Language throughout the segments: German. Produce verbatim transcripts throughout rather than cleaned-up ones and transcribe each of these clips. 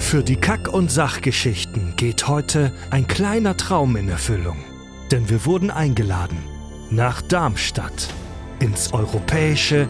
Für die Kack- und Sachgeschichten geht heute ein kleiner Traum in Erfüllung. Denn wir wurden eingeladen nach Darmstadt ins Europäische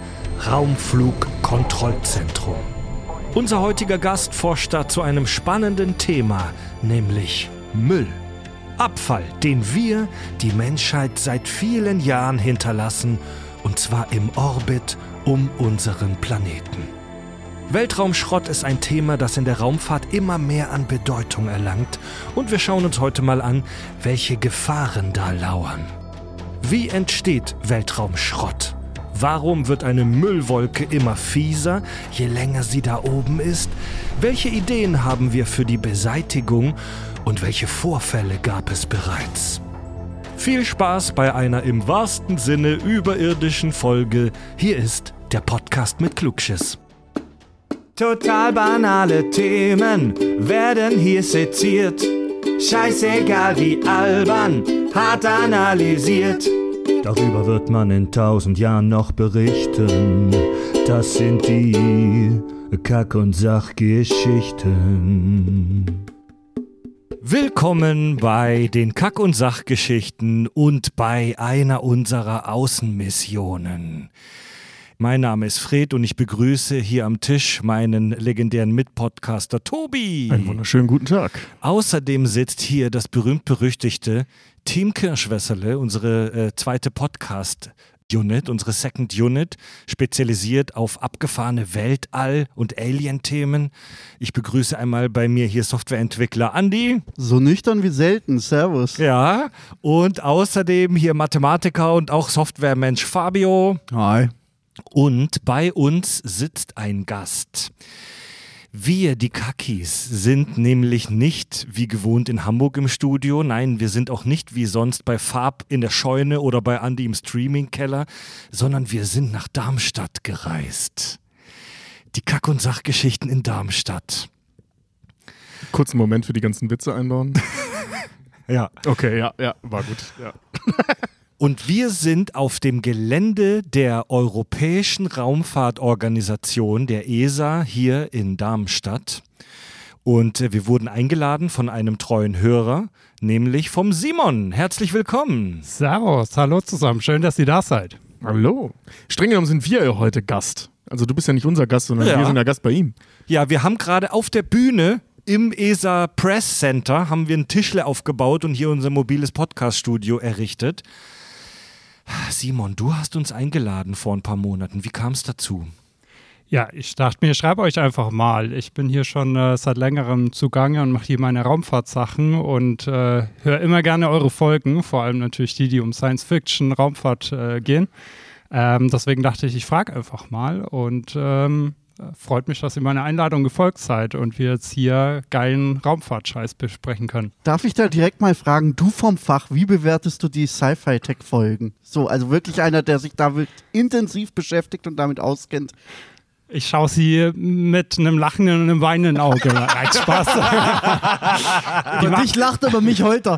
Raumflugkontrollzentrum. Unser heutiger Gast forscht da zu einem spannenden Thema, nämlich Müll. Abfall, den wir, die Menschheit, seit vielen Jahren hinterlassen, und zwar im Orbit um unseren Planeten. Weltraumschrott ist ein Thema, das in der Raumfahrt immer mehr an Bedeutung erlangt, und wir schauen uns heute mal an, welche Gefahren da lauern. Wie entsteht Weltraumschrott? Warum wird eine Müllwolke immer fieser, je länger sie da oben ist? Welche Ideen haben wir für die Beseitigung und welche Vorfälle gab es bereits? Viel Spaß bei einer im wahrsten Sinne überirdischen Folge. Hier ist der Podcast mit Klugschiss. Total banale Themen werden hier seziert. Scheißegal wie albern, hart analysiert. Darüber wird man in tausend Jahren noch berichten. Das sind die Kack- und Sachgeschichten. Willkommen bei den Kack- und Sachgeschichten und bei einer unserer Außenmissionen. Mein Name ist Fred und ich begrüße hier am Tisch meinen legendären Mitpodcaster Tobi. Einen wunderschönen guten Tag. Außerdem sitzt hier das berühmt-berüchtigte Team Kirschwässerle, unsere äh, zweite Podcast-Unit, unsere Second Unit, spezialisiert auf abgefahrene Weltall- und Alien-Themen. Ich begrüße einmal bei mir hier Softwareentwickler Andi. So nüchtern wie selten, servus. Ja, und außerdem hier Mathematiker und auch Softwaremensch Fabio. Hi. Und bei uns sitzt ein Gast. Wir, die Kackis, sind nämlich nicht wie gewohnt in Hamburg im Studio. Nein, wir sind auch nicht wie sonst bei Farb in der Scheune oder bei Andi im Streamingkeller, sondern wir sind nach Darmstadt gereist. Die Kack- und Sachgeschichten in Darmstadt. Kurzen Moment für die ganzen Witze einbauen. Ja. Okay, ja, ja, war gut. Ja. Und wir sind auf dem Gelände der Europäischen Raumfahrtorganisation, der E S A, hier in Darmstadt. Und wir wurden eingeladen von einem treuen Hörer, nämlich vom Simon. Herzlich willkommen. Servus, hallo zusammen, schön, dass ihr da seid. Hallo. Streng genommen sind wir ja heute Gast. Also du bist ja nicht unser Gast, sondern Ja. wir sind der Gast bei ihm. Ja, wir haben gerade auf der Bühne im E S A Press Center haben wir ein Tischle aufgebaut und hier unser mobiles Podcast-Studio errichtet. Simon, du hast uns eingeladen vor ein paar Monaten. Wie kam es dazu? Ja, ich dachte mir, ich schreibe euch einfach mal. Ich bin hier schon äh, seit längerem zugange und mache hier meine Raumfahrtsachen und äh, höre immer gerne eure Folgen, vor allem natürlich die, die um Science-Fiction, Raumfahrt äh, gehen. Ähm, deswegen dachte ich, ich frage einfach mal und ähm, freut mich, dass ihr meiner Einladung gefolgt seid und wir jetzt hier geilen Raumfahrtscheiß besprechen können. Darf ich da direkt mal fragen, du vom Fach, wie bewertest du die Sci-Fi-Tech-Folgen? So, also wirklich einer, der sich damit intensiv beschäftigt und damit auskennt. Ich schaue sie mit einem lachenden und einem weinenden Auge. Nein, Spaß. Über dich lacht, aber mich heute.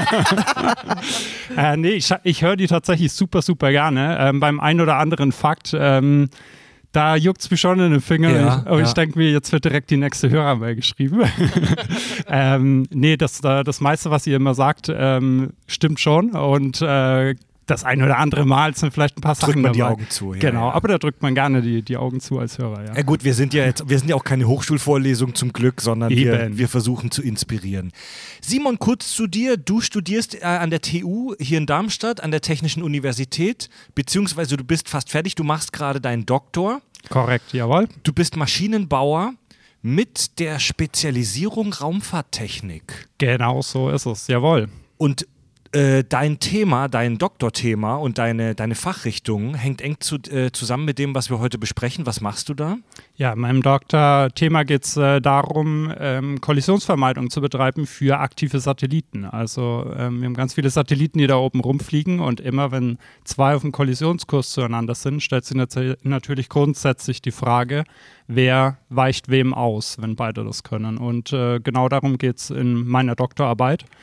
äh, nee, ich, ich höre die tatsächlich super, super gerne. Ähm, beim einen oder anderen Fakt, ähm, da juckt es mich schon in den Fingern. Ja, und ich, ja. ich denke mir, jetzt wird direkt die nächste Hörermail geschrieben. ähm, nee, das, das meiste, was ihr immer sagt, ähm, stimmt schon. Und äh, das ein oder andere Mal sind vielleicht ein paar Drückt Sachen man die dabei. Augen zu. Ja, Genau, ja. aber da drückt man gerne die, die Augen zu als Hörer. Ja. Ja gut, wir sind ja jetzt, wir sind ja auch keine Hochschulvorlesung zum Glück, sondern wir, Eben. wir versuchen zu inspirieren. Simon, kurz zu dir. Du studierst äh, an der T U hier in Darmstadt, an der Technischen Universität, beziehungsweise du bist fast fertig, du machst gerade deinen Doktor. Korrekt, jawohl. Du bist Maschinenbauer mit der Spezialisierung Raumfahrttechnik. Genau so ist es, jawohl. Und äh, dein Thema, dein Doktorthema und deine, deine Fachrichtung hängt eng zu, äh, zusammen mit dem, was wir heute besprechen. Was machst du da? Ja, in meinem Doktorthema geht es äh, darum, ähm, Kollisionsvermeidung zu betreiben für aktive Satelliten. Also ähm, wir haben ganz viele Satelliten, die da oben rumfliegen und immer wenn zwei auf dem Kollisionskurs zueinander sind, stellt sich nat- natürlich grundsätzlich die Frage, wer weicht wem aus, wenn beide das können. Und äh, genau darum geht es in meiner Doktorarbeit.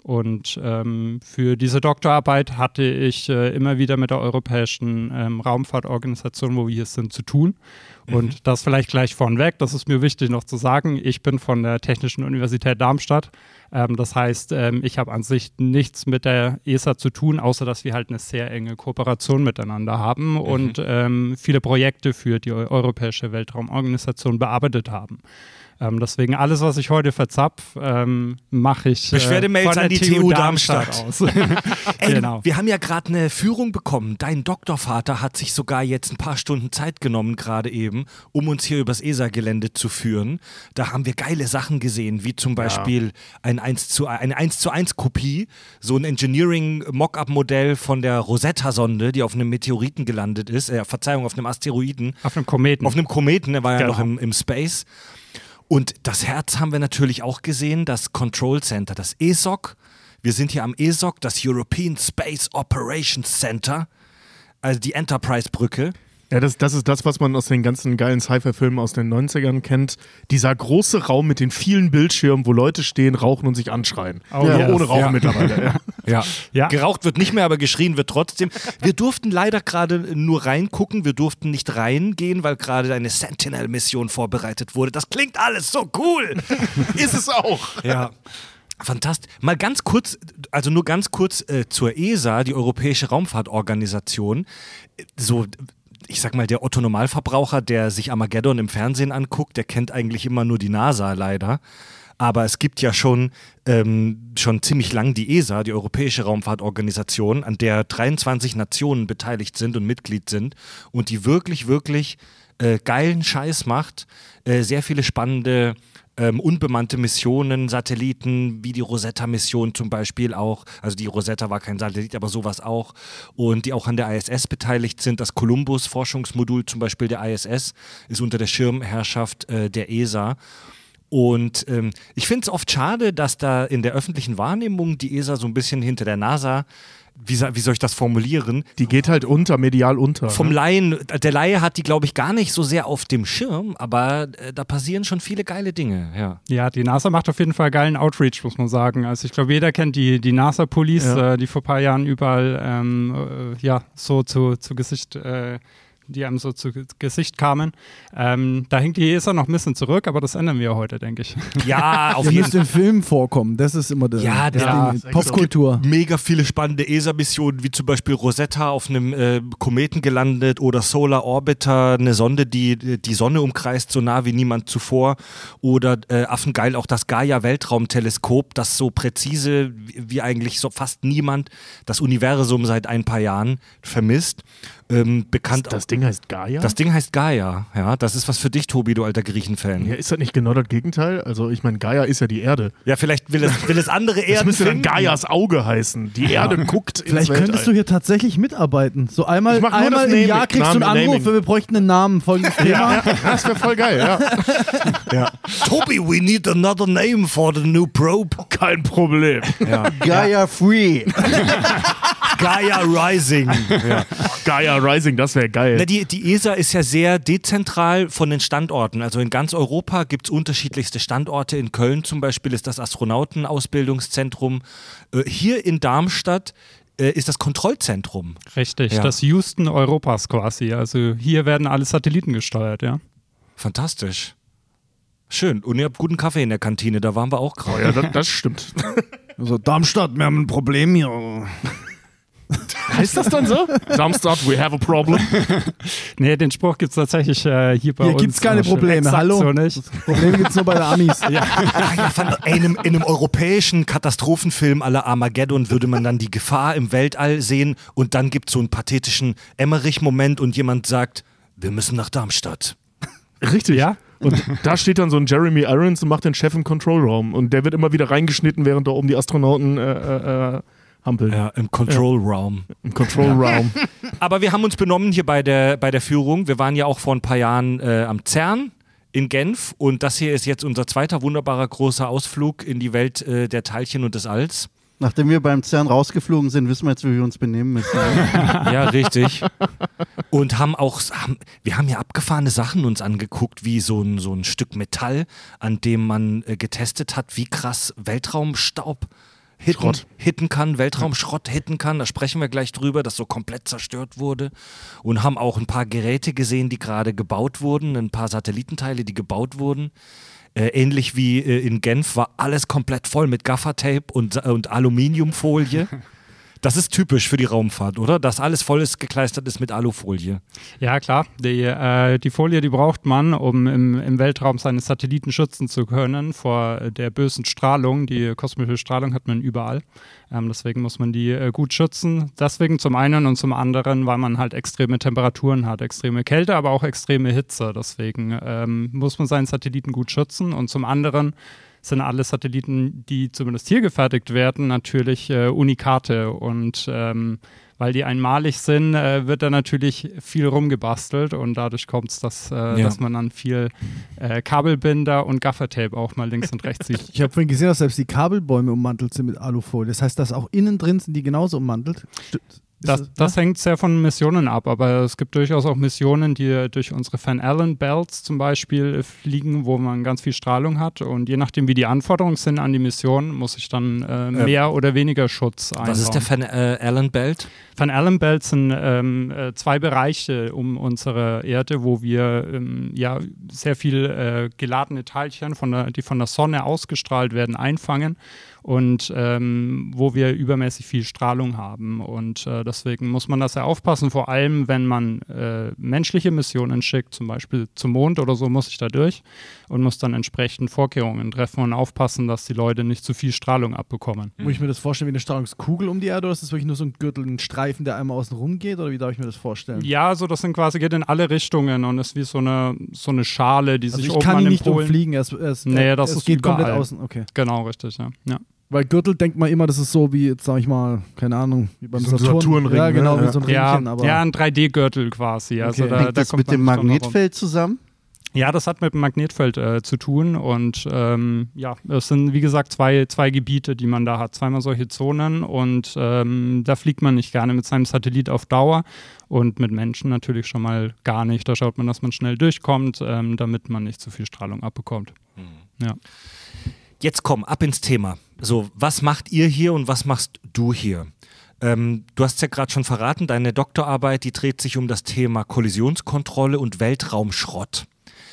Und ähm, für diese Doktorarbeit hatte ich äh, immer wieder mit der Europäischen ähm, Raumfahrtorganisation, wo wir hier sind, zu tun. Und mhm. das vielleicht gleich vornweg, das ist mir wichtig noch zu sagen, ich bin von der Technischen Universität Darmstadt. Ähm, das heißt, ähm, ich habe an sich nichts mit der E S A zu tun, außer dass wir halt eine sehr enge Kooperation miteinander haben mhm. und ähm, viele Projekte für die Europäische Weltraumorganisation bearbeitet haben. Ähm, deswegen alles, was ich heute verzapf, ähm, mache ich äh, Beschwerdemails von an die T U Darmstadt, Darmstadt aus. Ey, genau. Wir haben ja gerade eine Führung bekommen. Dein Doktorvater hat sich sogar jetzt ein paar Stunden Zeit genommen, gerade eben, um uns hier übers E S A-Gelände zu führen. Da haben wir geile Sachen gesehen, wie zum Beispiel ja. ein eins zu eins, eine eins zu eins Kopie, so ein Engineering-Mock-up-Modell von der Rosetta-Sonde, die auf einem Meteoriten gelandet ist, äh, Verzeihung, auf einem Asteroiden. Auf einem Kometen. Auf einem Kometen, der war ja genau. noch im, im Space. Und das Herz haben wir natürlich auch gesehen, das Control Center, das E S O C. Wir sind hier am E S O C, das European Space Operations Center, also die Enterprise-Brücke. Ja, das, das ist das, was man aus den ganzen geilen Sci-Fi-Filmen aus den neunzigern kennt. Dieser große Raum mit den vielen Bildschirmen, wo Leute stehen, rauchen und sich anschreien. Oh, ja, yes. Ohne Rauchen ja. mittlerweile. Ja. Ja. Ja. Geraucht wird nicht mehr, aber geschrien wird trotzdem. Wir durften leider gerade nur reingucken, wir durften nicht reingehen, weil gerade eine Sentinel-Mission vorbereitet wurde. Das klingt alles so cool. Ist es auch. Ja. Fantastisch. Mal ganz kurz, also nur ganz kurz äh, zur E S A, die Europäische Raumfahrtorganisation. So, ich sag mal, der Otto-Normalverbraucher, der sich Armageddon im Fernsehen anguckt, der kennt eigentlich immer nur die NASA leider. Aber es gibt ja schon, ähm, schon ziemlich lang die E S A, die Europäische Raumfahrtorganisation, an der dreiundzwanzig Nationen beteiligt sind und Mitglied sind und die wirklich, wirklich äh, geilen Scheiß macht. Äh, sehr viele spannende Ähm, unbemannte Missionen, Satelliten, wie die Rosetta-Mission zum Beispiel auch. Also die Rosetta war kein Satellit, aber sowas auch. Und die auch an der I S S beteiligt sind. Das Columbus-Forschungsmodul zum Beispiel der I S S ist unter der Schirmherrschaft äh, der E S A. Und ähm, ich finde es oft schade, dass da in der öffentlichen Wahrnehmung die E S A so ein bisschen hinter der NASA, wie, wie soll ich das formulieren? Die geht halt unter, medial unter. Vom ne? Laien, der Laie hat die, glaube ich, gar nicht so sehr auf dem Schirm, aber äh, da passieren schon viele geile Dinge, ja. Ja, die NASA macht auf jeden Fall geilen Outreach, muss man sagen. Also ich glaube, jeder kennt die, die NASA-Police, Ja. äh, die vor ein paar Jahren überall ähm, äh, ja, so zu, zu Gesicht äh, die einem so zu Gesicht kamen. Ähm, da hinkt die E S A noch ein bisschen zurück, aber das ändern wir heute, denke ich. Ja, auf Ihr jeden müsst in Filmen vorkommen, das ist immer das. Ja, das ja. Ding. Popkultur. mega viele spannende E S A-Missionen, wie zum Beispiel Rosetta auf einem äh, Kometen gelandet oder Solar Orbiter, eine Sonde, die die Sonne umkreist, so nah wie niemand zuvor. Oder äh, affengeil auch das Gaia-Weltraumteleskop, das so präzise wie, wie eigentlich so fast niemand das Universum seit ein paar Jahren vermisst. Ähm, bekannt Das, das Ding heißt Gaia? Das Ding heißt Gaia, ja. Das ist was für dich, Tobi, du alter Griechenfan. ja, Ja, ist das nicht genau das Gegenteil? Also ich meine, Gaia ist ja die Erde. vielleicht will es, will es andere Das Erden müsste dann finden. Gaias Auge heißen. Die Erde guckt ins Vielleicht Weltall. könntest du hier tatsächlich mitarbeiten. So einmal, Ich mach nur einmal das im Naming. Jahr kriegst du einen Namen- Anruf, Naming. wir bräuchten einen Namen, folgendes Thema. Ja, das wäre voll geil, ja. Ja. Tobi, we need another name for the new probe. Kein Problem. Ja. Gaia Free. Gaia Rising. Ja. Gaia Rising, das wäre geil. Na, die, die E S A ist ja sehr dezentral von den Standorten. Also in ganz Europa gibt es unterschiedlichste Standorte. In Köln zum Beispiel ist das Astronautenausbildungszentrum. Äh, hier in Darmstadt äh, ist das Kontrollzentrum. Richtig, Ja. das Houston Europas quasi. Also hier werden alle Satelliten gesteuert, ja. Fantastisch. Schön. Und ihr habt guten Kaffee in der Kantine, da waren wir auch Oh gerade. ja, das, das stimmt. Also Darmstadt, wir haben ein Problem hier. Heißt das dann so? Darmstadt, we have a problem. Nee, den Spruch gibt es tatsächlich äh, hier bei Hier uns. gibt's keine aber Probleme, exakt hallo? So nicht. Das Problem gibt's nur bei den Amis. Ah, ja, fand, ey, in, einem, in einem europäischen Katastrophenfilm à la Armageddon würde man dann die Gefahr im Weltall sehen und dann gibt es so einen pathetischen Emmerich-Moment und jemand sagt, wir müssen nach Darmstadt. Richtig. Ja? Und da steht dann so ein Jeremy Irons und macht den Chef im Control-Raum. Und der wird immer wieder reingeschnitten, während da oben die Astronauten äh, äh, hampeln. Ja, im Control-Raum. Im Control-Raum. Aber wir haben uns benommen hier bei der, bei der Führung. Wir waren ja auch vor ein paar Jahren äh, am CERN in Genf und das hier ist jetzt unser zweiter wunderbarer großer Ausflug in die Welt äh, der Teilchen und des Alls. Nachdem wir beim CERN rausgeflogen sind, wissen wir jetzt, wie wir uns benehmen müssen. Ja, richtig. Und haben auch, haben, wir haben ja abgefahrene Sachen uns angeguckt, wie so ein, so ein Stück Metall, an dem man äh, getestet hat, wie krass Weltraumstaub hitten, Schrott. hitten kann, Weltraumschrott hitten kann. Da sprechen wir gleich drüber, das so komplett zerstört wurde. Und haben auch ein paar Geräte gesehen, die gerade gebaut wurden, ein paar Satellitenteile, die gebaut wurden. Äh, ähnlich wie äh, in Genf war alles komplett voll mit Gaffertape und, und Aluminiumfolie. Das ist typisch für die Raumfahrt, oder? Dass alles voll ist, gekleistert ist mit Alufolie. Ja, klar. Die, äh, die Folie, die braucht man, um im, im Weltraum seine Satelliten schützen zu können vor der bösen Strahlung. Die kosmische Strahlung hat man überall. Ähm, deswegen muss man die äh, gut schützen. Deswegen zum einen und zum anderen, weil man halt extreme Temperaturen hat, extreme Kälte, aber auch extreme Hitze. Deswegen ähm, muss man seinen Satelliten gut schützen. Und zum anderen sind alle Satelliten, die zumindest hier gefertigt werden, natürlich äh, Unikate. Und ähm, weil die einmalig sind, äh, wird da natürlich viel rumgebastelt und dadurch kommt es, dass, äh, Ja. dass man dann viel äh, Kabelbinder und Gaffertape auch mal links und rechts sieht. Ich habe vorhin gesehen, dass selbst die Kabelbäume ummantelt sind mit Alufolie. Das heißt, dass auch innen drin sind die genauso ummantelt. St- ist Das, das hängt sehr von Missionen ab, aber es gibt durchaus auch Missionen, die durch unsere Van Allen Belts zum Beispiel fliegen, wo man ganz viel Strahlung hat und je nachdem, wie die Anforderungen sind an die Mission, muss ich dann äh, mehr oder weniger Schutz einbauen. Was ist der Van äh, Allen Belt? Van Allen Belts sind ähm, äh, zwei Bereiche um unsere Erde, wo wir ähm, ja, sehr viel äh, geladene Teilchen, von der, die von der Sonne ausgestrahlt werden, einfangen und ähm, wo wir übermäßig viel Strahlung haben. Und äh, deswegen muss man da sehr aufpassen, vor allem wenn man äh, menschliche Missionen schickt, zum Beispiel zum Mond oder so, muss ich da durch und muss dann entsprechend Vorkehrungen treffen und aufpassen, dass die Leute nicht zu viel Strahlung abbekommen. Muss ich mir das vorstellen wie eine Strahlungskugel um die Erde oder ist das wirklich nur so ein Gürtel, ein Streifen, der einmal außen rum geht oder wie darf ich mir das vorstellen? Ja, also das sind quasi, geht in alle Richtungen und ist wie so eine, so eine Schale, die Also sich ich oben kann an ihn den nicht Polen... umfliegen, es, es, Nee, das es ist geht komplett überall. außen, okay. Genau, richtig, ja. ja. Weil Gürtel denkt man immer, das ist so wie, jetzt sag ich mal, keine Ahnung, wie beim So ein Saturn. Saturnring, Ja, genau, ne? wie Ja. so ein Ja, Ringchen, aber ja, ein drei D-Gürtel quasi. Also Okay. da, Hängt da das kommt mit man dem nicht drum herum. Magnetfeld zusammen? Ja, das hat mit dem Magnetfeld äh, zu tun und ähm, ja, es sind wie gesagt zwei, zwei Gebiete, die man da hat, zweimal solche Zonen und ähm, da fliegt man nicht gerne mit seinem Satellit auf Dauer und mit Menschen natürlich schon mal gar nicht. Da schaut man, dass man schnell durchkommt, ähm, damit man nicht zu viel Strahlung abbekommt. Ja. Jetzt komm, ab ins Thema. So, was macht ihr hier und was machst du hier? Ähm, du hast ja gerade schon verraten, deine Doktorarbeit, die dreht sich um das Thema Kollisionskontrolle und Weltraumschrott.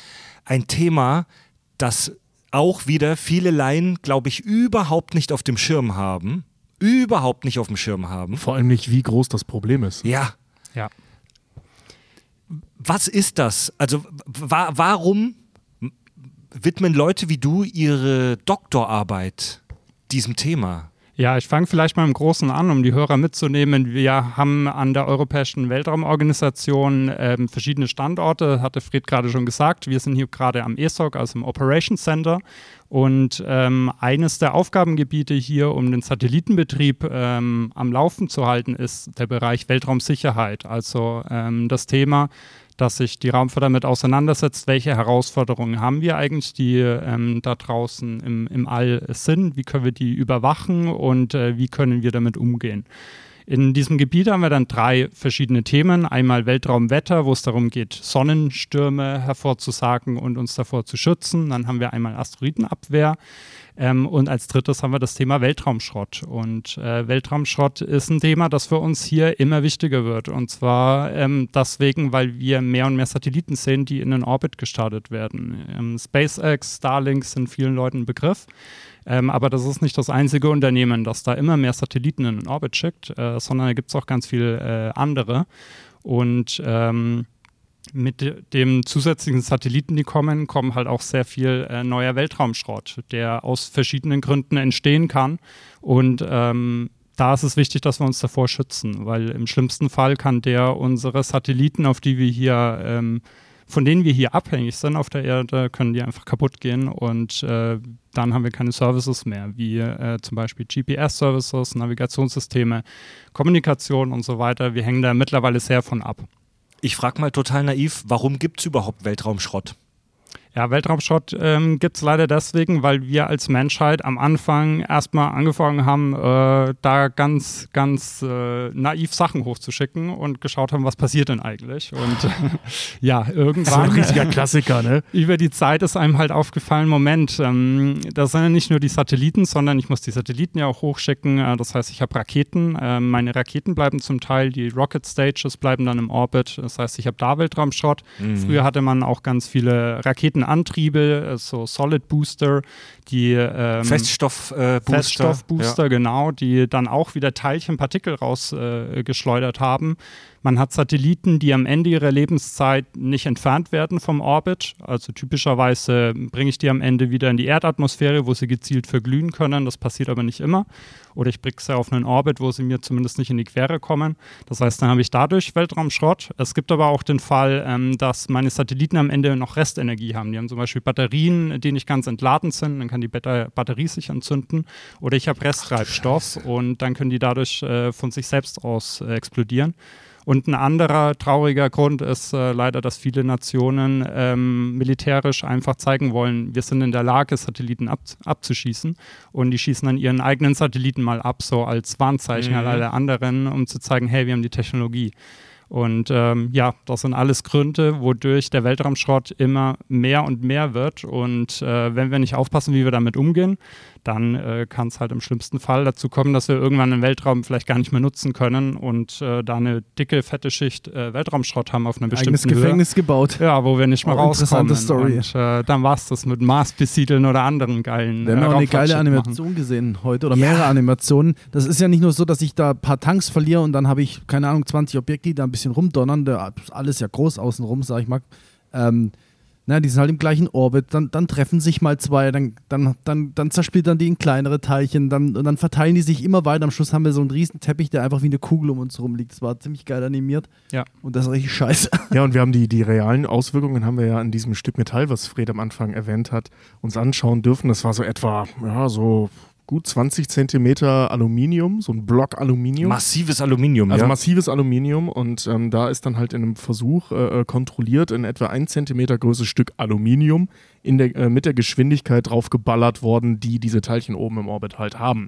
Ein Thema, das auch wieder viele Laien, glaube ich, überhaupt nicht auf dem Schirm haben. Überhaupt nicht auf dem Schirm haben. Vor allem nicht, wie groß das Problem ist. Ja. Ja. Was ist das? Also wa- warum widmen Leute wie du ihre Doktorarbeit diesem Thema? Ja, ich fange vielleicht mal im Großen an, um die Hörer mitzunehmen. Wir haben an der Europäischen Weltraumorganisation ähm, verschiedene Standorte, hatte Fred gerade schon gesagt. Wir sind hier gerade am E S O C, also im Operations Center. Und ähm, eines der Aufgabengebiete hier, um den Satellitenbetrieb ähm, am Laufen zu halten, ist der Bereich Weltraumsicherheit. Also ähm, das Thema, dass sich die Raumfahrt damit auseinandersetzt, welche Herausforderungen haben wir eigentlich, die ähm, da draußen im, im All sind, wie können wir die überwachen und äh, wie können wir damit umgehen. In diesem Gebiet haben wir dann drei verschiedene Themen. Einmal Weltraumwetter, wo es darum geht, Sonnenstürme hervorzusagen und uns davor zu schützen. Dann haben wir einmal Asteroidenabwehr. Ähm, und als drittes haben wir das Thema Weltraumschrott. Und äh, Weltraumschrott ist ein Thema, das für uns hier immer wichtiger wird. Und zwar ähm, deswegen, weil wir mehr und mehr Satelliten sehen, die in den Orbit gestartet werden. Ähm, SpaceX, Starlink sind vielen Leuten ein Begriff. Ähm, aber das ist nicht das einzige Unternehmen, das da immer mehr Satelliten in den Orbit schickt, äh, sondern da gibt es auch ganz viele äh, andere. Und ähm, mit dem zusätzlichen Satelliten, die kommen, kommen halt auch sehr viel äh, neuer Weltraumschrott, der aus verschiedenen Gründen entstehen kann. Und ähm, da ist es wichtig, dass wir uns davor schützen, weil im schlimmsten Fall kann der unsere Satelliten, auf die wir hier ähm, von denen wir hier abhängig sind auf der Erde, können die einfach kaputt gehen und äh, dann haben wir keine Services mehr, wie äh, zum Beispiel G P S-Services, Navigationssysteme, Kommunikation und so weiter. Wir hängen da mittlerweile sehr von ab. Ich frage mal total naiv, warum gibt es überhaupt Weltraumschrott? Ja, Weltraumschrott ähm, gibt es leider deswegen, weil wir als Menschheit am Anfang erstmal angefangen haben, äh, da ganz, ganz äh, naiv Sachen hochzuschicken und geschaut haben, was passiert denn eigentlich. Und äh, ja, irgendwann. Das ist ein riesiger Klassiker, ne? Über die Zeit ist einem halt aufgefallen, Moment, ähm, das sind ja nicht nur die Satelliten, sondern ich muss die Satelliten ja auch hochschicken. Äh, das heißt, ich habe Raketen. Äh, meine Raketen bleiben zum Teil, die Rocket Stages bleiben dann im Orbit. Das heißt, ich habe da Weltraumschrott. Mhm. Früher hatte man auch ganz viele Raketenantriebe, so Solid Booster, die ähm, Feststoffbooster, äh, Feststoffbooster, ja. genau, die dann auch wieder Teilchen, Partikel rausgeschleudert äh, haben. Man hat Satelliten, die am Ende ihrer Lebenszeit nicht entfernt werden vom Orbit. Also typischerweise bringe ich die am Ende wieder in die Erdatmosphäre, wo sie gezielt verglühen können. Das passiert aber nicht immer. Oder ich bringe sie auf einen Orbit, wo sie mir zumindest nicht in die Quere kommen. Das heißt, dann habe ich dadurch Weltraumschrott. Es gibt aber auch den Fall, ähm, dass meine Satelliten am Ende noch Restenergie haben. Die haben zum Beispiel Batterien, die nicht ganz entladen sind. Dann kann die Batter- Batterie sich entzünden. Oder ich habe Resttreibstoff und dann können die dadurch äh, von sich selbst aus äh, explodieren. Und ein anderer trauriger Grund ist äh, leider, dass viele Nationen ähm, militärisch einfach zeigen wollen, wir sind in der Lage, Satelliten ab, abzuschießen. Und die schießen dann ihren eigenen Satelliten mal ab, so als Warnzeichen mhm. an alle anderen, um zu zeigen, hey, wir haben die Technologie. Und ähm, ja, das sind alles Gründe, wodurch der Weltraumschrott immer mehr und mehr wird. Und äh, wenn wir nicht aufpassen, wie wir damit umgehen, dann äh, kann es halt im schlimmsten Fall dazu kommen, dass wir irgendwann den Weltraum vielleicht gar nicht mehr nutzen können und äh, da eine dicke, fette Schicht äh, Weltraumschrott haben auf einer bestimmten Eigenes Gefängnis Höhe. gebaut. Ja, wo wir nicht mehr oh, rauskommen. Interessante Story. Und äh, dann war es das mit Mars besiedeln oder anderen geilen Wir haben äh, auch eine geile Animation machen. gesehen heute oder mehrere Animationen. Das ist ja nicht nur so, dass ich da ein paar Tanks verliere und dann habe ich, keine Ahnung, zwanzig Objekte, die da ein bisschen rumdonnern. Da ist alles ja groß außenrum, sag ich mal. Ähm, Na, die sind halt im gleichen Orbit, dann, dann treffen sich mal zwei, dann, dann, dann, dann zersplittern die in kleinere Teilchen, dann, und dann verteilen die sich immer weiter. Am Schluss haben wir so einen riesen Teppich, der einfach wie eine Kugel um uns rum liegt. Das war ziemlich geil animiert. Ja. Und das ist richtig scheiße. Ja, und wir haben die, die realen Auswirkungen, haben wir ja an diesem Stück Metall, was Fred am Anfang erwähnt hat, uns anschauen dürfen. Das war so etwa, ja, so gut zwanzig Zentimeter Aluminium, so ein Block Aluminium. Massives Aluminium, Also ja. massives Aluminium und ähm, da ist dann halt in einem Versuch äh, kontrolliert in etwa ein Zentimeter größeres Stück Aluminium in der, äh, mit der Geschwindigkeit drauf geballert worden, die diese Teilchen oben im Orbit halt haben.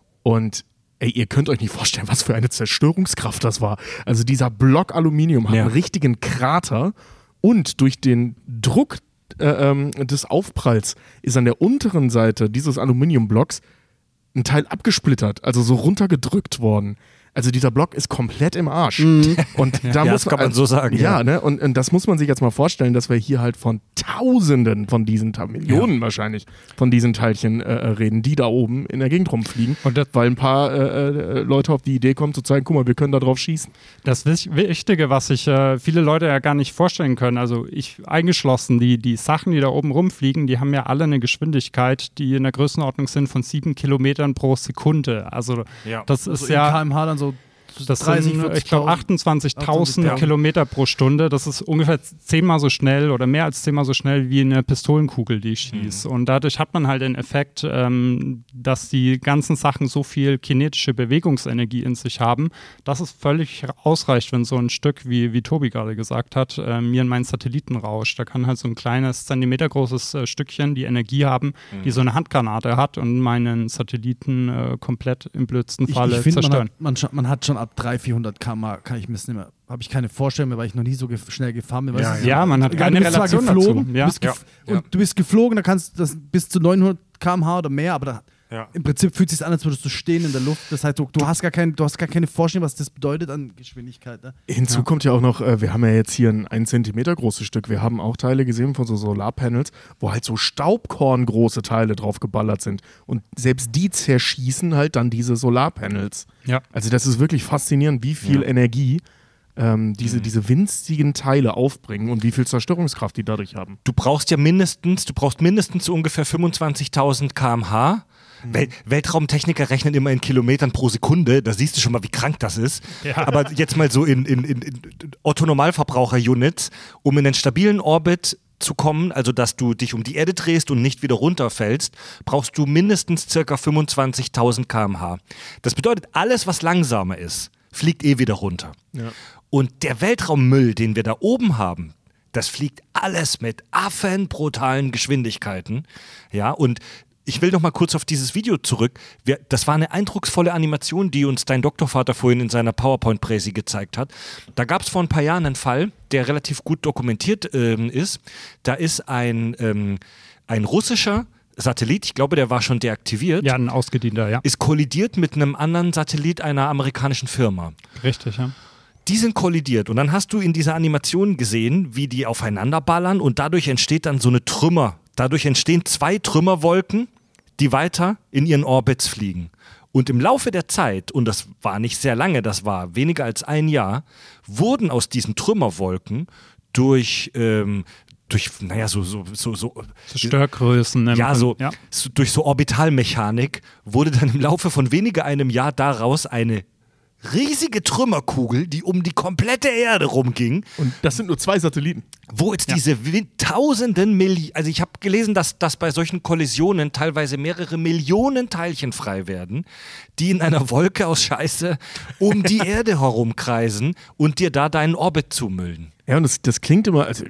Und ey, ihr könnt euch nicht vorstellen, was für eine Zerstörungskraft das war. Also dieser Block Aluminium hat Ja. einen richtigen Krater und durch den Druck äh, ähm, des Aufpralls ist an der unteren Seite dieses Aluminiumblocks ein Teil abgesplittert, also so runtergedrückt worden. Also dieser Block ist komplett im Arsch. Mhm. Und da Ja, muss das kann man so sagen, Ja, ja. ne? Und, und das muss man sich jetzt mal vorstellen, dass wir hier halt von Tausenden von diesen, Millionen wahrscheinlich, von diesen Teilchen äh, reden, die da oben in der Gegend rumfliegen. Und das, Weil ein paar äh, äh, Leute auf die Idee kommen zu zeigen, guck mal, wir können da drauf schießen. das Wich- Wichtige, was sich äh, viele Leute ja gar nicht vorstellen können, also ich eingeschlossen, die, die Sachen, die da oben rumfliegen, die haben ja alle eine Geschwindigkeit, die in der Größenordnung sind von sieben Kilometern pro Sekunde. Also Ja. das ist Also in ja... K M H dann so Das dreißig, sind, vierzig ich glaube, achtundzwanzigtausend Ja. Kilometer pro Stunde. Das ist ungefähr zehnmal so schnell oder mehr als zehnmal so schnell wie eine Pistolenkugel, die ich schieße. Mhm. Und dadurch hat man halt den Effekt, ähm, dass die ganzen Sachen so viel kinetische Bewegungsenergie in sich haben, dass es völlig ausreicht, wenn so ein Stück, wie, wie Tobi gerade gesagt hat, äh, mir in meinen Satelliten rauscht. Da kann halt so ein kleines, zentimetergroßes äh, Stückchen die Energie haben, mhm. die so eine Handgranate hat und meinen Satelliten äh, komplett im blödsten Ich, Falle ich finde, man, zerstören. hat- man, scha- man hat schon ab dreihundert, vierhundert Kilometer pro Stunde, kann ich mir das nicht mehr, habe ich keine Vorstellung mehr, weil ich noch nie so gef- schnell gefahren bin. Ja, Weißt du, Ja, man hat du keine bist zwar Relation geflogen, dazu. Ja. bist gef- Ja. und du bist geflogen, da kannst du das bis zu neunhundert Kilometer pro Stunde oder mehr, aber da, Ja. im Prinzip fühlt es sich an, als würdest du stehen in der Luft. Das heißt, du, du, hast, gar kein, du hast gar keine Vorstellung, was das bedeutet an Geschwindigkeit. Ne? Hinzu Ja. kommt ja auch noch, äh, wir haben ja jetzt hier ein ein Zentimeter großes Stück. Wir haben auch Teile gesehen von so Solarpanels, wo halt so Staubkorngroße Teile drauf geballert sind. Und selbst die zerschießen halt dann diese Solarpanels. Ja. Also das ist wirklich faszinierend, wie viel Ja. Energie ähm, diese, Mhm. diese winzigen Teile aufbringen und wie viel Zerstörungskraft die dadurch haben. Du brauchst ja mindestens, du brauchst mindestens so ungefähr fünfundzwanzigtausend Kilometer pro Stunde. Wel Weltraumtechniker rechnen immer in Kilometern pro Sekunde, da siehst du schon mal, wie krank das ist. Ja. Aber jetzt mal so in, in, in, in Otto-Normalverbraucher-Units, um in einen stabilen Orbit zu kommen, also dass du dich um die Erde drehst und nicht wieder runterfällst, brauchst du mindestens circa fünfundzwanzigtausend Kilometer pro Stunde. Das bedeutet, alles, was langsamer ist, fliegt eh wieder runter. Ja. Und der Weltraummüll, den wir da oben haben, Das fliegt alles mit affenbrutalen Geschwindigkeiten. Ja, und ich will noch mal kurz auf dieses Video zurück. Wir, das war eine eindrucksvolle Animation, die uns dein Doktorvater vorhin in seiner PowerPoint-Präsi gezeigt hat. Da gab es vor ein paar Jahren einen Fall, der relativ gut dokumentiert ähm, ist. Da ist ein, ähm, ein russischer Satellit, ich glaube, der war schon deaktiviert. Ja, ein ausgedienter, ja. Ist kollidiert mit einem anderen Satellit einer amerikanischen Firma. Richtig, ja. Die sind kollidiert und dann hast du in dieser Animation gesehen, wie die aufeinander ballern und dadurch entsteht dann so eine Trümmer. Dadurch entstehen zwei Trümmerwolken, die weiter in ihren Orbits fliegen. Und im Laufe der Zeit, und das war nicht sehr lange, das war weniger als ein Jahr, wurden aus diesen Trümmerwolken durch, ähm, durch naja, so, so, so, so Störgrößen. Ne? Ja, so, ja. so durch so Orbitalmechanik wurde dann im Laufe von weniger einem Jahr daraus eine riesige Trümmerkugel, die um die komplette Erde rumging. Und das sind nur zwei Satelliten. Wo jetzt Ja. diese Win- tausenden Millionen, also ich habe gelesen, dass, dass bei solchen Kollisionen teilweise mehrere Millionen Teilchen frei werden, die in einer Wolke aus Scheiße um die Erde herumkreisen und dir da deinen Orbit zumüllen. Ja, und das, das klingt immer, also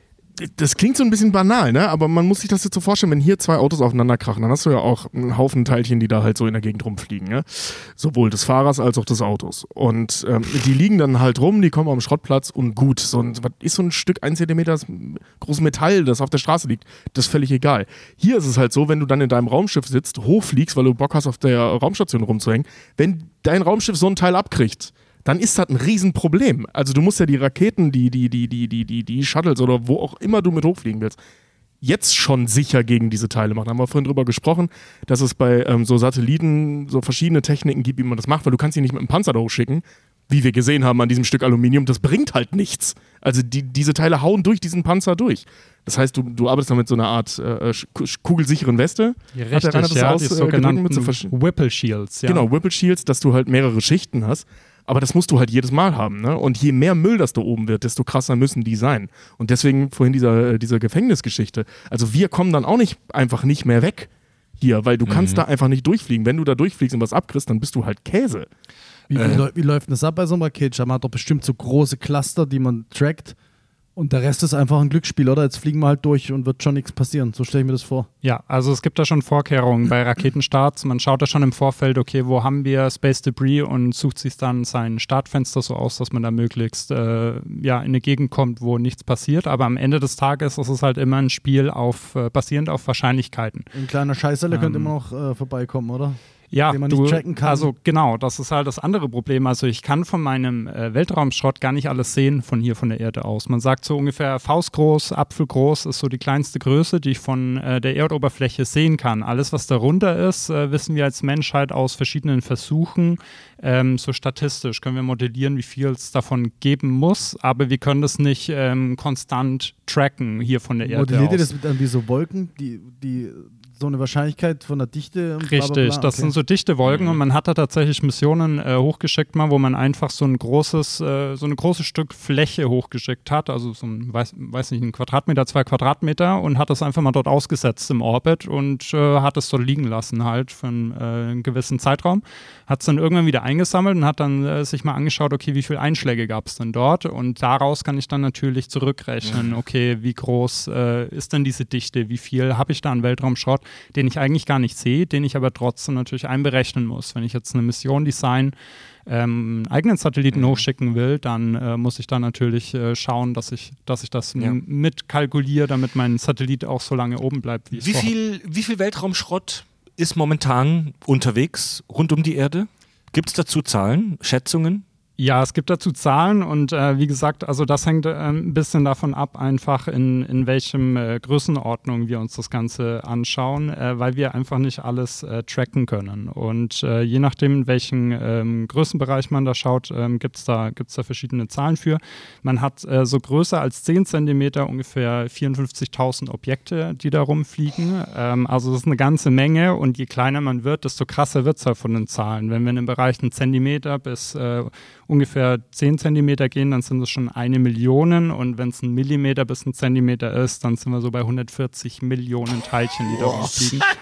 das klingt so ein bisschen banal, ne? Aber man muss sich das jetzt so vorstellen, wenn hier zwei Autos aufeinander krachen, dann hast du ja auch einen Haufen Teilchen, die da halt so in der Gegend rumfliegen, ne? Sowohl des Fahrers als auch des Autos. Und ähm, die liegen dann halt rum, die kommen am Schrottplatz und gut, so ein, was ist so ein Stück, ein Zentimeter großes Metall, das auf der Straße liegt, das ist völlig egal. Hier ist es halt so, wenn du dann in deinem Raumschiff sitzt, hochfliegst, weil du Bock hast, auf der Raumstation rumzuhängen, wenn dein Raumschiff so ein Teil abkriegt, dann ist das ein Riesenproblem. Also du musst ja die Raketen, die, die, die, die, die, die, die Shuttles oder wo auch immer du mit hochfliegen willst, jetzt schon sicher gegen diese Teile machen. Da haben wir vorhin drüber gesprochen, dass es bei ähm, so Satelliten so verschiedene Techniken gibt, wie man das macht, weil du kannst sie nicht mit einem Panzer da hochschicken, wie wir gesehen haben an diesem Stück Aluminium. Das bringt halt nichts. Also die, diese Teile hauen durch diesen Panzer durch. Das heißt, du, du arbeitest dann mit so einer Art äh, kugelsicheren Weste. Ja, Hat der richtig, Rainer das ja, aus, die äh, sogenannten gedrückt mit so Whipple Shields. Ja. Genau, Whipple Shields, dass du halt mehrere Schichten hast. Aber das musst du halt jedes Mal haben, ne? Und je mehr Müll das da oben wird, desto krasser müssen die sein. Und deswegen vorhin dieser, dieser Gefängnisgeschichte. Also wir kommen dann auch nicht einfach nicht mehr weg hier, weil du Mhm. kannst da einfach nicht durchfliegen. Wenn du da durchfliegst und was abkriegst, dann bist du halt Käse. Wie, wie, Äh. läu- wie läuft denn das ab bei so einem Raketenstarter? Man hat doch bestimmt so große Cluster, die man trackt. Und der Rest ist einfach ein Glücksspiel, oder? Jetzt fliegen wir halt durch und wird schon nichts passieren. So stelle ich mir das vor. Ja, also es gibt da schon Vorkehrungen bei Raketenstarts. Man schaut da schon im Vorfeld, okay, wo haben wir Space Debris und sucht sich dann sein Startfenster so aus, dass man da möglichst äh, ja, in eine Gegend kommt, wo nichts passiert. Aber am Ende des Tages ist es halt immer ein Spiel auf, äh, basierend auf Wahrscheinlichkeiten. Ein kleiner Scheißerle Ähm. könnte immer noch äh, vorbeikommen, oder? Ja, Den man du, nicht tracken kann. also genau, das ist halt das andere Problem. Also ich kann von meinem äh, Weltraumschrott gar nicht alles sehen von hier von der Erde aus. Man sagt so ungefähr faustgroß, apfelgroß ist so die kleinste Größe, die ich von äh, der Erdoberfläche sehen kann. Alles, was darunter ist, äh, wissen wir als Menschheit aus verschiedenen Versuchen. Ähm, so statistisch können wir modellieren, wie viel es davon geben muss, aber wir können das nicht ähm, konstant tracken hier von der Erde Modelliert ihr aus. das mit dann wie so Wolken, die, die so eine Wahrscheinlichkeit von der Dichte und bla, bla, Richtig, bla? das Okay. sind so dichte Wolken Mhm. und man hat da tatsächlich Missionen äh, hochgeschickt mal, wo man einfach so ein großes, äh, so ein großes Stück Fläche hochgeschickt hat, also so ein, weiß, weiß nicht, ein Quadratmeter, zwei Quadratmeter und hat das einfach mal dort ausgesetzt im Orbit und äh, hat es dort liegen lassen halt für einen, äh, einen gewissen Zeitraum, hat es dann irgendwann wieder eingesammelt und hat dann äh, sich mal angeschaut, okay, wie viele Einschläge gab es denn dort und daraus kann ich dann natürlich zurückrechnen, okay, wie groß äh, ist denn diese Dichte, wie viel habe ich da an Weltraumschrott, den ich eigentlich gar nicht sehe, den ich aber trotzdem natürlich einberechnen muss. Wenn ich jetzt eine Mission design, ähm, einen eigenen Satelliten Mhm. hochschicken will, dann äh, muss ich da natürlich äh, schauen, dass ich, dass ich das Ja. m- mitkalkuliere, damit mein Satellit auch so lange oben bleibt, wie es Wie vorhat. viel, wie viel Weltraumschrott ist momentan unterwegs rund um die Erde? Gibt es dazu Zahlen, Schätzungen? Ja, es gibt dazu Zahlen und äh, wie gesagt, also das hängt äh, ein bisschen davon ab, einfach in, in welchem äh, Größenordnung wir uns das Ganze anschauen, äh, weil wir einfach nicht alles äh, tracken können. Und äh, je nachdem, in welchen ähm, Größenbereich man da schaut, ähm, gibt es da, gibt's da verschiedene Zahlen für. Man hat äh, so größer als zehn Zentimeter ungefähr vierundfünfzigtausend Objekte, die da rumfliegen. Ähm, also das ist eine ganze Menge und je kleiner man wird, desto krasser wird es halt von den Zahlen. Wenn wir in dem Bereich einen Zentimeter bis äh, ungefähr zehn Zentimeter gehen, dann sind es schon eine Million und wenn es ein Millimeter bis ein Zentimeter ist, dann sind wir so bei hundertvierzig Millionen Teilchen, die da rumfliegen.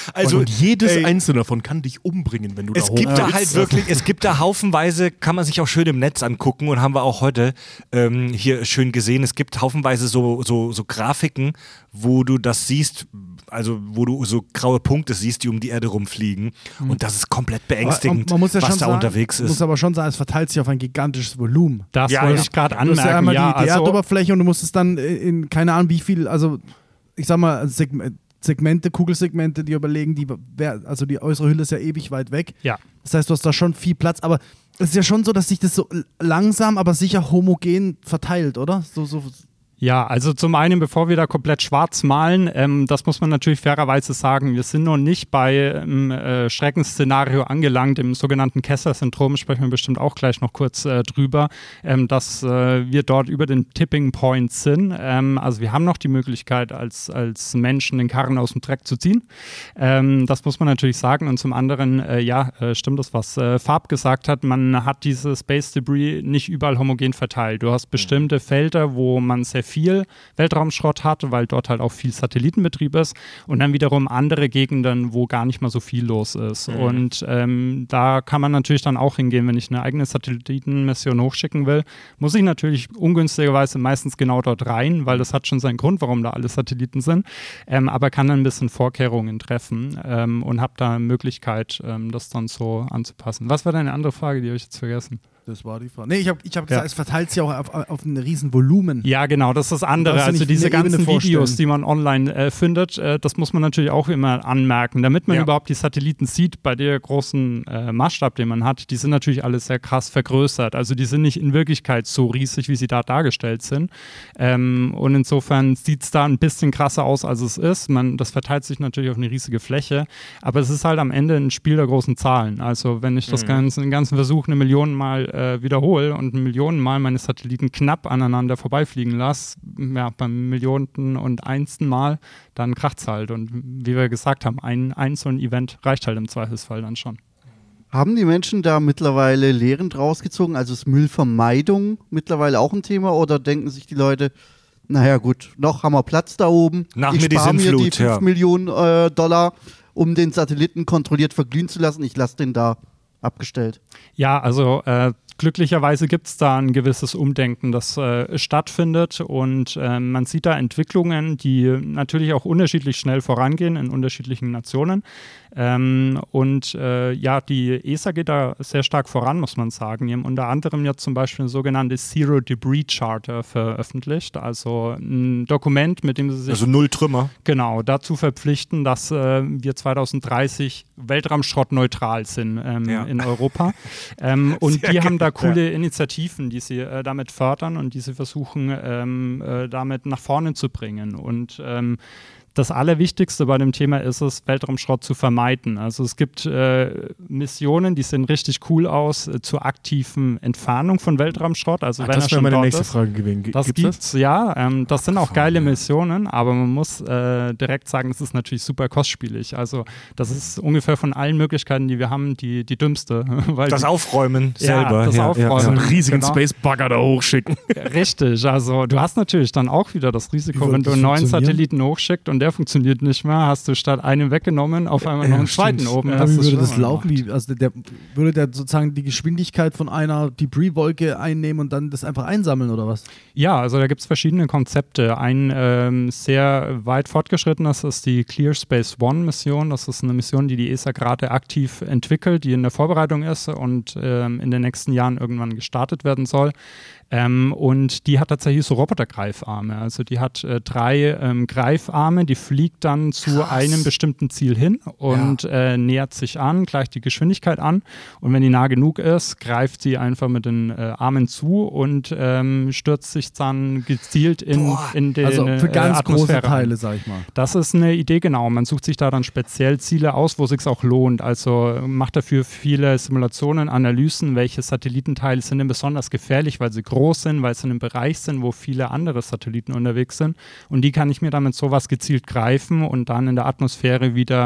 Also und jedes ey, einzelne davon kann dich umbringen, wenn du es da gibt hoch da willst. halt wirklich, es gibt da haufenweise, kann man sich auch schön im Netz angucken und haben wir auch heute ähm, hier schön gesehen, es gibt haufenweise so, so, so Grafiken, wo du das siehst, also wo du so graue Punkte siehst, die um die Erde rumfliegen Mhm. und das ist komplett beängstigend, man muss ja was schon da sagen, unterwegs ist. muss aber schon sagen, es verteilt sich auf ein gigantisches Volumen. Das Ja, wollte ja. ich gerade Du hast ja anmerken. einmal Ja, die, die also, Erdoberfläche und du musst es dann in, keine Ahnung wie viel, also ich sag mal Segment, Segmente, Kugelsegmente, die überlegen, die, also die äußere Hülle ist ja ewig weit weg. ja. Das heißt, du hast da schon viel Platz, aber es ist ja schon so, dass sich das so langsam, aber sicher homogen verteilt, oder? So, so. Ja, also zum einen, bevor wir da komplett schwarz malen, ähm, das muss man natürlich fairerweise sagen, wir sind noch nicht bei einem äh, Schreckensszenario angelangt, im sogenannten Kessler-Syndrom, sprechen wir bestimmt auch gleich noch kurz äh, drüber, ähm, dass äh, wir dort über den Tipping Point sind. Ähm, also wir haben noch die Möglichkeit, als, als Menschen den Karren aus dem Dreck zu ziehen. Ähm, das muss man natürlich sagen. Und zum anderen, äh, ja, äh, stimmt das, was äh, Farb gesagt hat, man hat diese Space Debris nicht überall homogen verteilt. Du hast bestimmte Felder, wo man sehr viel Weltraumschrott hat, weil dort halt auch viel Satellitenbetrieb ist und dann wiederum andere Gegenden, wo gar nicht mal so viel los ist. Mhm. Und ähm, da kann man natürlich dann auch hingehen, wenn ich eine eigene Satellitenmission hochschicken will, muss ich natürlich ungünstigerweise meistens genau dort rein, weil das hat schon seinen Grund, warum da alle Satelliten sind, ähm, aber kann dann ein bisschen Vorkehrungen treffen ähm, und habe da eine Möglichkeit, ähm, das dann so anzupassen. Was war deine andere Frage, die habe ich jetzt vergessen? Das war die Frage. Nee, ich habe ich hab gesagt, Ja. es verteilt sich auch auf, auf ein riesen Volumen. Ja, genau, das ist das andere. Darfst du Also nicht diese eine Ebene ganzen vorstellen? Videos, die man online äh, findet, äh, das muss man natürlich auch immer anmerken. Damit man Ja. überhaupt die Satelliten sieht, bei der großen äh, Maßstab, den man hat, die sind natürlich alle sehr krass vergrößert. Also die sind nicht in Wirklichkeit so riesig, wie sie da dargestellt sind. Ähm, und insofern sieht es da ein bisschen krasser aus, als es ist. Man, das verteilt sich natürlich auf eine riesige Fläche, aber es ist halt am Ende ein Spiel der großen Zahlen. Also wenn ich das Mhm. ganze, den ganzen Versuch eine Million Mal äh, wiederhole und Millionen Mal meine Satelliten knapp aneinander vorbeifliegen lasse, ja, beim Millionten und einsten Mal, dann kracht's halt. Und wie wir gesagt haben, ein, ein so ein Event reicht halt im Zweifelsfall dann schon. Haben die Menschen da mittlerweile Lehren draus gezogen? Also ist Müllvermeidung mittlerweile auch ein Thema? Oder denken sich die Leute, naja gut, noch haben wir Platz da oben. Nach ich mir die spare mir die Sintflut, fünf ja. Millionen äh, Dollar, um den Satelliten kontrolliert verglühen zu lassen. Ich lasse den da abgestellt. Ja, also äh, glücklicherweise gibt es da ein gewisses Umdenken, das äh, stattfindet und äh, man sieht da Entwicklungen, die natürlich auch unterschiedlich schnell vorangehen in unterschiedlichen Nationen. Ähm, und äh, ja, die E S A geht da sehr stark voran, muss man sagen. Die haben unter anderem ja zum Beispiel eine sogenannte Zero Debris Charter veröffentlicht, also ein Dokument, mit dem sie sich Also null Trümmer. genau dazu verpflichten, dass äh, wir zwanzig dreißig weltraumschrottneutral sind ähm, Ja. in Europa. Ähm, und Sehr die haben da geil, coole Initiativen, die sie äh, damit fördern und die sie versuchen, ähm, äh, damit nach vorne zu bringen. Und ähm, das Allerwichtigste bei dem Thema ist es, Weltraumschrott zu vermeiden. Also es gibt äh, Missionen, die sehen richtig cool aus, äh, zur aktiven Entfernung von Weltraumschrott. Also Ah, wenn das er wäre schon meine dort nächste ist. Frage gewesen. G- Das gibt's gibt's, ja. Ähm, das sind auch geile Missionen, aber man muss äh, direkt sagen, es ist natürlich super kostspielig. Also das ist ungefähr von allen Möglichkeiten, die wir haben, die, die dümmste. Weil Das die, Aufräumen Ja, selber. das Aufräumen. So einen riesigen Genau. Space-Bagger da hochschicken. Richtig, also du hast natürlich dann auch wieder das Risiko, Wie wenn wird du das einen neuen funktionieren? Satelliten hochschickst und der funktioniert nicht mehr, hast du statt einem weggenommen auf einmal noch Ja, einen zweiten stimmt. oben. Ja, Hast wie du würde schon das mal laufen? gemacht. Wie, also der, würde der sozusagen die Geschwindigkeit von einer Debris-Wolke einnehmen und dann das einfach einsammeln oder was? Ja, also da gibt es verschiedene Konzepte. Ein ähm, sehr weit fortgeschrittenes ist die Clear Space One Mission. Das ist eine Mission, die die E S A gerade aktiv entwickelt, die in der Vorbereitung ist und ähm, in den nächsten Jahren irgendwann gestartet werden soll. Ähm, und die hat tatsächlich so Robotergreifarme. Also die hat äh, drei ähm, Greifarme, die fliegt dann zu Krass. einem bestimmten Ziel hin und äh, nähert sich an, gleicht die Geschwindigkeit an. Und wenn die nah genug ist, greift sie einfach mit den äh, Armen zu und ähm, stürzt sich dann gezielt in, Boah. in den Also für äh, ganz Atmosphäre große Teile, rein. sag ich mal. Das ist eine Idee, genau. Man sucht sich da dann speziell Ziele aus, wo es sich auch lohnt. Also macht dafür viele Simulationen, Analysen, welche Satellitenteile sind denn besonders gefährlich, weil sie groß sind, weil sie in einem Bereich sind, wo viele andere Satelliten unterwegs sind. Und die kann ich mir dann mit sowas gezielt greifen und dann in der Atmosphäre wieder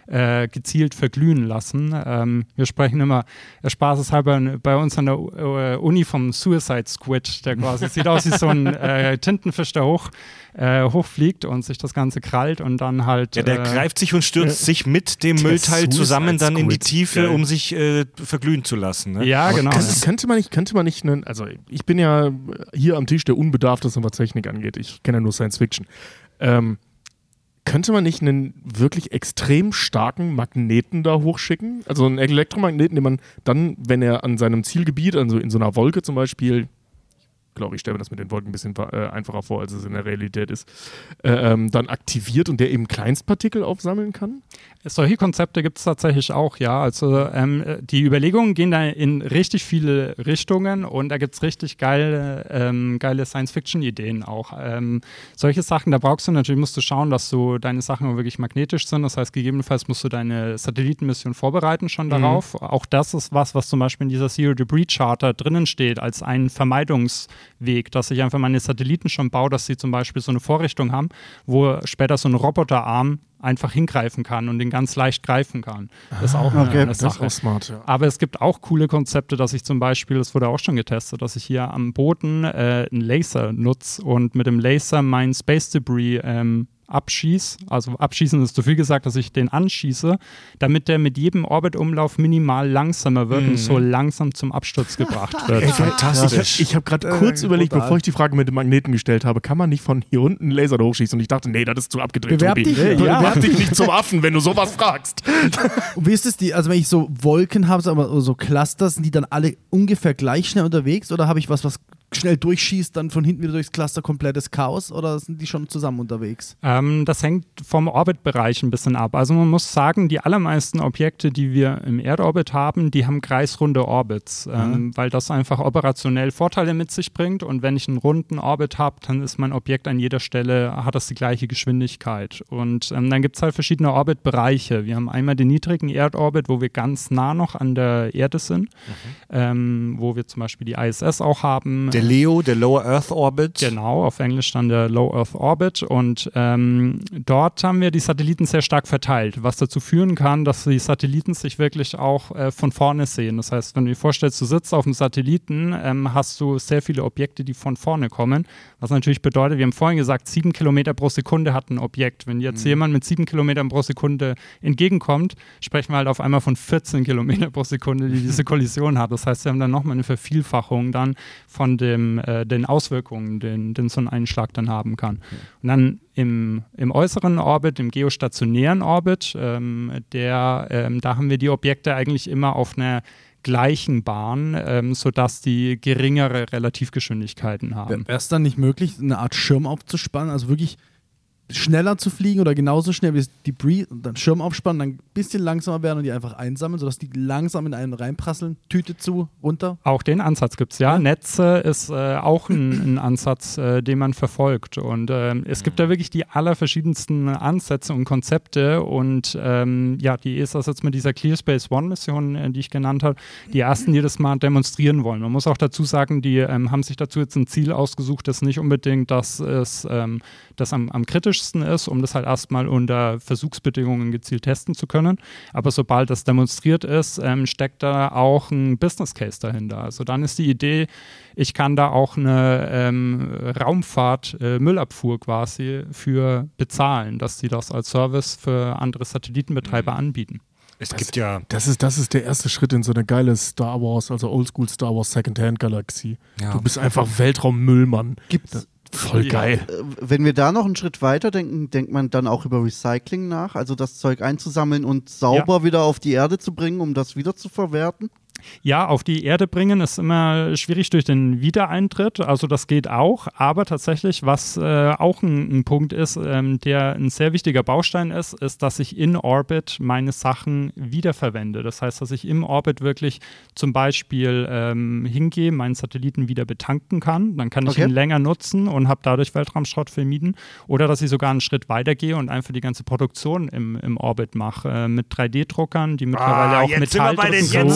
äh, gezielt verglühen lassen. Ähm, wir sprechen immer äh, spaßeshalber bei uns an der äh, Uni vom Suicide Squid, der quasi sieht aus wie so ein äh, Tintenfisch, der hoch, äh, hochfliegt und sich das Ganze krallt und dann halt... Ja, der äh, greift sich und stürzt äh, sich mit dem Müllteil Suicide zusammen dann in die Squid. Tiefe, Geil. um sich äh, verglühen zu lassen. Ne? Ja, genau. Könnte, ja. könnte man nicht, könnte man nicht, einen, also ich bin ja hier am Tisch der Unbedarfteste, was Technik angeht. Ich kenne ja nur Science Fiction. Ähm, könnte man nicht einen wirklich extrem starken Magneten da hochschicken? Also einen Elektromagneten, den man dann, wenn er an seinem Zielgebiet, also in so einer Wolke zum Beispiel, ich glaube, ich stelle mir das mit den Wolken ein bisschen äh, einfacher vor, als es in der Realität ist, äh, ähm, dann aktiviert und der eben Kleinstpartikel aufsammeln kann? Solche Konzepte gibt es tatsächlich auch, ja. Also ähm, die Überlegungen gehen da in richtig viele Richtungen und da gibt es richtig geile, ähm, geile Science-Fiction-Ideen auch. Ähm, solche Sachen, da brauchst du natürlich, musst du schauen, dass du deine Sachen wirklich magnetisch sind. Das heißt, gegebenenfalls musst du deine Satellitenmission vorbereiten schon darauf. Mhm. Auch das ist was, was zum Beispiel in dieser Zero-Debris-Charta drinnen steht, als ein Vermeidungsweg, dass ich einfach meine Satelliten schon baue, dass sie zum Beispiel so eine Vorrichtung haben, wo später so ein Roboterarm einfach hingreifen kann und den ganz leicht greifen kann. Das ist auch eine, okay. eine Sache. Das ist auch smart, ja. Aber es gibt auch coole Konzepte, dass ich zum Beispiel, das wurde auch schon getestet, dass ich hier am Boden äh, einen Laser nutze und mit dem Laser mein Space Debris ähm, abschieße, also abschießen ist zu viel gesagt, dass ich den anschieße, damit der mit jedem Orbitumlauf minimal langsamer wird mhm. und so langsam zum Absturz gebracht wird. Ey, fantastisch. Ich habe hab gerade Äh, kurz überlegt, brutal. bevor ich die Frage mit dem Magneten gestellt habe, kann man nicht von hier unten einen Laser da hochschießen? Und ich dachte, nee, das ist zu abgedreht, Bewerb Tobi. dich. Nee, Ja. Bewerb dich nicht zum Affen, wenn du sowas fragst. Und wie ist es die, also wenn ich so Wolken habe, aber so Cluster, sind die dann alle ungefähr gleich schnell unterwegs oder habe ich was, was schnell durchschießt, dann von hinten wieder durchs Cluster komplettes Chaos oder sind die schon zusammen unterwegs? Ähm, das hängt vom Orbitbereich ein bisschen ab. Also man muss sagen, die allermeisten Objekte, die wir im Erdorbit haben, die haben kreisrunde Orbits, ähm, mhm. weil das einfach operationell Vorteile mit sich bringt und wenn ich einen runden Orbit habe, dann ist mein Objekt an jeder Stelle, hat das die gleiche Geschwindigkeit und ähm, dann gibt es halt verschiedene Orbitbereiche. Wir haben einmal den niedrigen Erdorbit, wo wir ganz nah noch an der Erde sind, mhm. ähm, wo wir zum Beispiel die I S S auch haben. Der L E O, der Lower Earth Orbit. Genau, auf Englisch dann der Low Earth Orbit und ähm, dort haben wir die Satelliten sehr stark verteilt, was dazu führen kann, dass die Satelliten sich wirklich auch äh, von vorne sehen. Das heißt, wenn du dir vorstellst, du sitzt auf dem Satelliten, ähm, hast du sehr viele Objekte, die von vorne kommen, was natürlich bedeutet, wir haben vorhin gesagt, sieben Kilometer pro Sekunde hat ein Objekt. Wenn jetzt mhm. jemand mit sieben Kilometern pro Sekunde entgegenkommt, sprechen wir halt auf einmal von vierzehn Kilometer pro Sekunde, die diese Kollision hat. Das heißt, wir haben dann nochmal eine Vervielfachung dann von der Dem, äh, den Auswirkungen, den, den so ein Einschlag dann haben kann. Okay. Und dann im, im äußeren Orbit, im geostationären Orbit, ähm, der, ähm, da haben wir die Objekte eigentlich immer auf einer gleichen Bahn, ähm, sodass die geringere Relativgeschwindigkeiten haben. Wäre es dann nicht möglich, eine Art Schirm aufzuspannen, also wirklich schneller zu fliegen oder genauso schnell wie das Debris und dann Schirm aufspannen, dann ein bisschen langsamer werden und die einfach einsammeln, sodass die langsam in einen reinprasseln, Tüte zu, runter? Auch den Ansatz gibt es, ja. ja. Netze ist äh, auch ein, ein Ansatz, äh, den man verfolgt und äh, es gibt da wirklich die allerverschiedensten Ansätze und Konzepte und ähm, ja, die E S A ist jetzt mit dieser Clear Space One Mission, äh, die ich genannt habe, die ersten, die das mal demonstrieren wollen. Man muss auch dazu sagen, die ähm, haben sich dazu jetzt ein Ziel ausgesucht, das nicht unbedingt, dass es ähm, das am, am kritischsten ist, um das halt erstmal unter Versuchsbedingungen gezielt testen zu können. Aber sobald das demonstriert ist, ähm, steckt da auch ein Business Case dahinter. Also dann ist die Idee, ich kann da auch eine ähm, Raumfahrt, äh, Müllabfuhr quasi für bezahlen, dass die das als Service für andere Satellitenbetreiber mhm. anbieten. Es das, gibt ja. Das ist, das ist der erste Schritt in so eine geile Star Wars, also Oldschool Star Wars Secondhand-Galaxie. Ja. Du bist einfach Weltraummüllmann. Gibt's. Voll geil. Wenn wir da noch einen Schritt weiter denken, denkt man dann auch über Recycling nach, also das Zeug einzusammeln und sauber ja. wieder auf die Erde zu bringen, um das wieder zu verwerten? Ja, auf die Erde bringen ist immer schwierig durch den Wiedereintritt, also das geht auch, aber tatsächlich, was äh, auch ein, ein Punkt ist, ähm, der ein sehr wichtiger Baustein ist, ist, dass ich in Orbit meine Sachen wiederverwende. Das heißt, dass ich im Orbit wirklich zum Beispiel ähm, hingehe, meinen Satelliten wieder betanken kann, dann kann ich okay. ihn länger nutzen und habe dadurch Weltraumschrott vermieden, oder dass ich sogar einen Schritt weitergehe und einfach die ganze Produktion im, im Orbit mache, äh, mit drei D Druckern, die mittlerweile ah, auch jetzt Metall sind wir bei den, so. jetzt sind wir bei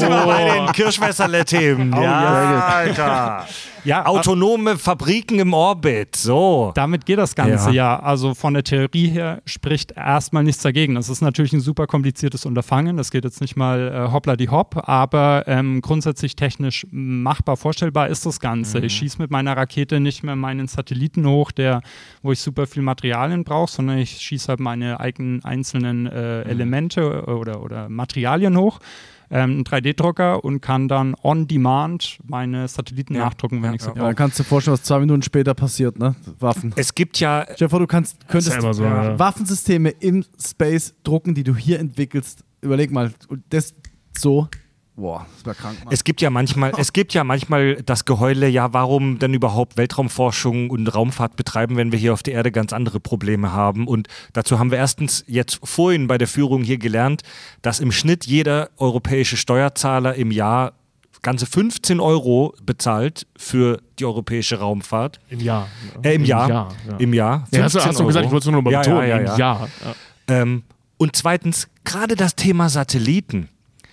bei den Kirschwässerle-Themen. Oh, ja, Alter. Ja, Autonome Fabriken im Orbit, so. Damit geht das Ganze, Ja. ja. Also von der Theorie her spricht erstmal nichts dagegen. Das ist natürlich ein super kompliziertes Unterfangen. Das geht jetzt nicht mal äh, hoppla die hopp, aber ähm, grundsätzlich technisch machbar, vorstellbar ist das Ganze. Mhm. Ich schieße mit meiner Rakete nicht mehr meinen Satelliten hoch, der, wo ich super viel Materialien brauche, sondern ich schieße halt meine eigenen einzelnen äh, Elemente oder, oder Materialien hoch. Ähm, einen drei D Drucker und kann dann on demand meine Satelliten Ja. nachdrucken, wenn Ja, ich sie ja. Ja, dann kannst du dir vorstellen, was zwei Minuten später passiert, ne? Waffen. Es gibt ja, Stell dir vor, du kannst, könntest ja immer so, ja. Waffensysteme im Space drucken, die du hier entwickelst. Überleg mal, und das so, boah, das wäre krank, Mann. es gibt ja manchmal, es gibt ja manchmal das Geheule, ja, warum denn überhaupt Weltraumforschung und Raumfahrt betreiben, wenn wir hier auf der Erde ganz andere Probleme haben. Und dazu haben wir erstens jetzt vorhin bei der Führung hier gelernt, dass im Schnitt jeder europäische Steuerzahler im Jahr ganze fünfzehn Euro bezahlt für die europäische Raumfahrt. Im Jahr. Äh, im, Jahr. ja. Im Jahr. Ja, hast du, fünfzehn hast du gesagt, ich wollte es nur noch mal Ja, betonen. ja, ja, Im ja. Jahr. Ja. Ähm, und zweitens, gerade das Thema Satelliten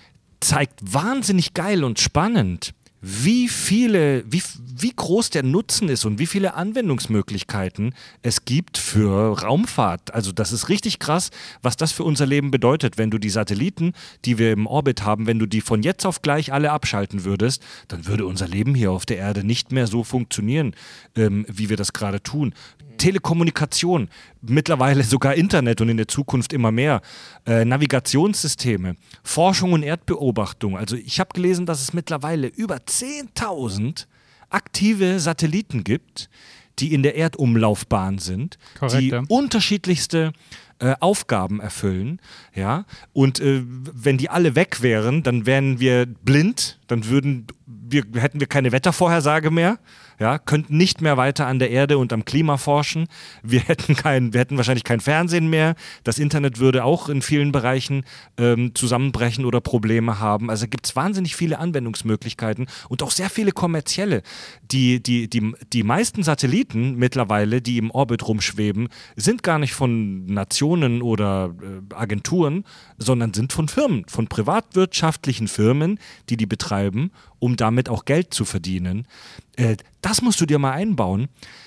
zeigt wahnsinnig geil und spannend, wie viele, wie, wie groß der Nutzen ist und wie viele Anwendungsmöglichkeiten es gibt für Raumfahrt. Also das ist richtig krass, was das für unser Leben bedeutet. Wenn du die Satelliten, die wir im Orbit haben, wenn du die von jetzt auf gleich alle abschalten würdest, dann würde unser Leben hier auf der Erde nicht mehr so funktionieren, ähm, wie wir das gerade tun. Telekommunikation, mittlerweile sogar Internet und in der Zukunft immer mehr, äh, Navigationssysteme, Forschung und Erdbeobachtung. Also ich habe gelesen, dass es mittlerweile über zehntausend aktive Satelliten gibt, die in der Erdumlaufbahn sind, Korrekt, die ja. unterschiedlichste äh, Aufgaben erfüllen, ja, und äh, wenn die alle weg wären, dann wären wir blind, dann würden wir, hätten wir keine Wettervorhersage mehr, ja, könnten nicht mehr weiter an der Erde und am Klima forschen, wir hätten, kein, wir hätten wahrscheinlich kein Fernsehen mehr, das Internet würde auch in vielen Bereichen ähm, zusammenbrechen oder Probleme haben, also gibt es wahnsinnig viele Anwendungsmöglichkeiten und auch sehr viele kommerzielle. Die, die, die, die meisten Satelliten mittlerweile, die im Orbit rumschweben, sind gar nicht von Nationen oder äh, Agenturen, sondern sind von Firmen, von privatwirtschaftlichen Firmen, die die betreiben, um damit auch Geld zu verdienen. Äh, das musst du dir mal einbauen.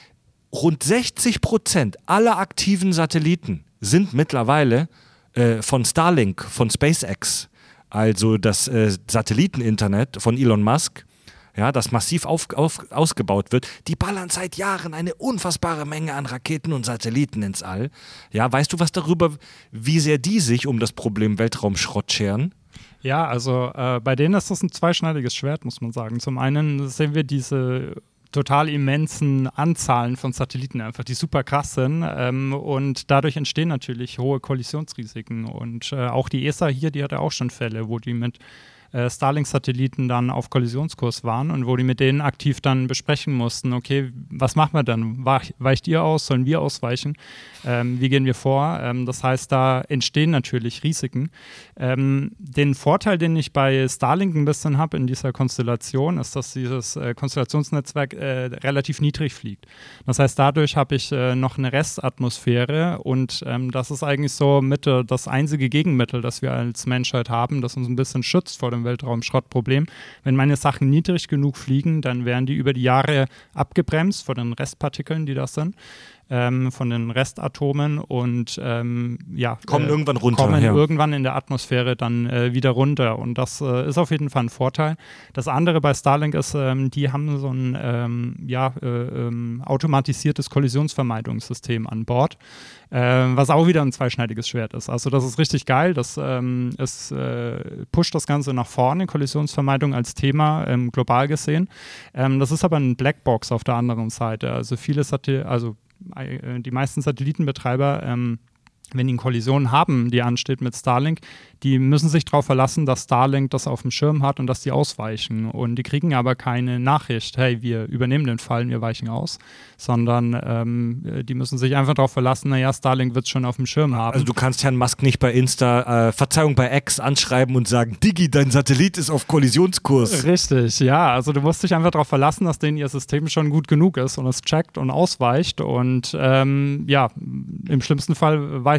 Rund sechzig Prozent aller aktiven Satelliten sind mittlerweile äh, von Starlink, von SpaceX, also das äh, Satelliteninternet von Elon Musk, ja, das massiv auf, auf, ausgebaut wird. Die ballern seit Jahren eine unfassbare Menge an Raketen und Satelliten ins All. Ja, weißt du was darüber, wie sehr die sich um das Problem Weltraumschrott scheren? Ja, also äh, bei denen ist das ein zweischneidiges Schwert, muss man sagen. Zum einen sehen wir diese total immensen Anzahlen von Satelliten einfach, die super krass sind ähm, und dadurch entstehen natürlich hohe Kollisionsrisiken und äh, auch die E S A hier, die hatte auch schon Fälle, wo die mit äh, Starlink-Satelliten dann auf Kollisionskurs waren und wo die mit denen aktiv dann besprechen mussten, okay, was machen wir dann? Weich, weicht ihr aus? Sollen wir ausweichen? Ähm, wie gehen wir vor? Ähm, das heißt, da entstehen natürlich Risiken. Ähm, den Vorteil, den ich bei Starlink ein bisschen habe in dieser Konstellation, ist, dass dieses äh, Konstellationsnetzwerk äh, relativ niedrig fliegt. Das heißt, dadurch habe ich äh, noch eine Restatmosphäre und ähm, das ist eigentlich so mit äh, das einzige Gegenmittel, das wir als Menschheit haben, das uns ein bisschen schützt vor dem Weltraumschrottproblem. Wenn meine Sachen niedrig genug fliegen, dann werden die über die Jahre abgebremst von den Restpartikeln, die das sind. Ähm, von den Restatomen und ähm, ja, Kommen äh, irgendwann runter. kommen ja. irgendwann in der Atmosphäre dann äh, wieder runter und das äh, ist auf jeden Fall ein Vorteil. Das andere bei Starlink ist, ähm, die haben so ein ähm, ja, äh, ähm, automatisiertes Kollisionsvermeidungssystem an Bord, äh, was auch wieder ein zweischneidiges Schwert ist. Also das ist richtig geil, das ähm, ist, äh, pusht das Ganze nach vorne, Kollisionsvermeidung als Thema ähm, global gesehen. Ähm, das ist aber ein Blackbox auf der anderen Seite. Also viele Satelli- also die meisten Satellitenbetreiber, ähm, wenn die eine Kollision haben, die ansteht mit Starlink, die müssen sich darauf verlassen, dass Starlink das auf dem Schirm hat und dass die ausweichen. Und die kriegen aber keine Nachricht, hey, wir übernehmen den Fall, wir weichen aus, sondern ähm, die müssen sich einfach darauf verlassen, naja, Starlink wird es schon auf dem Schirm haben. Also du kannst Herrn Musk nicht bei Insta, äh, Verzeihung, bei X anschreiben und sagen, Digi, dein Satellit ist auf Kollisionskurs. Richtig, ja. Also du musst dich einfach darauf verlassen, dass denen ihr System schon gut genug ist und es checkt und ausweicht. Und ähm, ja, im schlimmsten Fall weicht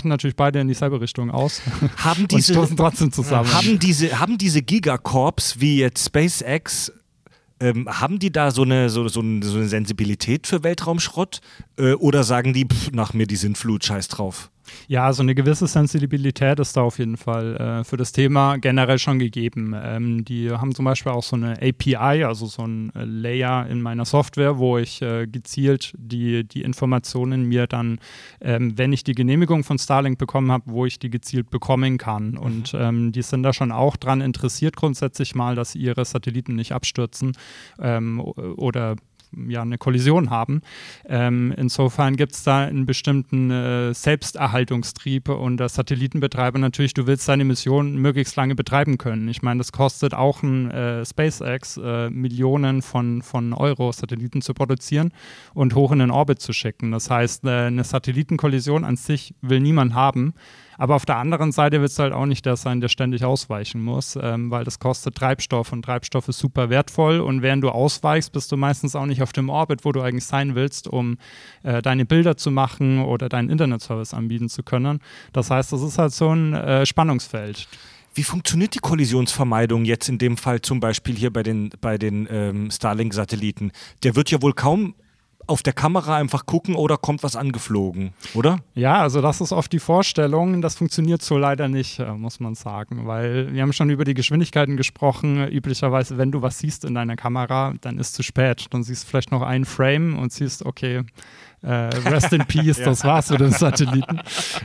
weichen natürlich beide in dieselbe Richtung aus. Haben diese, und stoßen trotzdem zusammen. Haben diese, haben diese Gigacorps wie jetzt SpaceX, ähm, haben die da so eine, so, so, eine, so eine Sensibilität für Weltraumschrott? Äh, oder sagen die, pff, nach mir die Sintflut, scheiß drauf? Ja, also eine gewisse Sensibilität ist da auf jeden Fall äh, für das Thema generell schon gegeben. Ähm, die haben zum Beispiel auch so eine A P I, also so ein äh, Layer in meiner Software, wo ich äh, gezielt die, die Informationen mir dann, ähm, wenn ich die Genehmigung von Starlink bekommen habe, wo ich die gezielt bekommen kann. Mhm. Und ähm, die sind da schon auch dran interessiert grundsätzlich mal, dass ihre Satelliten nicht abstürzen ähm, oder ja, eine Kollision haben. Ähm, insofern gibt es da einen bestimmten äh, Selbsterhaltungstrieb und der Satellitenbetreiber natürlich, du willst deine Mission möglichst lange betreiben können. Ich meine, das kostet auch ein äh, SpaceX äh, Millionen von, von Euro, Satelliten zu produzieren und hoch in den Orbit zu schicken. Das heißt, äh, eine Satellitenkollision an sich will niemand haben. Aber auf der anderen Seite wird es halt auch nicht der sein, der ständig ausweichen muss, ähm, weil das kostet Treibstoff und Treibstoff ist super wertvoll und während du ausweichst, bist du meistens auch nicht auf dem Orbit, wo du eigentlich sein willst, um äh, deine Bilder zu machen oder deinen Internetservice anbieten zu können. Das heißt, das ist halt so ein äh, Spannungsfeld. Wie funktioniert die Kollisionsvermeidung jetzt in dem Fall zum Beispiel hier bei den, bei den ähm, Starlink-Satelliten? Der wird ja wohl kaum auf der Kamera einfach gucken oder kommt was angeflogen, oder? Ja, also das ist oft die Vorstellung. Das funktioniert so leider nicht, muss man sagen, weil wir haben schon über die Geschwindigkeiten gesprochen. Üblicherweise, wenn du was siehst in deiner Kamera, dann ist es zu spät. Dann siehst du vielleicht noch einen Frame und siehst, okay, äh, rest in peace, ja. Das war's für den Satelliten.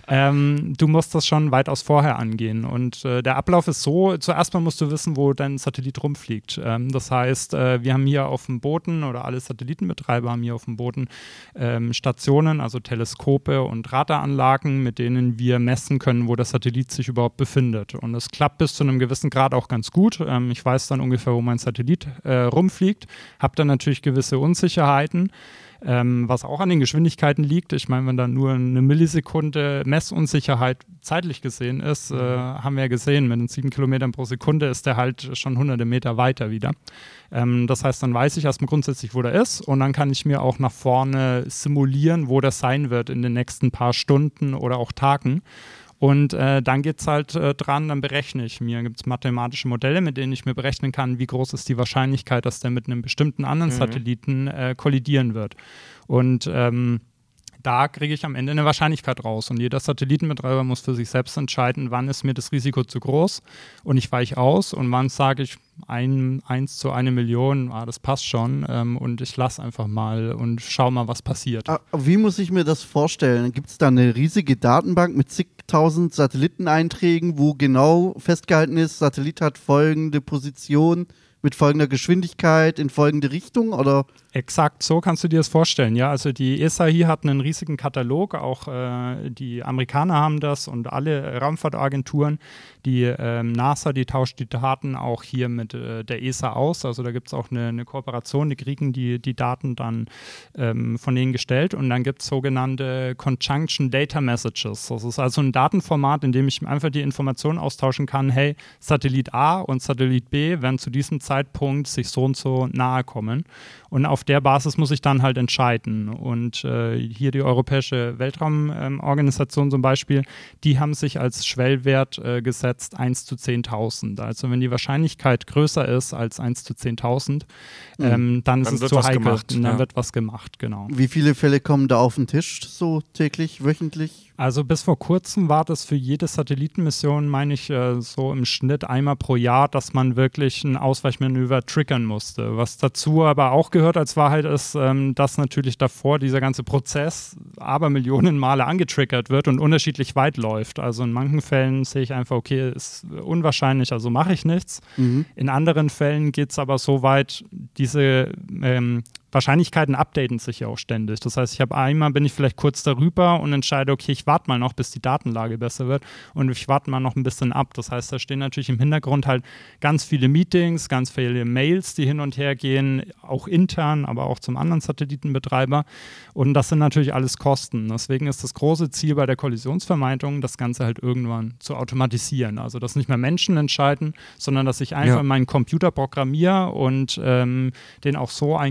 Ähm, du musst das schon weitaus vorher angehen und äh, der Ablauf ist so, zuerst mal musst du wissen, wo dein Satellit rumfliegt. Ähm, das heißt, äh, wir haben hier auf dem Boden oder alle Satellitenbetreiber haben hier auf dem Boden ähm, Stationen, also Teleskope und Radaranlagen, mit denen wir messen können, wo der Satellit sich überhaupt befindet. Und das klappt bis zu einem gewissen Grad auch ganz gut. Ähm, ich weiß dann ungefähr, wo mein Satellit äh, rumfliegt, habe dann natürlich gewisse Unsicherheiten. Ähm, was auch an den Geschwindigkeiten liegt. Ich meine, wenn da nur eine Millisekunde Messunsicherheit zeitlich gesehen ist, äh, haben wir ja gesehen, mit den sieben Kilometern pro Sekunde ist der halt schon hunderte Meter weiter wieder. Ähm, das heißt, dann weiß ich erstmal grundsätzlich, wo der ist und dann kann ich mir auch nach vorne simulieren, wo das sein wird in den nächsten paar Stunden oder auch Tagen. Und äh, dann geht es halt äh, dran, dann berechne ich mir. Gibt es mathematische Modelle, mit denen ich mir berechnen kann, wie groß ist die Wahrscheinlichkeit, dass der mit einem bestimmten anderen mhm. Satelliten äh, kollidieren wird. Und ähm, da kriege ich am Ende eine Wahrscheinlichkeit raus. Und jeder Satellitenbetreiber muss für sich selbst entscheiden, wann ist mir das Risiko zu groß und ich weiche aus und wann sage ich, ein, eins zu eine Million, ah, das passt schon ähm, und ich lasse einfach mal und schau mal, was passiert. Wie muss ich mir das vorstellen? Gibt es da eine riesige Datenbank mit zigtausend Satelliteneinträgen, wo genau festgehalten ist, Satellit hat folgende Position mit folgender Geschwindigkeit in folgende Richtung, oder? Exakt, so kannst du dir das vorstellen, ja. Also die E S A hier hat einen riesigen Katalog, auch äh, die Amerikaner haben das und alle Raumfahrtagenturen. Die ähm, NASA, die tauscht die Daten auch hier mit äh, der E S A aus. Also da gibt es auch eine, eine Kooperation, die kriegen die, die Daten dann ähm, von denen gestellt und dann gibt es sogenannte Conjunction Data Messages. Das ist also ein Datenformat, in dem ich einfach die Informationen austauschen kann, hey, Satellit A und Satellit B werden zu diesem Zeitpunkt sich so und so nahe kommen. Und auf der Basis muss ich dann halt entscheiden. Und äh, hier die Europäische Weltraumorganisation ähm, zum Beispiel, die haben sich als Schwellwert äh, gesetzt eins zu zehntausend. Also wenn die Wahrscheinlichkeit größer ist als eins zu zehntausend, ähm, mhm. dann ist dann es zu heikel. Gemacht, und dann ja. wird was gemacht, genau. Wie viele Fälle kommen da auf den Tisch, so täglich, wöchentlich? Also bis vor kurzem war das für jede Satellitenmission, meine ich, äh, so im Schnitt einmal pro Jahr, dass man wirklich ein Ausweichmanöver triggern musste. Was dazu aber auch gehört als Wahrheit ist, ähm, dass natürlich davor dieser ganze Prozess aber Millionen Male angetriggert wird und unterschiedlich weit läuft. Also in manchen Fällen sehe ich einfach, okay, ist unwahrscheinlich, also mache ich nichts. Mhm. In anderen Fällen geht es aber so weit, diese ähm, Wahrscheinlichkeiten updaten sich ja auch ständig. Das heißt, ich habe einmal, bin ich vielleicht kurz darüber und entscheide, okay, ich warte mal noch, bis die Datenlage besser wird und ich warte mal noch ein bisschen ab. Das heißt, da stehen natürlich im Hintergrund halt ganz viele Meetings, ganz viele Mails, die hin und her gehen, auch intern, aber auch zum anderen Satellitenbetreiber. Und das sind natürlich alles Kosten. Deswegen ist das große Ziel bei der Kollisionsvermeidung, das Ganze halt irgendwann zu automatisieren. Also, dass nicht mehr Menschen entscheiden, sondern dass ich einfach ja. meinen Computer programmiere und ähm, den auch so eingerichtet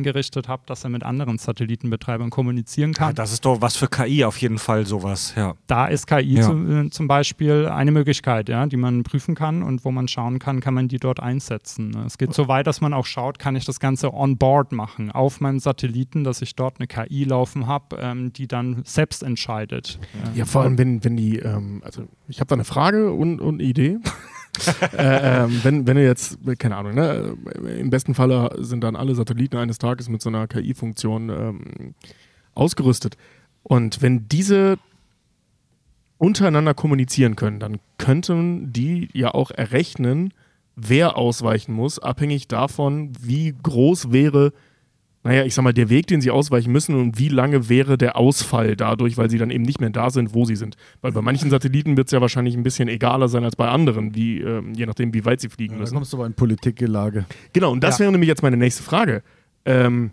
getestet habe, dass er mit anderen Satellitenbetreibern kommunizieren kann. Ja, das ist doch was für K I auf jeden Fall, sowas, ja. Da ist K I Ja. zum, äh, zum Beispiel eine Möglichkeit, ja, die man prüfen kann und wo man schauen kann, kann man die dort einsetzen. Es geht so weit, dass man auch schaut, kann ich das Ganze on board machen, auf meinem Satelliten, dass ich dort eine K I laufen habe, ähm, die dann selbst entscheidet. Ja, vor allem, wenn, wenn die, ähm, also ich habe da eine Frage und, und eine Idee. äh, ähm, wenn, wenn du jetzt, keine Ahnung, ne, im besten Falle sind dann alle Satelliten eines Tages mit so einer K I-Funktion ähm, ausgerüstet. Und wenn diese untereinander kommunizieren können, dann könnten die ja auch errechnen, wer ausweichen muss, abhängig davon, wie groß wäre, naja, ich sag mal, der Weg, den sie ausweichen müssen und wie lange wäre der Ausfall dadurch, weil sie dann eben nicht mehr da sind, wo sie sind. Weil bei manchen Satelliten wird es ja wahrscheinlich ein bisschen egaler sein als bei anderen, wie, ähm, je nachdem, wie weit sie fliegen Ja, da müssen. kommst du aber in Politikgelage. Genau, und das Ja. wäre nämlich jetzt meine nächste Frage. Ähm,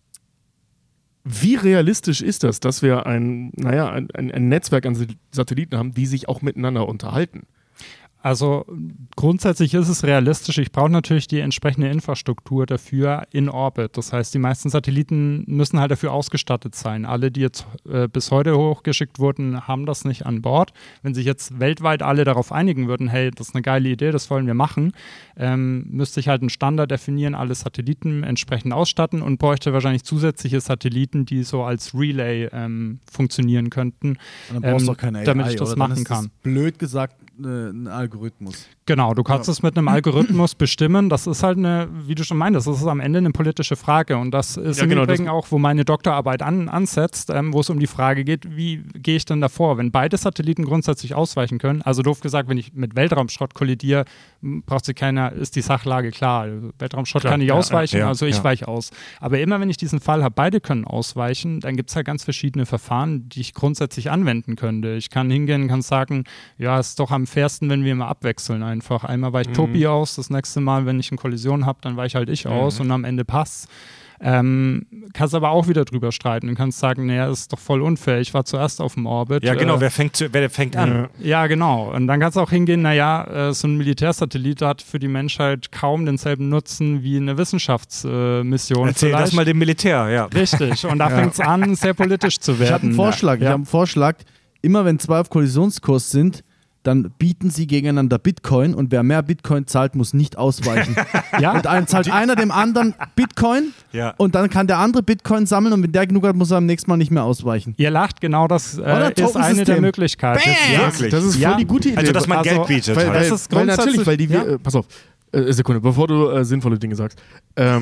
wie realistisch ist das, dass wir ein, naja, ein, ein, ein Netzwerk an Satelliten haben, die sich auch miteinander unterhalten? Also grundsätzlich ist es realistisch. Ich brauche natürlich die entsprechende Infrastruktur dafür in Orbit. Das heißt, die meisten Satelliten müssen halt dafür ausgestattet sein. Alle, die jetzt äh, bis heute hochgeschickt wurden, haben das nicht an Bord. Wenn sich jetzt weltweit alle darauf einigen würden, hey, das ist eine geile Idee, das wollen wir machen, ähm, müsste ich halt einen Standard definieren, alle Satelliten entsprechend ausstatten und bräuchte wahrscheinlich zusätzliche Satelliten, die so als Relay ähm, funktionieren könnten, Und dann brauchst du ähm, auch keine A I, damit ich das oder? Dann machen ist kann. Das blöd gesagt, äh, ein Algorithmus. Genau, du kannst Ja. es mit einem Algorithmus bestimmen. Das ist halt eine, wie du schon meintest, das ist am Ende eine politische Frage. Und das ist Ja, im genau, Übrigen das- auch, wo meine Doktorarbeit an, ansetzt, ähm, wo es um die Frage geht, wie gehe ich denn davor, wenn beide Satelliten grundsätzlich ausweichen können. Also doof gesagt, wenn ich mit Weltraumschrott kollidiere, m, braucht sich keiner, ist die Sachlage klar. Weltraumschrott Klar, kann nicht ja, ausweichen, ja, also ich ja. weiche aus. Aber immer wenn ich diesen Fall habe, beide können ausweichen, dann gibt es halt ganz verschiedene Verfahren, die ich grundsätzlich anwenden könnte. Ich kann hingehen und kann sagen, ja, es ist doch am fairsten, wenn wir immer abwechseln einfach. Einmal weicht Tobi aus, das nächste Mal, wenn ich eine Kollision habe, dann weiche halt ich aus und am Ende passt's. Ähm, kannst aber auch wieder drüber streiten und kannst sagen, naja, das ist doch voll unfair, ich war zuerst auf dem Orbit. Ja, genau, Äh, wer fängt, zu- wer fängt an? ja, genau. Und dann kannst du auch hingehen, naja, äh, so ein Militärsatellit hat für die Menschheit kaum denselben Nutzen wie eine Wissenschaftsmission. äh, Erzähl das mal dem Militär, ja. Richtig. Und da fängt es an, sehr politisch zu werden. Ich habe einen Vorschlag. Ich Ja. habe einen Vorschlag. Immer wenn zwei auf Kollisionskurs sind, dann bieten sie gegeneinander Bitcoin und wer mehr Bitcoin zahlt, muss nicht ausweichen. Ja? Und dann zahlt einer dem anderen Bitcoin Ja. und dann kann der andere Bitcoin sammeln und wenn der genug hat, muss er am nächsten Mal nicht mehr ausweichen. Ihr lacht, genau das äh, Oder ist eine der Tokensystem. Möglichkeiten. Bam! Ja. Wirklich? Das ist voll Ja. die gute Idee. Also, dass man Also, Geld bietet. weil, halt. weil, Das ist weil natürlich, grundsätzlich- weil die, ja. äh, pass auf, äh, Sekunde, bevor du äh, sinnvolle Dinge sagst. Ähm,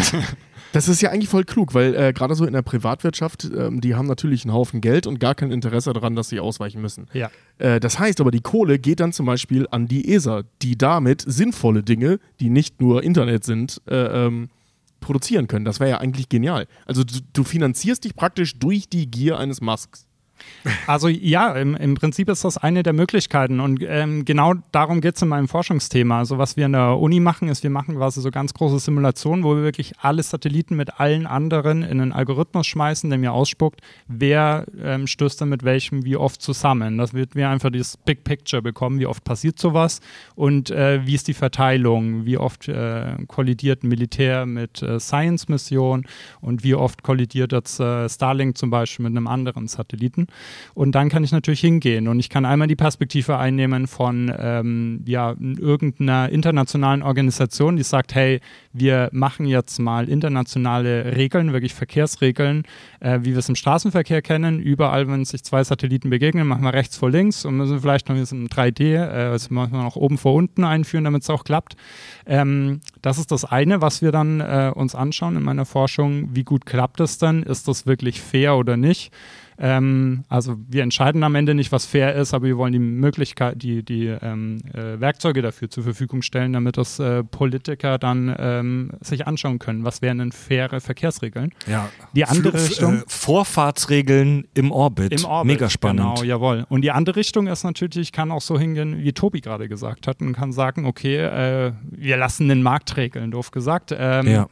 das ist ja eigentlich voll klug, weil äh, gerade so in der Privatwirtschaft, ähm, die haben natürlich einen Haufen Geld und gar kein Interesse daran, dass sie ausweichen müssen. Ja. Äh, das heißt aber, die Kohle geht dann zum Beispiel an die E S A, die damit sinnvolle Dinge, die nicht nur Internet sind, äh, ähm, produzieren können. Das wäre ja eigentlich genial. Also du, du finanzierst dich praktisch durch die Gier eines Musks. Also ja, im, im Prinzip ist das eine der Möglichkeiten und ähm, genau darum geht es in meinem Forschungsthema. Also was wir in der Uni machen, ist, wir machen quasi so ganz große Simulationen, wo wir wirklich alle Satelliten mit allen anderen in einen Algorithmus schmeißen, der mir ausspuckt, wer ähm, stößt dann mit welchem wie oft zusammen. Das wird wir einfach dieses Big Picture bekommen, wie oft passiert sowas und äh, wie ist die Verteilung, wie oft äh, kollidiert ein Militär mit äh, Science-Missionen und wie oft kollidiert jetzt äh, Starlink zum Beispiel mit einem anderen Satelliten. Und dann kann ich natürlich hingehen und ich kann einmal die Perspektive einnehmen von ähm, ja, irgendeiner internationalen Organisation, die sagt, hey, wir machen jetzt mal internationale Regeln, wirklich Verkehrsregeln, äh, wie wir es im Straßenverkehr kennen. Überall, wenn sich zwei Satelliten begegnen, machen wir rechts vor links und müssen vielleicht noch in drei D, äh, also machen wir noch oben vor unten einführen, damit es auch klappt. Ähm, das ist das eine, was wir dann äh, uns anschauen in meiner Forschung. Wie gut klappt es denn? Ist das wirklich fair oder nicht? Ähm, also wir entscheiden am Ende nicht, was fair ist, aber wir wollen die Möglichkeit, die, die ähm, äh, Werkzeuge dafür zur Verfügung stellen, damit das äh, Politiker dann ähm, sich anschauen können, was wären denn faire Verkehrsregeln. Ja. Die andere Fl- Richtung- Äh, Vorfahrtsregeln im Orbit. Im Orbit. Mega spannend. Genau, jawohl. Und die andere Richtung ist natürlich, ich kann auch so hingehen, wie Tobi gerade gesagt hat, und kann sagen, okay, äh, wir lassen den Markt regeln, doof gesagt. Ähm, Ja.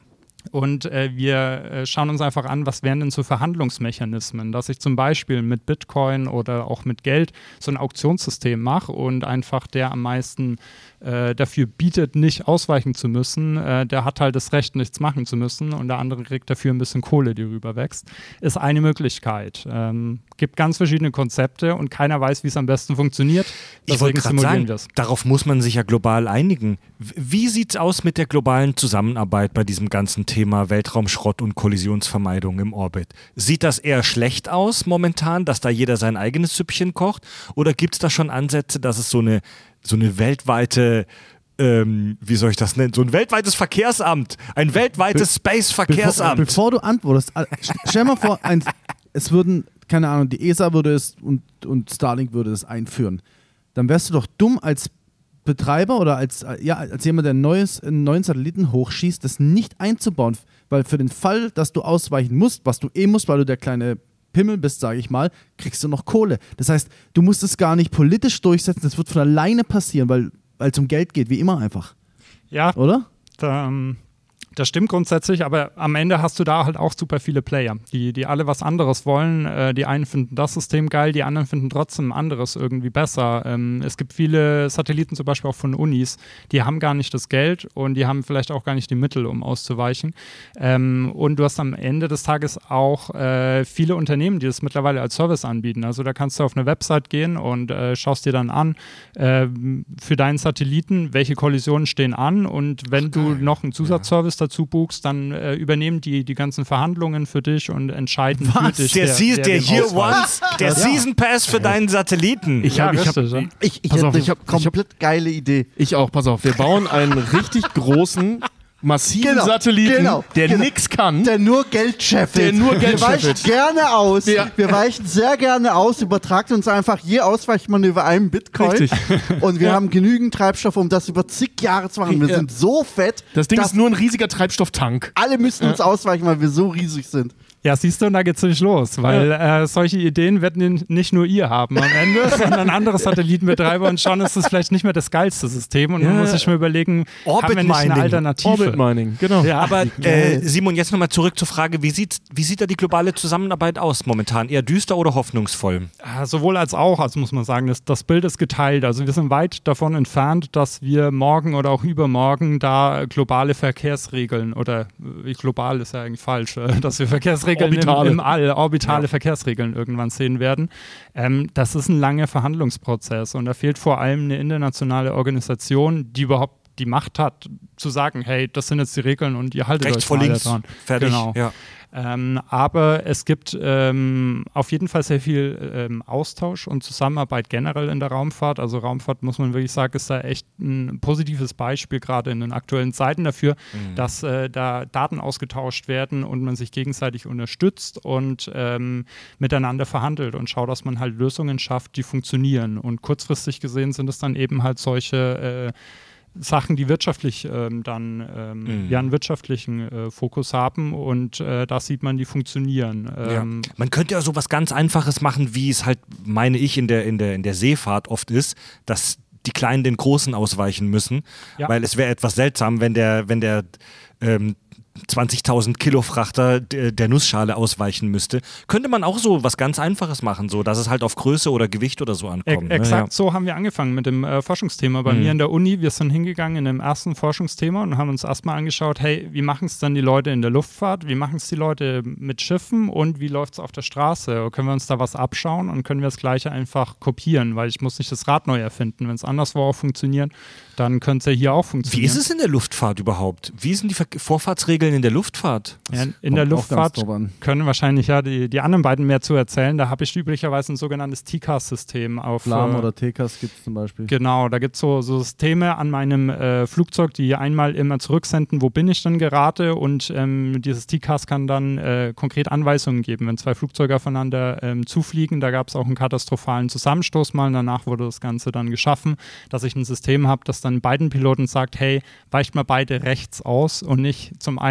Und äh, wir äh, schauen uns einfach an, was wären denn so Verhandlungsmechanismen, dass ich zum Beispiel mit Bitcoin oder auch mit Geld so ein Auktionssystem mache und einfach der am meisten äh, dafür bietet, nicht ausweichen zu müssen, äh, der hat halt das Recht, nichts machen zu müssen und der andere kriegt dafür ein bisschen Kohle, die rüber wächst, ist eine Möglichkeit. Ähm, gibt ganz verschiedene Konzepte und keiner weiß, wie es am besten funktioniert. Ich wollte Deswegen gerade simulieren wir sagen, es. darauf muss man sich ja global einigen. Wie sieht es aus mit der globalen Zusammenarbeit bei diesem ganzen Thema Weltraumschrott und Kollisionsvermeidung im Orbit? Sieht das eher schlecht aus momentan, dass da jeder sein eigenes Süppchen kocht? Oder gibt es da schon Ansätze, dass es so eine, so eine weltweite, ähm, wie soll ich das nennen, so ein weltweites Verkehrsamt, ein weltweites Space-Verkehrsamt? Bevor, bevor du antwortest, äh, stell mal vor, ein, es würden, keine Ahnung, die E S A würde es und, und Starlink würde es einführen. Dann wärst du doch dumm als Betreiber oder als, ja, als jemand, der ein neues, einen neuen Satelliten hochschießt, das nicht einzubauen. Weil für den Fall, dass du ausweichen musst, was du eh musst, weil du der kleine Pimmel bist, sage ich mal, kriegst du noch Kohle. Das heißt, du musst es gar nicht politisch durchsetzen, das wird von alleine passieren, weil es um Geld geht, wie immer einfach. Ja, Oder? da, ähm, das stimmt grundsätzlich, aber am Ende hast du da halt auch super viele Player, die, die alle was anderes wollen. Äh, die einen finden das System geil, die anderen finden trotzdem ein anderes irgendwie besser. Ähm, es gibt viele Satelliten, zum Beispiel auch von Unis, die haben gar nicht das Geld und die haben vielleicht auch gar nicht die Mittel, um auszuweichen. Ähm, und du hast am Ende des Tages auch äh, viele Unternehmen, die das mittlerweile als Service anbieten. Also da kannst du auf eine Website gehen und äh, schaust dir dann an, äh, für deinen Satelliten, welche Kollisionen stehen an und wenn du noch einen Zusatzservice dazu buchst, dann äh, übernehmen die die ganzen Verhandlungen für dich und entscheiden Was? für dich. Der, der, der, der Year Once, Once, der Season Pass für deinen Satelliten. Ich Ja, habe, ich habe, richtig, ja. Ich, ich Pass hätte auf, eine ich hab- ich hab- komplett geile Idee. ich auch, pass auf, wir bauen einen richtig großen, massiven Genau, Satelliten, genau, der genau. nix kann. Der nur Geld scheffelt. Der nur Geld Wir weichen scheffelt. gerne aus. Ja. Wir weichen sehr gerne aus. Übertragt uns einfach je Ausweichmanöver einem Bitcoin. Richtig. Und wir haben genügend Treibstoff, um das über zig Jahre zu machen. Wir Ja. sind so fett, Das Ding dass ist nur ein riesiger Treibstofftank. alle müssen uns ausweichen, weil wir so riesig sind. Ja, siehst du, und da geht's nicht los, weil äh, solche Ideen werden nicht nur ihr haben am Ende, sondern andere Satellitenbetreiber und schon ist es vielleicht nicht mehr das geilste System und man Ja. muss sich mal überlegen, Orbit haben wir nicht eine Mining. Alternative? Orbit Mining, genau. Ja, Aber äh, Simon, jetzt nochmal zurück zur Frage, wie sieht, wie sieht da die globale Zusammenarbeit aus momentan? Eher düster oder hoffnungsvoll? Ja, sowohl als auch, also muss man sagen, das, das Bild ist geteilt. Also wir sind weit davon entfernt, dass wir morgen oder auch übermorgen da globale Verkehrsregeln oder äh, global ist ja eigentlich falsch, äh, dass wir Verkehrsregeln im, Orbitale. im All, orbitale Ja. Verkehrsregeln irgendwann sehen werden. Ähm, das ist ein langer Verhandlungsprozess und da fehlt vor allem eine internationale Organisation, die überhaupt die Macht hat, zu sagen, hey, das sind jetzt die Regeln und ihr haltet Rechts euch vor mal links, daran. fertig. Genau. Ja. Ähm, aber es gibt ähm, auf jeden Fall sehr viel ähm, Austausch und Zusammenarbeit generell in der Raumfahrt. Also Raumfahrt, muss man wirklich sagen, ist da echt ein positives Beispiel, gerade in den aktuellen Zeiten dafür, Mhm. dass äh, da Daten ausgetauscht werden und man sich gegenseitig unterstützt und ähm, miteinander verhandelt und schaut, dass man halt Lösungen schafft, die funktionieren. Und kurzfristig gesehen sind es dann eben halt solche äh, Sachen, die wirtschaftlich ähm, dann ähm, Mhm. ja einen wirtschaftlichen äh, Fokus haben und äh, da sieht man, die funktionieren. Ähm, Ja. Man könnte ja so was ganz Einfaches machen, wie es halt, meine ich, in der, in der, in der Seefahrt oft ist, dass die Kleinen den Großen ausweichen müssen, Ja. weil es wäre etwas seltsam, wenn der, wenn der ähm, zwanzigtausend Kilo Frachter der, der Nussschale ausweichen müsste. Könnte man auch so was ganz Einfaches machen, so dass es halt auf Größe oder Gewicht oder so e- ankommt. exakt Ne? so haben wir angefangen mit dem äh, Forschungsthema bei Mhm. mir in der Uni. Wir sind hingegangen in dem ersten Forschungsthema und haben uns erstmal angeschaut, hey, wie machen es dann die Leute in der Luftfahrt, wie machen es die Leute mit Schiffen und wie läuft es auf der Straße? Können wir uns da was abschauen und können wir das Gleiche einfach kopieren, weil ich muss nicht das Rad neu erfinden. Wenn es anderswo auch funktioniert, dann könnte es ja hier auch Ja. funktionieren. Wie ist es in der Luftfahrt überhaupt? Wie sind die Ver Vorfahrtsregeln in der Luftfahrt? Ja, in der Kommt auch ganz Luftfahrt drauf an. können wahrscheinlich ja die, die anderen beiden mehr zu erzählen. Da habe ich üblicherweise ein sogenanntes T C A S-System auf. Flam äh, oder T C A S gibt es zum Beispiel. Genau, da gibt es so, so Systeme an meinem äh, Flugzeug, die einmal immer zurücksenden, wo bin ich denn gerade und ähm, dieses T C A S kann dann äh, konkret Anweisungen geben, wenn zwei Flugzeuge aufeinander ähm, zufliegen. Da gab es auch einen katastrophalen Zusammenstoß mal und danach wurde das Ganze dann geschaffen, dass ich ein System habe, das dann beiden Piloten sagt, hey, weicht mal beide rechts aus und nicht zum einen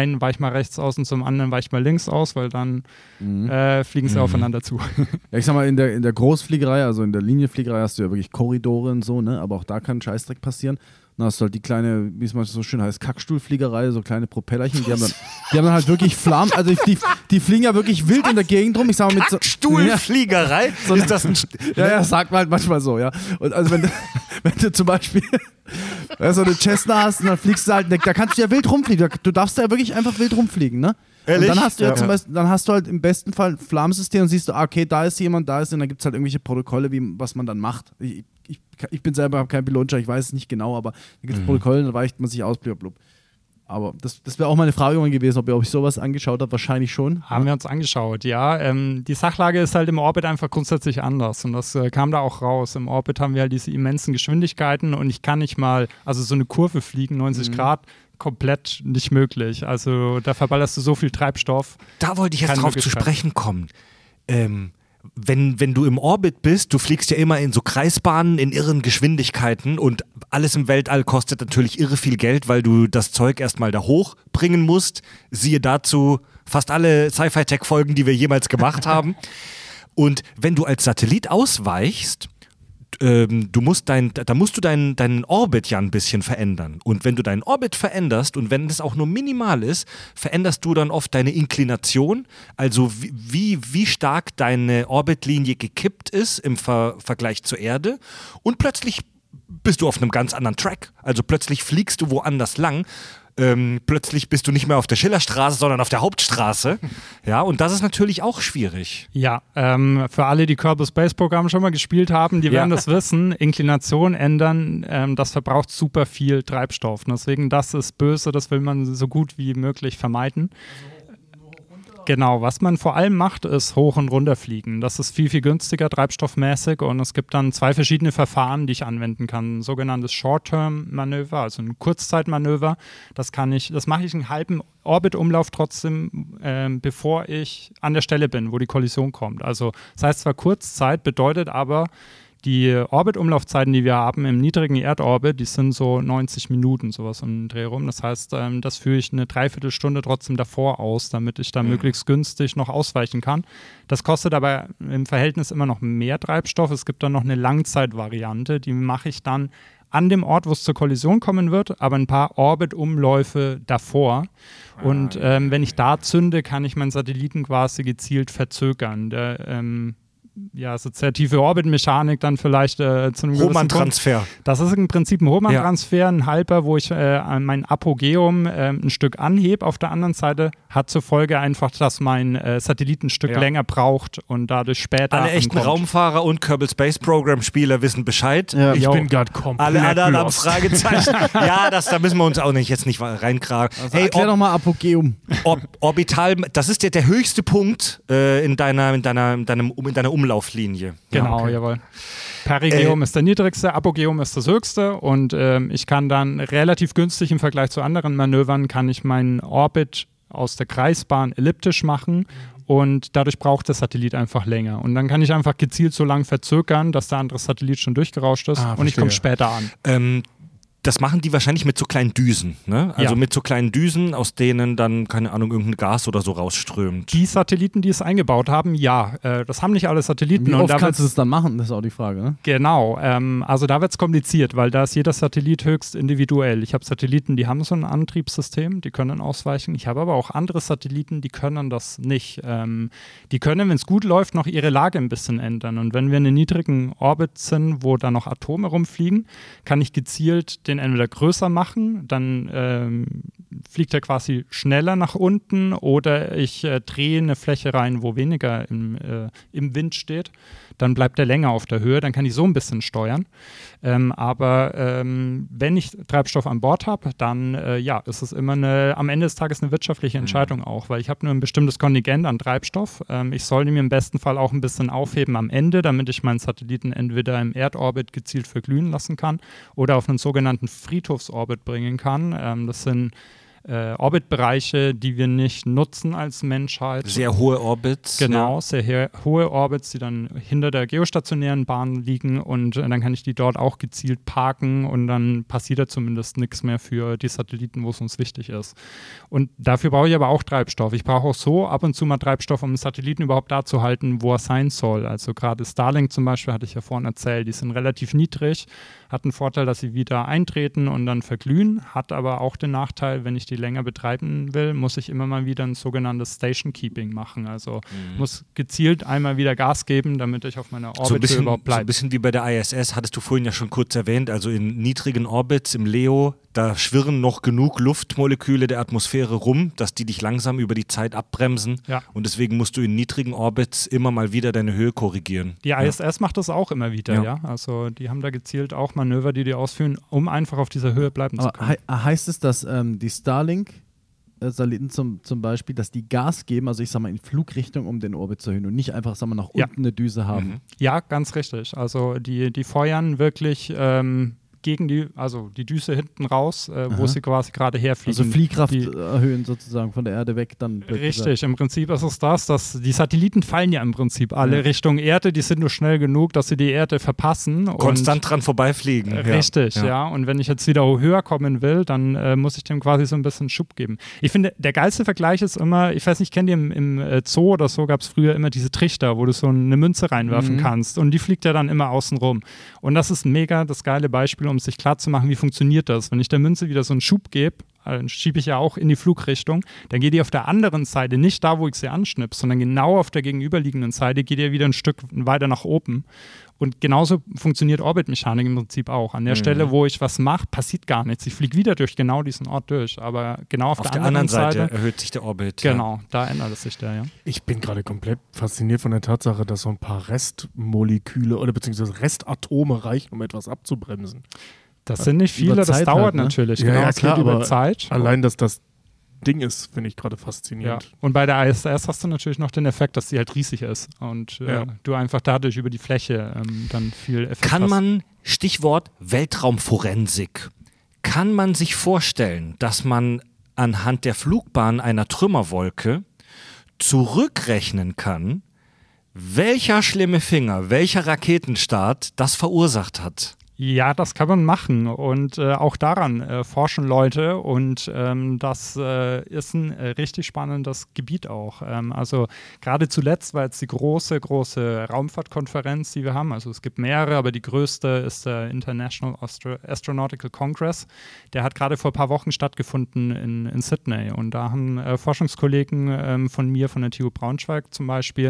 einen weicht mal rechts aus und zum anderen weicht mal links aus, weil dann Mhm. äh, fliegen sie Mhm. aufeinander zu. Ja, ich sag mal, in der, in der Großfliegerei, also in der Linienfliegerei hast du ja wirklich Korridore und so, ne? Aber auch da kann ein Scheißdreck passieren. Dann hast du halt die kleine, wie es mal so schön heißt, Kackstuhlfliegerei, so kleine Propellerchen, die haben dann, die haben dann halt wirklich Flammen, also die, die fliegen ja wirklich wild in der Gegend rum. Ich sag mal mit so, Stuhlfliegerei? So ist das ein ja, ja, sagt man halt manchmal so, ja. Und also wenn du, wenn du zum Beispiel ja, so eine Cessna hast und dann fliegst du halt, da kannst du ja wild rumfliegen. Du darfst ja wirklich einfach wild rumfliegen, ne? Ehrlich? Und dann hast du ja, Ja. zum Beispiel, dann hast du halt im besten Fall ein Flammensystem und siehst du, ah, okay, da ist jemand, da ist, und dann gibt es halt irgendwelche Protokolle, wie, was man dann macht. Ich, ich, ich bin selber kein Pilotschein, ich weiß es nicht genau, aber da gibt es Mhm. Protokolle, dann weicht man sich aus, blub. Aber das, das wäre auch meine Frage gewesen, ob ihr euch sowas angeschaut habt. Wahrscheinlich schon. Haben wir uns angeschaut, ja. Ähm, die Sachlage ist halt im Orbit einfach grundsätzlich anders und das äh, kam da auch raus. Im Orbit haben wir halt diese immensen Geschwindigkeiten und ich kann nicht mal, also so eine Kurve fliegen, neunzig Mhm. Grad, komplett nicht möglich. Also da verballerst du so viel Treibstoff. Da wollte ich jetzt Keine drauf zu Möglichkeit. sprechen kommen. Ähm, wenn, wenn du im Orbit bist, du fliegst ja immer in so Kreisbahnen in irren Geschwindigkeiten und alles im Weltall kostet natürlich irre viel Geld, weil du das Zeug erstmal da hochbringen musst. Siehe dazu fast alle Sci-Fi-Tech-Folgen, die wir jemals gemacht haben. Und wenn du als Satellit ausweichst, ähm, du musst dein, da musst du deinen, deinen Orbit ja ein bisschen verändern. Und wenn du deinen Orbit veränderst und wenn es auch nur minimal ist, veränderst du dann oft deine Inklination, also wie, wie, wie stark deine Orbitlinie gekippt ist im Ver- Vergleich zur Erde. Und plötzlich bist du auf einem ganz anderen Track. Also plötzlich fliegst du woanders lang. Ähm, plötzlich bist du nicht mehr auf der Schillerstraße, sondern auf der Hauptstraße. Ja, und das ist natürlich auch schwierig. Ja, ähm, für alle, die Kerbal Space Program schon mal gespielt haben, die Ja. werden das wissen. Inklination ändern, ähm, das verbraucht super viel Treibstoff. Und deswegen, das ist böse, das will man so gut wie möglich vermeiden. Genau, was man vor allem macht, ist hoch und runter fliegen. Das ist viel, viel günstiger treibstoffmäßig und es gibt dann zwei verschiedene Verfahren, die ich anwenden kann. Ein sogenanntes Short-Term-Manöver, also ein Kurzzeitmanöver. Das kann ich, das mache ich einen halben Orbitumlauf trotzdem, ähm, bevor ich an der Stelle bin, wo die Kollision kommt. Also das heißt zwar Kurzzeit, bedeutet aber, die Orbitumlaufzeiten, die wir haben im niedrigen Erdorbit, die sind so neunzig Minuten, sowas um den Dreh rum. Das heißt, ähm, das führe ich eine Dreiviertelstunde trotzdem davor aus, damit ich da Mhm. möglichst günstig noch ausweichen kann. Das kostet aber im Verhältnis immer noch mehr Treibstoff. Es gibt dann noch eine Langzeitvariante, die mache ich dann an dem Ort, wo es zur Kollision kommen wird, aber ein paar Orbitumläufe davor. Und ähm, wenn ich da zünde, kann ich meinen Satelliten quasi gezielt verzögern. Der, ähm, ja, assoziative Orbitmechanik dann vielleicht äh, zu einem gewissen Punkt. Hohmann-Transfer. Das ist im Prinzip ein Hohmann-Transfer, ein halber, wo ich äh, mein Apogeum äh, ein Stück anhebe. Auf der anderen Seite hat zur Folge einfach, dass mein äh, Satellit ein Stück Ja. länger braucht und dadurch später Alle echten ankommt. Raumfahrer und Kerbal Space Program Spieler wissen Bescheid. Ja. Ich Jo. bin gerade komplett Alle anderen am lost. Fragezeichen. Ja, das, da müssen wir uns auch nicht jetzt nicht reinkragen. Also hey, erklär Or doch mal Apogeum. Or Orbital, das ist der, der höchste Punkt äh, in, deiner, in, deiner, in, deinem, in deiner Umlauflinie. Genau, Ja, okay. jawohl. Perigeum Äh, ist der niedrigste, Apogeum ist das höchste und ähm, ich kann dann relativ günstig im Vergleich zu anderen Manövern, kann ich meinen Orbit aus der Kreisbahn elliptisch machen und dadurch braucht der Satellit einfach länger. Und dann kann ich einfach gezielt so lang verzögern, dass der andere Satellit schon durchgerauscht ist Ah, und ich komme verstehe. später an. Ähm, das machen die wahrscheinlich mit so kleinen Düsen, ne? Also Ja. mit so kleinen Düsen, aus denen dann, keine Ahnung, irgendein Gas oder so rausströmt. Die Satelliten, die es eingebaut haben, ja, äh, das haben nicht alle Satelliten. Wie und oft da kannst du wird's- das dann machen? Das ist auch die Frage, ne? Genau, ähm, also da wird es kompliziert, weil da ist jeder Satellit höchst individuell. Ich habe Satelliten, die haben so ein Antriebssystem, die können ausweichen. Ich habe aber auch andere Satelliten, die können das nicht. Ähm, die können, wenn es gut läuft, noch ihre Lage ein bisschen ändern. Und wenn wir in einem niedrigen Orbit sind, wo da noch Atome rumfliegen, kann ich gezielt den entweder größer machen, dann ähm, fliegt er quasi schneller nach unten oder ich äh, drehe eine Fläche rein, wo weniger im, äh, im Wind steht. Dann bleibt er länger auf der Höhe, dann kann ich so ein bisschen steuern. Ähm, aber ähm, wenn ich Treibstoff an Bord habe, dann äh, ja, ist es immer eine, am Ende des Tages eine wirtschaftliche Entscheidung auch, weil ich habe nur ein bestimmtes Kontingent an Treibstoff. Ähm, ich sollte mir im besten Fall auch ein bisschen aufheben am Ende, damit ich meinen Satelliten entweder im Erdorbit gezielt verglühen lassen kann oder auf einen sogenannten Friedhofsorbit bringen kann. Ähm, das sind äh, Orbitbereiche, die wir nicht nutzen als Menschheit. Sehr hohe Orbits. Genau, ja. sehr he- hohe Orbits, die dann hinter der geostationären Bahn liegen und äh, dann kann ich die dort auch gezielt parken und dann passiert da zumindest nichts mehr für die Satelliten, wo es uns wichtig ist. Und dafür brauche ich aber auch Treibstoff. Ich brauche auch so ab und zu mal Treibstoff, um den Satelliten überhaupt da zu halten, wo er sein soll. Also gerade Starlink zum Beispiel, hatte ich ja vorhin erzählt, die sind relativ niedrig, hat einen Vorteil, dass sie wieder eintreten und dann verglühen, hat aber auch den Nachteil, wenn ich die länger betreiben will, muss ich immer mal wieder ein sogenanntes Station Keeping machen. Also Mhm. muss gezielt einmal wieder Gas geben, damit ich auf meiner So ein, Orbit bisschen, überhaupt so bleibe. ein bisschen wie bei der I S S, hattest du vorhin ja schon kurz erwähnt, also in niedrigen Orbits im Leo, da schwirren noch genug Luftmoleküle der Atmosphäre rum, dass die dich langsam über die Zeit abbremsen Ja. und deswegen musst du in niedrigen Orbits immer mal wieder deine Höhe korrigieren. Die I S S macht das auch immer wieder, Ja. ja. Also die haben da gezielt auch Manöver, die die ausführen, um einfach auf dieser Höhe bleiben zu Aber können. hei heißt es, dass ähm, die Starlink-Satelliten zum, zum Beispiel, dass die Gas geben, also ich sag mal in Flugrichtung, um den Orbit zu erhöhen und nicht einfach, sag mal, nach Ja. unten eine Düse haben? Mhm. Ja, ganz richtig. Also die, die feuern wirklich ähm, gegen die, also die Düse hinten raus, äh, wo Aha. sie quasi gerade herfliegen. Also Fliehkraft Die- erhöhen sozusagen von der Erde weg, dann blöd Richtig, im Prinzip ist es das, dass die Satelliten fallen ja im Prinzip alle Ja. Richtung Erde, die sind nur schnell genug, dass sie die Erde verpassen. und Konstant dran vorbeifliegen. Äh, Ja. Richtig, ja. Ja. Und wenn ich jetzt wieder höher kommen will, dann äh, muss ich dem quasi so ein bisschen Schub geben. Ich finde, der geilste Vergleich ist immer, ich weiß nicht, kennt ihr im, im äh, Zoo oder so, gab es früher immer diese Trichter, wo du so eine Münze reinwerfen Mhm. kannst und die fliegt ja dann immer außen rum. Und das ist mega das geile Beispiel, um sich klarzumachen, wie funktioniert das. Wenn ich der Münze wieder so einen Schub gebe, dann schiebe ich ja auch in die Flugrichtung, dann geht die auf der anderen Seite, nicht da, wo ich sie anschnippse, sondern genau auf der gegenüberliegenden Seite geht die wieder ein Stück weiter nach oben. Und genauso funktioniert Orbitmechanik im Prinzip auch. An der Mhm. Stelle, wo ich was mache, passiert gar nichts. Ich fliege wieder durch genau diesen Ort durch. Aber genau auf, Auf der, der anderen Seite, Seite erhöht sich der Orbit. Ja. genau, da ändert es sich der, ja. Ich bin gerade komplett fasziniert von der Tatsache, dass so ein paar Restmoleküle oder beziehungsweise Restatome reichen, um etwas abzubremsen. Das sind nicht Über viele, das Zeit dauert halt, ne? natürlich. Ja, genau, ja, es klar, geht über aber Zeit. Allein, dass das Ding ist, finde ich gerade Ja. faszinierend. Und bei der I S S hast du natürlich noch den Effekt, dass sie halt riesig ist und äh, Ja. du einfach dadurch über die Fläche ähm, dann viel Effekt Kann hast. man, Stichwort Weltraumforensik, kann man sich vorstellen, dass man anhand der Flugbahn einer Trümmerwolke zurückrechnen kann, welcher schlimme Finger, welcher Raketenstart das verursacht hat? Ja, das kann man machen und äh, auch daran äh, forschen Leute und ähm, das äh, ist ein äh, richtig spannendes Gebiet auch. Ähm, also gerade zuletzt war jetzt die große, große Raumfahrtkonferenz, die wir haben. Also es gibt mehrere, aber die größte ist der International Astro- Astronautical Congress. Der hat gerade vor ein paar Wochen stattgefunden in, in Sydney und da haben äh, Forschungskollegen ähm, von mir, von der T U Braunschweig zum Beispiel,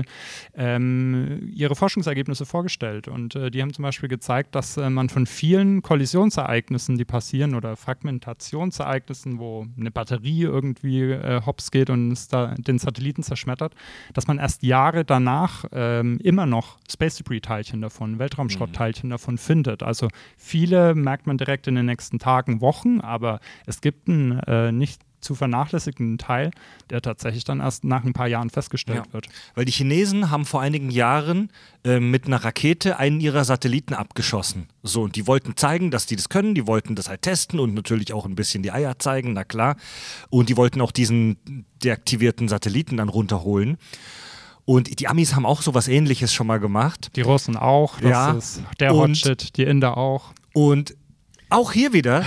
ähm, ihre Forschungsergebnisse vorgestellt und äh, die haben zum Beispiel gezeigt, dass äh, man von vielen Kollisionsereignissen, die passieren oder Fragmentationsereignissen, wo eine Batterie irgendwie äh, hops geht und es da den Satelliten zerschmettert, dass man erst Jahre danach ähm, immer noch Space Debris-Teilchen davon, Weltraumschrottteilchen davon findet. Also viele merkt man direkt in den nächsten Tagen, Wochen, aber es gibt einen äh, nicht zu vernachlässigenden Teil, der tatsächlich dann erst nach ein paar Jahren festgestellt Ja. wird. Weil die Chinesen haben vor einigen Jahren äh, mit einer Rakete einen ihrer Satelliten abgeschossen. So, und die wollten zeigen, dass die das können, die wollten das halt testen und natürlich auch ein bisschen die Eier zeigen, na klar. Und die wollten auch diesen deaktivierten Satelliten dann runterholen. Und die Amis haben auch sowas Ähnliches schon mal gemacht. Die Russen auch, das Ja. ist der Und- Hotshit, die Inder auch. Und auch hier wieder,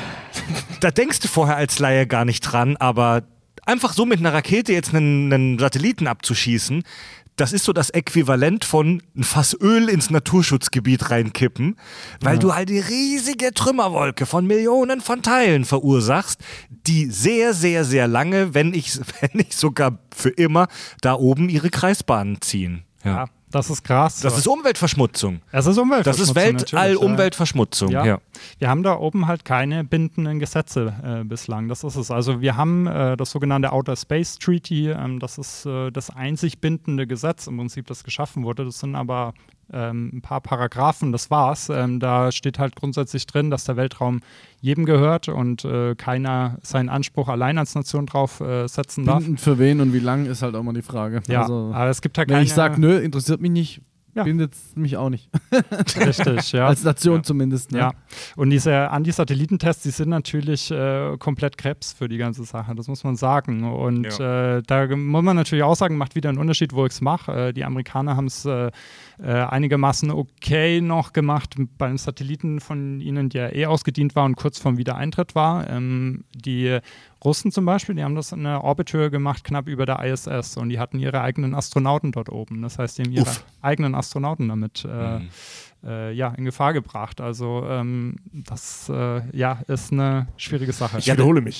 da denkst du vorher als Laie gar nicht dran, aber einfach so mit einer Rakete jetzt einen, einen Satelliten abzuschießen, das ist so das Äquivalent von ein Fass Öl ins Naturschutzgebiet reinkippen, weil Ja. du halt die riesige Trümmerwolke von Millionen von Teilen verursachst, die sehr, sehr, sehr lange, wenn nicht, wenn nicht sogar für immer, da oben ihre Kreisbahnen ziehen. Ja, das ist krass. Das ist Umweltverschmutzung. es ist Das Umweltverschmutzung. ist natürlich, ja. Weltall-Umweltverschmutzung. Ja. Ja. Wir haben da oben halt keine bindenden Gesetze äh, bislang. Das ist es. Also wir haben äh, das sogenannte Outer Space Treaty. Ähm, das ist äh, das einzig bindende Gesetz im Prinzip, das geschaffen wurde. Das sind aber ähm, ein paar Paragraphen, das war's. Ähm, da steht halt grundsätzlich drin, dass der Weltraum jedem gehört und äh, keiner seinen Anspruch allein als Nation drauf äh, setzen darf. Bindend für wen und wie lang ist halt auch mal die Frage. Ja, Also, aber es gibt halt wenn keine... ich sage, nö, interessiert mich nicht, Ja. Bindet mich auch nicht. Richtig, ja. Als Nation ja. zumindest. Ne? Ja, und diese Anti-Satellitentests, die sind natürlich äh, komplett Krebs für die ganze Sache, das muss man sagen. Und ja. äh, da muss man natürlich auch sagen, macht wieder einen Unterschied, wo ich es mache. Äh, die Amerikaner haben es äh, äh, einigermaßen okay noch gemacht bei den Satelliten von ihnen, der eh ausgedient war und kurz vorm Wiedereintritt war. Ähm, die Russen zum Beispiel, die haben das in einer Orbithöhe gemacht, knapp über der I S S, und die hatten ihre eigenen Astronauten dort oben. Das heißt, die haben ihre Uff. eigenen Astronauten damit äh, mhm. äh, ja, in Gefahr gebracht. Also ähm, das äh, ja, ist eine schwierige Sache. Ich wiederhole mich.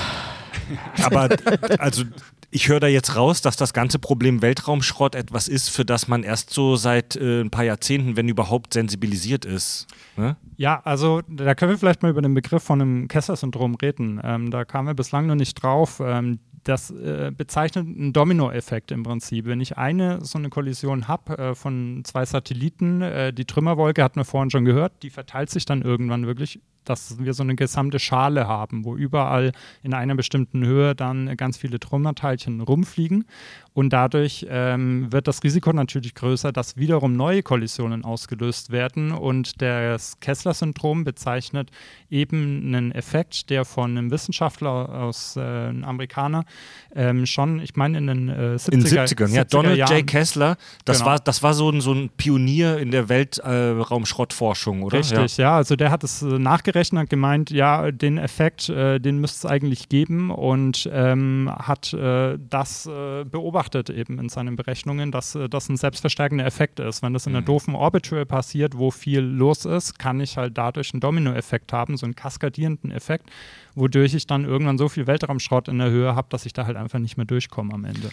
Aber also ich höre da jetzt raus, dass das ganze Problem Weltraumschrott etwas ist, für das man erst so seit äh, ein paar Jahrzehnten, wenn überhaupt, sensibilisiert ist. Ne? Ja, also da können wir vielleicht mal über den Begriff von einem Kessler-Syndrom reden. Ähm, da kamen wir bislang noch nicht drauf. Ähm, das äh, bezeichnet einen Dominoeffekt im Prinzip. Wenn ich eine so eine Kollision habe äh, von zwei Satelliten, äh, die Trümmerwolke hatten wir vorhin schon gehört, die verteilt sich dann irgendwann wirklich, dass wir so eine gesamte Schale haben, wo überall in einer bestimmten Höhe dann ganz viele Trümmerteilchen rumfliegen. Und dadurch ähm, wird das Risiko natürlich größer, dass wiederum neue Kollisionen ausgelöst werden. Und das Kessler-Syndrom bezeichnet eben einen Effekt, der von einem Wissenschaftler aus, äh, einem Amerikaner, ähm, schon, ich meine in den äh, siebziger, in den siebzigern, ja, Donald Jahren. J. Kessler, das Genau. war, das war so ein, so ein Pionier in der Weltraumschrottforschung, oder? Richtig, ja. ja, also der hat es äh, nachgerechnet, hat gemeint, ja, den Effekt, äh, den müsste es eigentlich geben, und ähm, hat äh, das äh, beobachtet eben in seinen Berechnungen, dass äh, das ein selbstverstärkender Effekt ist. Wenn das in einer Mhm. doofen Orbithöhe passiert, wo viel los ist, kann ich halt dadurch einen Dominoeffekt haben, so einen kaskadierenden Effekt, wodurch ich dann irgendwann so viel Weltraumschrott in der Höhe habe, dass ich da halt einfach nicht mehr durchkomme am Ende.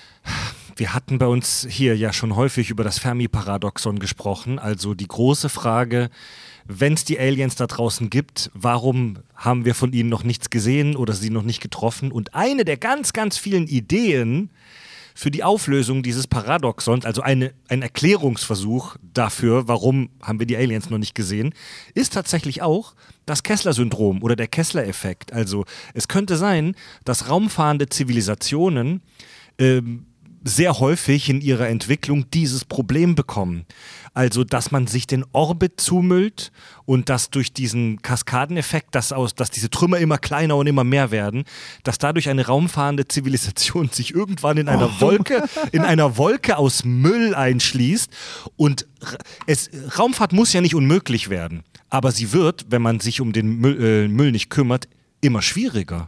Wir hatten bei uns hier ja schon häufig über das Fermi-Paradoxon gesprochen, also die große Frage, wenn es die Aliens da draußen gibt, warum haben wir von ihnen noch nichts gesehen oder sie noch nicht getroffen? Und eine der ganz, ganz vielen Ideen für die Auflösung dieses Paradoxons, also eine, ein Erklärungsversuch dafür, warum haben wir die Aliens noch nicht gesehen, ist tatsächlich auch das Kessler-Syndrom oder der Kessler-Effekt. Also es könnte sein, dass raumfahrende Zivilisationen ähm, sehr häufig in ihrer Entwicklung dieses Problem bekommen. Also, dass man sich den Orbit zumüllt und dass durch diesen Kaskadeneffekt, dass, aus, dass diese Trümmer immer kleiner und immer mehr werden, dass dadurch eine raumfahrende Zivilisation sich irgendwann in einer Wolke, in einer Wolke aus Müll einschließt. Und es, Raumfahrt muss ja nicht unmöglich werden, aber sie wird, wenn man sich um den Müll, äh, Müll nicht kümmert, immer schwieriger.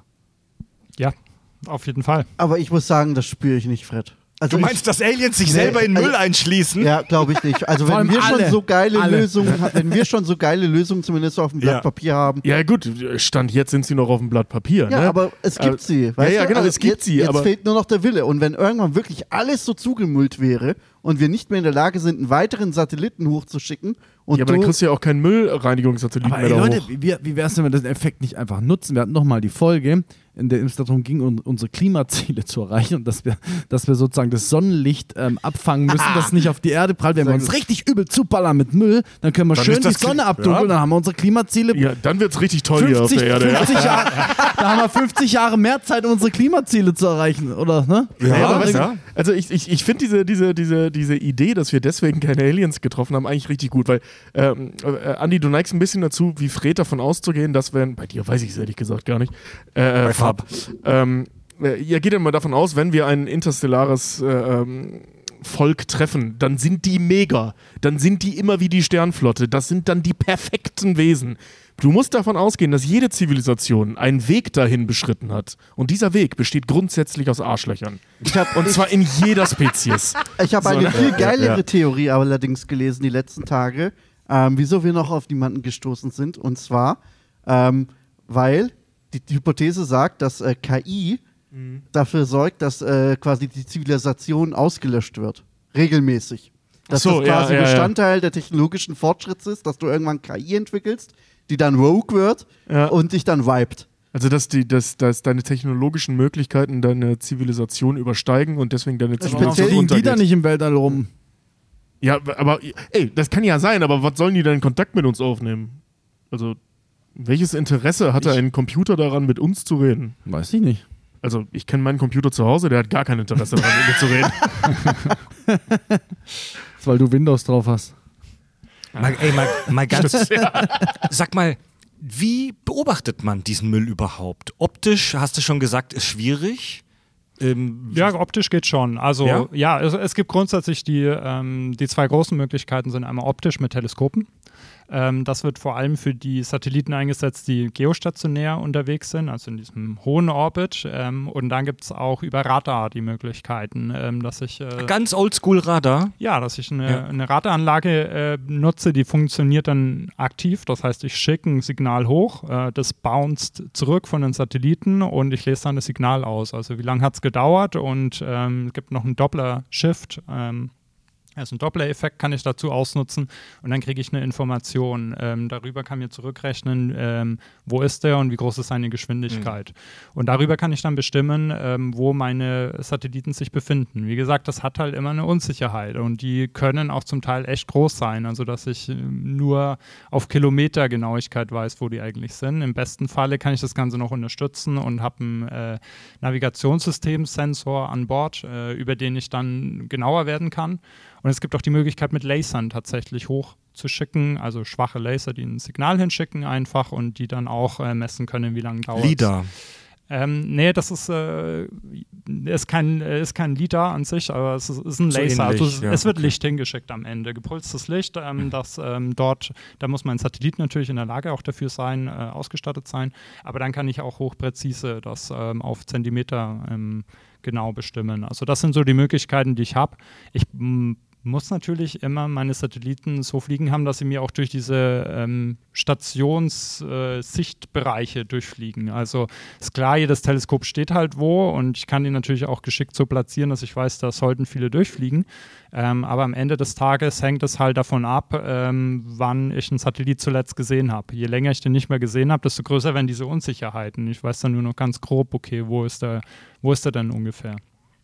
Ja, auf jeden Fall. Aber ich muss sagen, das spüre ich nicht, Fred. Also du meinst, ich, dass Aliens sich nee, selber in Müll also, einschließen? Ja, glaube ich nicht. Also Vor wenn allem wir schon alle. so geile Alle. Lösungen, wenn wir schon so geile Lösungen zumindest auf dem Blatt Ja. Papier haben. Ja gut, Stand jetzt sind sie noch auf dem Blatt Papier. Ja, ne? aber es gibt Äh, sie. Weißt ja, ja, du? genau, Also es gibt jetzt, sie, Jetzt aber- fehlt nur noch der Wille. Und wenn irgendwann wirklich alles so zugemüllt wäre und wir nicht mehr in der Lage sind, einen weiteren Satelliten hochzuschicken und Ja, aber dann du, kriegst du ja auch keinen Müllreinigungssatelliten Aber mehr ey, da Leute, hoch. wie, wie wäre es denn, wenn wir den Effekt nicht einfach nutzen? Wir hatten nochmal die Folge, in der es darum ging, un unsere Klimaziele zu erreichen und dass wir, dass wir sozusagen das Sonnenlicht ähm, abfangen müssen, dass es nicht auf die Erde prallt. Wenn wir uns richtig übel zuballern mit Müll, dann können wir Dann schön ist die das Kli- Sonne abdunkeln, ja. dann haben wir unsere Klimaziele. Ja, dann wird's richtig toll hier auf fünfzig, der Erde. Ja. fünfzig Jahre, da haben wir fünfzig Jahre mehr Zeit, unsere Klimaziele zu erreichen, oder? Ne? Ja, Ja, aber weißt ja. du, also ich, ich, ich finde diese, diese, diese, diese Idee, dass wir deswegen keine Aliens getroffen haben, eigentlich richtig gut, weil ähm, äh, Andi, du neigst ein bisschen dazu, wie Fred davon auszugehen, dass wenn, bei dir weiß ich es ehrlich gesagt gar nicht, äh, Bei Fab. ähm, äh, ihr geht ja mal davon aus, wenn wir ein interstellares äh, ähm, Volk treffen, dann sind die mega, dann sind die immer wie die Sternflotte, das sind dann die perfekten Wesen. Du musst davon ausgehen, dass jede Zivilisation einen Weg dahin beschritten hat. Und dieser Weg besteht grundsätzlich aus Arschlöchern. ich habe Und zwar in jeder Spezies. ich hab So, eine ne? viel geilere Ja. Theorie allerdings gelesen die letzten Tage, ähm, wieso wir noch auf niemanden gestoßen sind. Und zwar, ähm, weil die, die Hypothese sagt, dass äh, K I dafür sorgt, dass äh, quasi die Zivilisation ausgelöscht wird. Regelmäßig. Dass Ach so, das quasi ja, ja, ja. Bestandteil der technologischen Fortschritts ist, dass du irgendwann K I entwickelst, die dann rogue wird Ja. und dich dann wiped. Also, dass, die, dass, dass deine technologischen Möglichkeiten deine Zivilisation übersteigen und deswegen deine Speziell Zivilisation Fliegen die da untergeht. nicht im Weltall rum? Ja, aber, ey, das kann ja sein, aber was sollen die denn Kontakt mit uns aufnehmen? Also, welches Interesse hat ein Computer daran, mit uns zu reden? Weiß ich nicht. Also, ich kenne meinen Computer zu Hause, der hat gar kein Interesse daran, mit mir zu reden. weil du Windows drauf hast. Mal, ey, mal, mal ganz. Sag mal, wie beobachtet man diesen Müll überhaupt? Optisch, hast du schon gesagt, ist schwierig. Ähm, ja, optisch geht schon. Also ja, ja es, es gibt grundsätzlich die, ähm, die zwei großen Möglichkeiten sind einmal optisch mit Teleskopen. Ähm, das wird vor allem für die Satelliten eingesetzt, die geostationär unterwegs sind, also in diesem hohen Orbit. Ähm, und dann gibt es auch über Radar die Möglichkeiten, ähm, dass ich äh, ganz oldschool Radar? Ja, dass ich eine, ja. eine Radaranlage äh, nutze, die funktioniert dann aktiv. Das heißt, ich schicke ein Signal hoch, äh, das bounced zurück von den Satelliten und ich lese dann das Signal aus. Also wie lange hat es gedauert und ähm, es gibt noch einen Doppler-Shift. Ähm, Also ein Doppler-Effekt kann ich dazu ausnutzen und dann kriege ich eine Information. Ähm, darüber kann mir zurückrechnen, ähm, wo ist der und wie groß ist seine Geschwindigkeit. Mhm. Und darüber kann ich dann bestimmen, ähm, wo meine Satelliten sich befinden. Wie gesagt, das hat halt immer eine Unsicherheit und die können auch zum Teil echt groß sein, also dass ich ähm, nur auf Kilometergenauigkeit weiß, wo die eigentlich sind. Im besten Falle kann ich das Ganze noch unterstützen und habe einen äh, Navigationssystem-Sensor an Bord, äh, über den ich dann genauer werden kann. Und es gibt auch die Möglichkeit, mit Lasern tatsächlich hochzuschicken, also schwache Laser, die ein Signal hinschicken einfach und die dann auch äh, messen können, wie lange dauert es. LIDAR. Ähm, nee, das ist, äh, ist, kein, ist kein LIDAR an sich, aber es ist, ist ein So Laser. ähnlich, also es, ja, es wird okay. Licht hingeschickt am Ende, gepulstes Licht, ähm, das ähm, dort, da muss mein Satellit natürlich in der Lage auch dafür sein, äh, ausgestattet sein, aber dann kann ich auch hochpräzise das ähm, auf Zentimeter ähm, genau bestimmen. Also das sind so die Möglichkeiten, die ich habe. Ich m- muss natürlich immer meine Satelliten so fliegen haben, dass sie mir auch durch diese ähm, Stationssichtbereiche äh, durchfliegen. Also ist klar, jedes Teleskop steht halt wo und ich kann die natürlich auch geschickt so platzieren, dass ich weiß, da sollten viele durchfliegen. Ähm, aber am Ende des Tages hängt es halt davon ab, ähm, wann ich einen Satellit zuletzt gesehen habe. Je länger ich den nicht mehr gesehen habe, desto größer werden diese Unsicherheiten. Ich weiß dann nur noch ganz grob, okay, wo ist der, wo ist der denn ungefähr?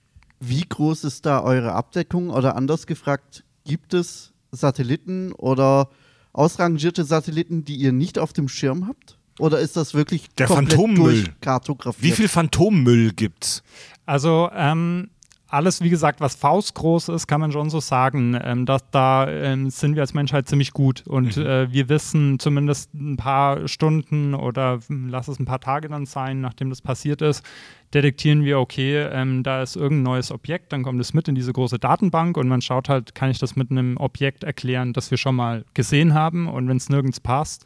Wie groß ist da eure Abdeckung? Oder anders gefragt, gibt es Satelliten oder ausrangierte Satelliten, die ihr nicht auf dem Schirm habt? Oder ist das wirklich Der komplett Phantommüll. durchkartografiert? Wie viel Phantommüll gibt's? Also ähm, alles, wie gesagt, was faustgroß ist, kann man schon so sagen. Ähm, dass, da ähm, sind wir als Menschheit ziemlich gut. Und Mhm. äh, wir wissen zumindest ein paar Stunden oder lass es ein paar Tage dann sein, nachdem das passiert ist, detektieren wir, okay, ähm, da ist irgendein neues Objekt, dann kommt es mit in diese große Datenbank und man schaut halt, kann ich das mit einem Objekt erklären, das wir schon mal gesehen haben, und wenn es nirgends passt,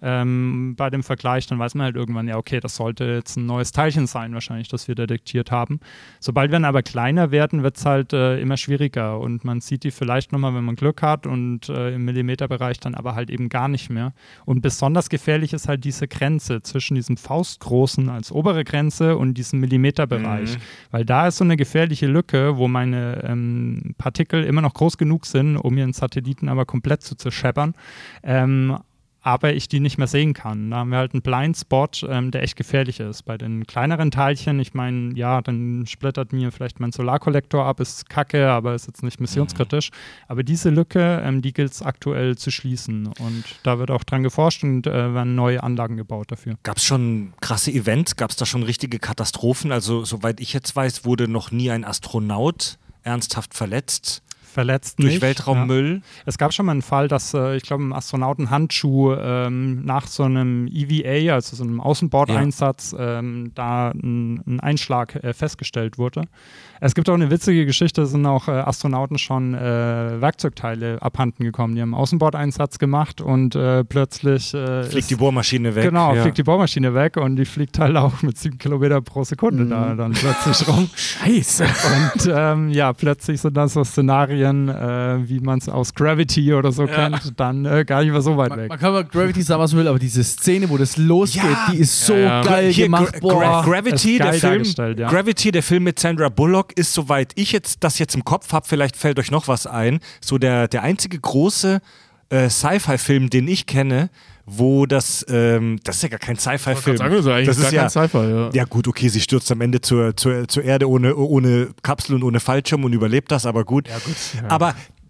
ähm, bei dem Vergleich, dann weiß man halt irgendwann, ja, okay, das sollte jetzt ein neues Teilchen sein wahrscheinlich, das wir detektiert haben. Sobald wir dann aber kleiner werden, wird es halt äh, immer schwieriger und man sieht die vielleicht nochmal, wenn man Glück hat, und äh, im Millimeterbereich dann aber halt eben gar nicht mehr. Und besonders gefährlich ist halt diese Grenze zwischen diesem Faustgroßen als obere Grenze und diesem Millimeterbereich, mhm. weil da ist so eine gefährliche Lücke, wo meine ähm, Partikel immer noch groß genug sind, um ihren Satelliten aber komplett zu zerscheppern, ähm, aber ich die nicht mehr sehen kann. Da haben wir halt einen Blindspot, ähm, der echt gefährlich ist. Bei den kleineren Teilchen, ich meine, ja, dann splittert mir vielleicht mein Solarkollektor ab, ist kacke, aber ist jetzt nicht missionskritisch. Mhm. Aber diese Lücke, ähm, die gilt es aktuell zu schließen. Und da wird auch dran geforscht und äh, werden neue Anlagen gebaut dafür. Gab es schon krasse Events? Gab es da schon richtige Katastrophen? Also, soweit ich jetzt weiß, wurde noch nie ein Astronaut ernsthaft verletzt. Verletzt durch nicht, Weltraummüll. Ja. Es gab schon mal einen Fall, dass äh, ich glaube, ein Astronautenhandschuh ähm, nach so einem E V A, also so einem Außenbordeinsatz, ja. ähm, da ein, ein Einschlag äh, festgestellt wurde. Es gibt auch eine witzige Geschichte, es sind auch äh, Astronauten schon äh, Werkzeugteile abhanden gekommen. Die haben einen Außenbordeinsatz gemacht und äh, plötzlich äh, fliegt ist, die Bohrmaschine weg. Genau, ja. fliegt die Bohrmaschine weg und die fliegt halt auch mit sieben Kilometer pro Sekunde mhm. da dann plötzlich rum. Scheiße. Und ähm, ja, plötzlich sind das so Szenarien, äh, wie man es aus Gravity oder so ja. kennt, dann äh, gar nicht mehr so weit man, weg. Man kann mal Gravity sagen, was man will, aber diese Szene, wo das losgeht, ja. die ist so ja, ja. geil Hier, gemacht. Gra- Boah. Gra- Gravity, geil der Film, ja. Gravity, der Film mit Sandra Bullock, ist, soweit ich jetzt das jetzt im Kopf habe, vielleicht fällt euch noch was ein, so der, der einzige große äh, Sci-Fi-Film, den ich kenne, wo das, ähm, das ist ja gar kein Sci-Fi-Film. Sagen, das ist, eigentlich das ist gar ja, kein Sci-Fi, ja. Ja gut, okay, sie stürzt am Ende zur, zur, zur Erde ohne, ohne Kapsel und ohne Fallschirm und überlebt das, aber gut. Ja, gut ja. Aber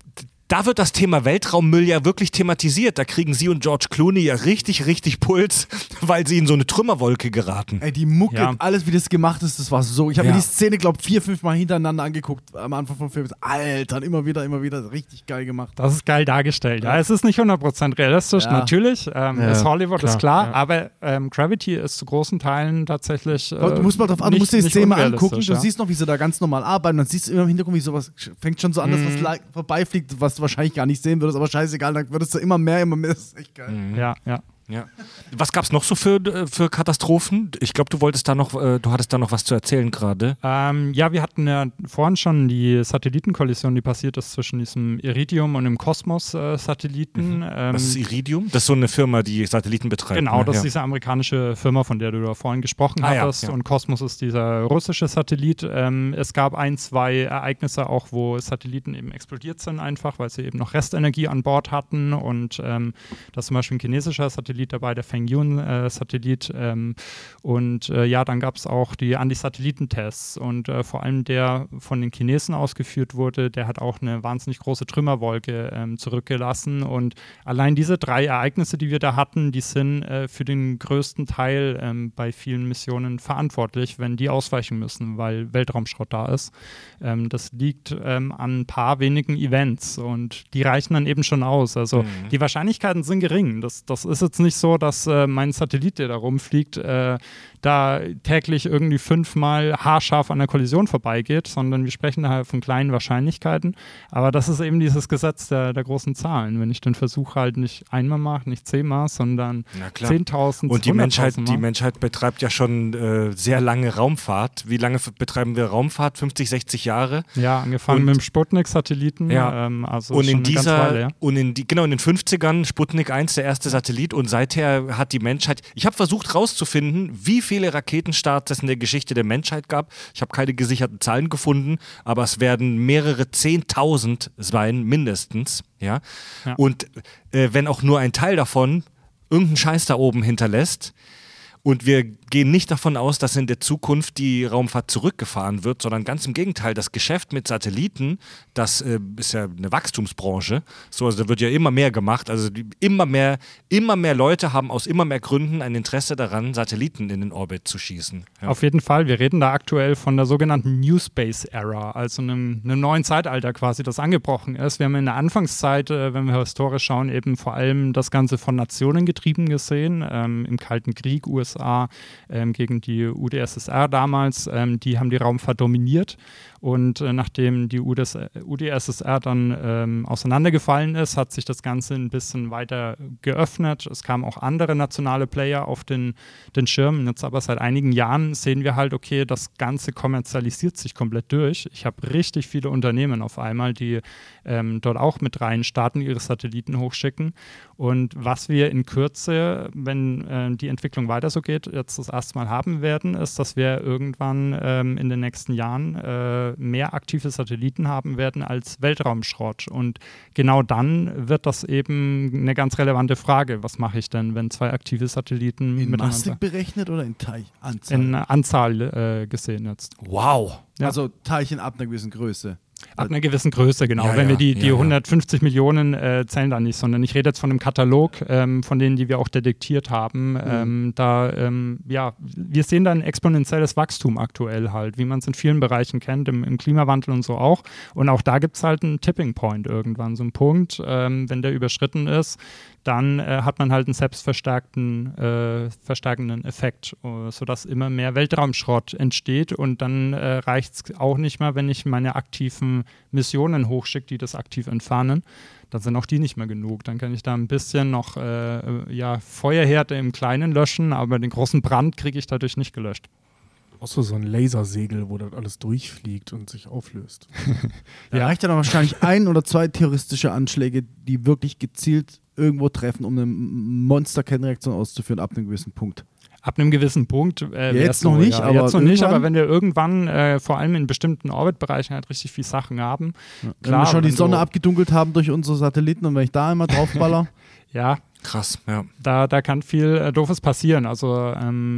da wird das Thema Weltraummüll ja wirklich thematisiert. Da kriegen sie und George Clooney ja richtig, richtig Puls, weil sie in so eine Trümmerwolke geraten. Ey, die Mucke, Ja. alles wie das gemacht ist, das war so. Ich habe Ja. mir die Szene, glaube ich, vier, fünf Mal hintereinander angeguckt am Anfang vom Film. Alter, und immer wieder, immer wieder. Richtig geil gemacht. Das ist geil dargestellt. Ja, es ist nicht hundert Prozent realistisch, Ja. natürlich. Ähm, Ja, ist Hollywood, klar, ist klar. ja. Aber ähm, Gravity ist zu großen Teilen tatsächlich. Äh, du musst mal drauf an, du nicht- musst dir die nicht Szene mal unrealistisch, angucken. Du ja. siehst noch, wie sie da ganz normal arbeiten. Dann siehst du immer im Hintergrund, wie sowas fängt schon so an, dass Mhm. was leicht vorbeifliegt, was du wahrscheinlich gar nicht sehen würdest. Aber scheißegal, dann würdest du immer mehr, immer mehr. Das ist echt geil. Ja, ja. Ja. Was gab's noch so für, für Katastrophen? Ich glaube, du wolltest da noch, äh, du hattest da noch was zu erzählen gerade. Ähm, ja, wir hatten ja vorhin schon die Satellitenkollision, die passiert ist zwischen diesem Iridium und dem Kosmos-Satelliten. Ähm, Was ist Iridium? Das ist so eine Firma, die Satelliten betreibt. Genau, ne? das ja. ist diese amerikanische Firma, von der du da vorhin gesprochen Ah, ja, hattest. ja. Und Kosmos ist dieser russische Satellit. Ähm, es gab ein, zwei Ereignisse auch, wo Satelliten eben explodiert sind einfach, weil sie eben noch Restenergie an Bord hatten. Und ähm, da ist zum Beispiel ein chinesischer Satellit dabei, der Fengyun-Satellit. Ähm, und äh, ja, dann gab es auch die Anti-Satellitentests. Und äh, vor allem der von den Chinesen ausgeführt wurde, der hat auch eine wahnsinnig große Trümmerwolke ähm, zurückgelassen. Und allein diese drei Ereignisse, die wir da hatten, die sind äh, für den größten Teil ähm, bei vielen Missionen verantwortlich, wenn die ausweichen müssen, weil Weltraumschrott da ist. Ähm, das liegt ähm, an ein paar wenigen Events und die reichen dann eben schon aus. Also Mhm. die Wahrscheinlichkeiten sind gering. Das, das ist jetzt nicht so, dass äh, mein Satellit, der da rumfliegt, äh, da täglich irgendwie fünfmal haarscharf an der Kollision vorbeigeht, sondern wir sprechen da halt von kleinen Wahrscheinlichkeiten. Aber das ist eben dieses Gesetz der, der großen Zahlen. Wenn ich den Versuch halt nicht einmal mache, nicht zehnmal, sondern Na klar. zehntausend, Und die Menschheit, hunderttausend die Mal. Menschheit betreibt ja schon äh, sehr lange Raumfahrt. Wie lange f- betreiben wir Raumfahrt? fünfzig, sechzig Jahre? Ja, angefangen Und- mit dem Sputnik-Satelliten. Ja. Ähm, also Und schon in eine ganze dieser, Weile, ja. und in die, genau in den fünfzigern, Sputnik eins, der erste Satellit, und seither hat die Menschheit, ich habe versucht rauszufinden, wie viele Raketenstarts es in der Geschichte der Menschheit gab. Ich habe keine gesicherten Zahlen gefunden, aber es werden mehrere Zehntausend sein, mindestens. Ja? Ja. Und äh, wenn auch nur ein Teil davon irgendeinen Scheiß da oben hinterlässt, und wir gehen nicht davon aus, dass in der Zukunft die Raumfahrt zurückgefahren wird, sondern ganz im Gegenteil, das Geschäft mit Satelliten, das äh, ist ja eine Wachstumsbranche, so, also da wird ja immer mehr gemacht, also die, immer mehr, immer mehr Leute haben aus immer mehr Gründen ein Interesse daran, Satelliten in den Orbit zu schießen. Ja. Auf jeden Fall. Wir reden da aktuell von der sogenannten New Space Era, also einem, einem neuen Zeitalter quasi, das angebrochen ist. Wir haben in der Anfangszeit, äh, wenn wir historisch schauen, eben vor allem das Ganze von Nationen getrieben gesehen, ähm, im Kalten Krieg, U S A ähm, gegen die U d S S R damals, ähm, die haben die Raumfahrt dominiert. Und äh, nachdem die U d S S R dann ähm, auseinandergefallen ist, hat sich das Ganze ein bisschen weiter geöffnet. Es kamen auch andere nationale Player auf den, den Schirm. Jetzt aber seit einigen Jahren sehen wir halt, okay, das Ganze kommerzialisiert sich komplett durch. Ich habe richtig viele Unternehmen auf einmal, die ähm, dort auch mit rein starten, ihre Satelliten hochschicken. Und was wir in Kürze, wenn äh, die Entwicklung weiter so geht, jetzt das erste Mal haben werden, ist, dass wir irgendwann ähm, in den nächsten Jahren äh, mehr aktive Satelliten haben werden als Weltraumschrott. Und genau dann wird das eben eine ganz relevante Frage. Was mache ich denn, wenn zwei aktive Satelliten In miteinander Masse berechnet oder in Teilchenanzahl? in Anzahl äh, gesehen jetzt? Wow. Ja. Also Teilchen ab einer gewissen Größe. Ab einer gewissen Größe, genau. Ja, Wenn ja, wir die, die ja, ja. hundertfünfzig Millionen äh, zählen da nicht, sondern ich rede jetzt von einem Katalog, ähm, von denen, die wir auch detektiert haben. Mhm. Ähm, da, ähm, ja, wir sehen da ein exponentielles Wachstum aktuell halt, wie man es in vielen Bereichen kennt, im, im Klimawandel und so auch. Und auch da gibt es halt einen Tipping Point irgendwann, so einen Punkt, ähm, wenn der überschritten ist, dann äh, hat man halt einen selbstverstärkten äh, verstärkenden Effekt, äh, sodass immer mehr Weltraumschrott entsteht und dann äh, reicht es auch nicht mehr, wenn ich meine aktiven Missionen hochschicke, die das aktiv entfernen. Dann sind auch die nicht mehr genug. Dann kann ich da ein bisschen noch äh, ja, Feuerherde im Kleinen löschen, aber den großen Brand kriege ich dadurch nicht gelöscht. Auch so, so ein Lasersegel, wo das alles durchfliegt und sich auflöst. Da reicht ja dann wahrscheinlich ein oder zwei terroristische Anschläge, die wirklich gezielt irgendwo treffen, um eine Monster-Kernreaktion auszuführen ab einem gewissen Punkt. Ab einem gewissen Punkt. Äh, Ja, jetzt noch so, nicht, ja. aber jetzt noch nicht, irgendwann- aber wenn wir irgendwann äh, vor allem in bestimmten Orbitbereichen halt richtig viel Sachen haben. Ja. Wenn Klar, wir schon die wenn Sonne du- abgedunkelt haben durch unsere Satelliten und wenn ich da einmal draufballer, Ja, Krass, ja. da, da kann viel äh, Doofes passieren. Also ähm,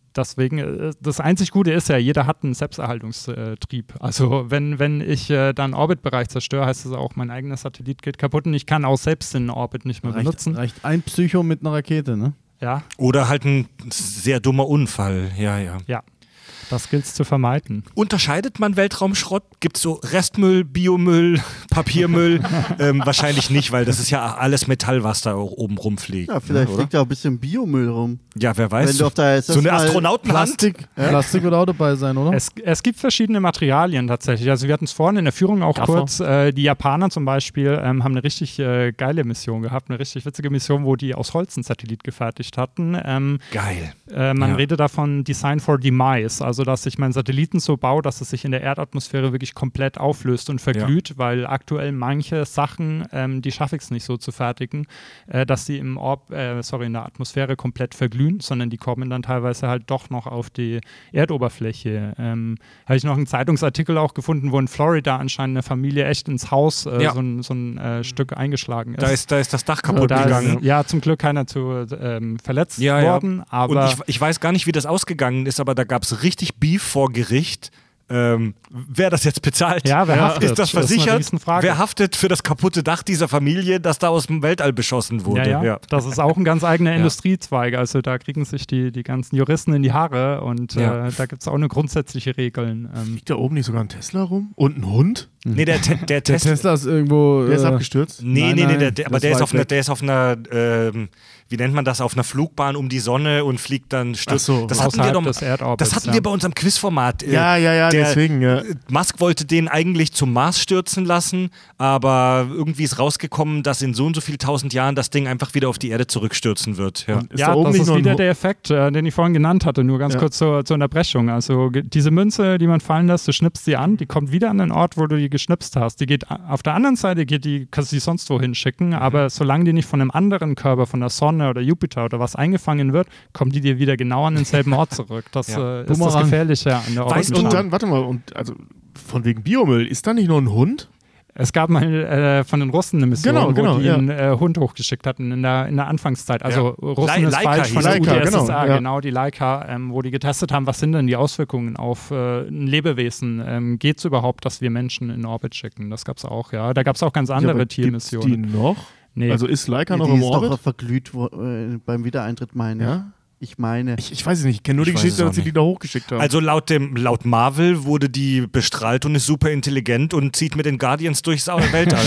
deswegen, äh, das einzig Gute ist ja, jeder hat einen Selbsterhaltungstrieb. Also wenn, wenn ich äh, dann Orbitbereich zerstöre, heißt das auch, mein eigener Satellit geht kaputt und ich kann auch selbst den Orbit nicht mehr reicht, benutzen. reicht ein Psycho mit einer Rakete, ne? Ja. Oder halt ein sehr dummer Unfall. Ja, ja. Ja. Das gilt es zu vermeiden. Unterscheidet man Weltraumschrott? Gibt es so Restmüll, Biomüll, Papiermüll? ähm, wahrscheinlich nicht, weil das ist ja alles Metall, was da oben rumfliegt. Ja, vielleicht ne, liegt da auch ein bisschen Biomüll rum. Ja, wer weiß. Wenn du auf der I S S so eine mal Astronautenhand? Plastik, ja? Plastik wird auch dabei sein, oder? Es, es gibt verschiedene Materialien tatsächlich. Also wir hatten es vorhin in der Führung auch Gaffer. kurz. Äh, die Japaner zum Beispiel ähm, haben eine richtig äh, geile Mission gehabt, eine richtig witzige Mission, wo die aus Holz einen Satellit gefertigt hatten. Ähm, Geil. Äh, man Ja. redet davon Design for Demise, also dass ich meinen Satelliten so baue, dass es sich in der Erdatmosphäre wirklich komplett auflöst und verglüht, weil aktuell manche Sachen, ähm, die schaffe ich es nicht so zu fertigen, äh, dass sie im Orb, äh, sorry, in der Atmosphäre komplett verglühen, sondern die kommen dann teilweise halt doch noch auf die Erdoberfläche. Ähm, habe ich noch einen Zeitungsartikel auch gefunden, wo in Florida anscheinend eine Familie echt ins Haus äh, Ja. so ein, so ein äh, Stück eingeschlagen ist. Da ist, da ist das Dach kaputt Da gegangen. ist, ja, zum Glück keiner zu ähm, verletzt Ja, ja. worden, aber Und ich, ich weiß gar nicht, wie das ausgegangen ist, aber da gab es richtig Beef vor Gericht. Ähm, wer das jetzt bezahlt? Ja, wer haftet? Ist das Das ist eine versichert? Riesenfrage. Wer haftet für das kaputte Dach dieser Familie, das da aus dem Weltall beschossen wurde? Ja, ja, das ist auch ein ganz eigener Ja. Industriezweig. Also da kriegen sich die, die ganzen Juristen in die Haare und Ja. äh, da gibt es auch eine grundsätzliche Regeln. Ähm, Liegt da oben nicht sogar ein Tesla rum? Und ein Hund? Nee, der, Te der Der Tesla. Tesla ist irgendwo. Der ist äh, abgestürzt? Nee, Nein, nee, nee, nein, der, der, aber das der ist, weit auf einer, weg. der ist auf einer, ähm, wie nennt man das, auf einer Flugbahn um die Sonne und fliegt dann stürzt. Ach so. das hatten wir außerhalb doch, des Erdorbits. das hatten ja. wir bei unserem Quizformat. Äh, Ja, ja, ja, der- deswegen, ja. Musk wollte den eigentlich zum Mars stürzen lassen, aber irgendwie ist rausgekommen, dass in so und so viel tausend Jahren das Ding einfach wieder auf die Erde zurückstürzen wird. Ja. Und ist ja, da oben das nicht ist noch ein wieder Hu- der Effekt, äh, den ich vorhin genannt hatte, nur ganz Ja. kurz zur, zur Unterbrechung. Also ge- diese Münze, die man fallen lässt, du schnippst sie an, die kommt wieder an den Ort, wo du die geschnipst hast. Die geht a- auf der anderen Seite, geht die, kannst du die sonst wohin schicken, Mhm. aber solange die nicht von einem anderen Körper, von der Sonne oder Jupiter oder was eingefangen wird, kommt die dir wieder genau an denselben Ort zurück. Das Ja. äh, ist das Bumerang. Gefährliche an der Weißt du- Und Orbitbahn. dann, warte mal, und also von wegen Biomüll, ist da nicht noch ein Hund? Es gab mal äh, von den Russen eine Mission, Genau, genau, wo die ja. einen äh, Hund hochgeschickt hatten in der, in der Anfangszeit. Also Russen Lai- ist Laika falsch, von hieß der die. U D Laika, S S A, genau, genau, ja. die Laika, ähm, wo die getestet haben, was sind denn die Auswirkungen auf äh, ein Lebewesen? Ähm, Geht es überhaupt, dass wir Menschen in Orbit schicken? Das gab es auch, ja. Da gab es auch ganz andere Ja, aber gibt's Tiermissionen. die noch? Nee. Also ist Leica noch die im ist doch Orbit? verglüht wo, äh, beim Wiedereintritt, meine Ja? ich. Ich meine. Ich, ich weiß es nicht, ich kenne nur Ich die weiß Geschichte, es auch dass sie die nicht. da hochgeschickt haben. Also laut dem laut Marvel wurde die bestrahlt und ist super intelligent und zieht mit den Guardians durchs Weltall.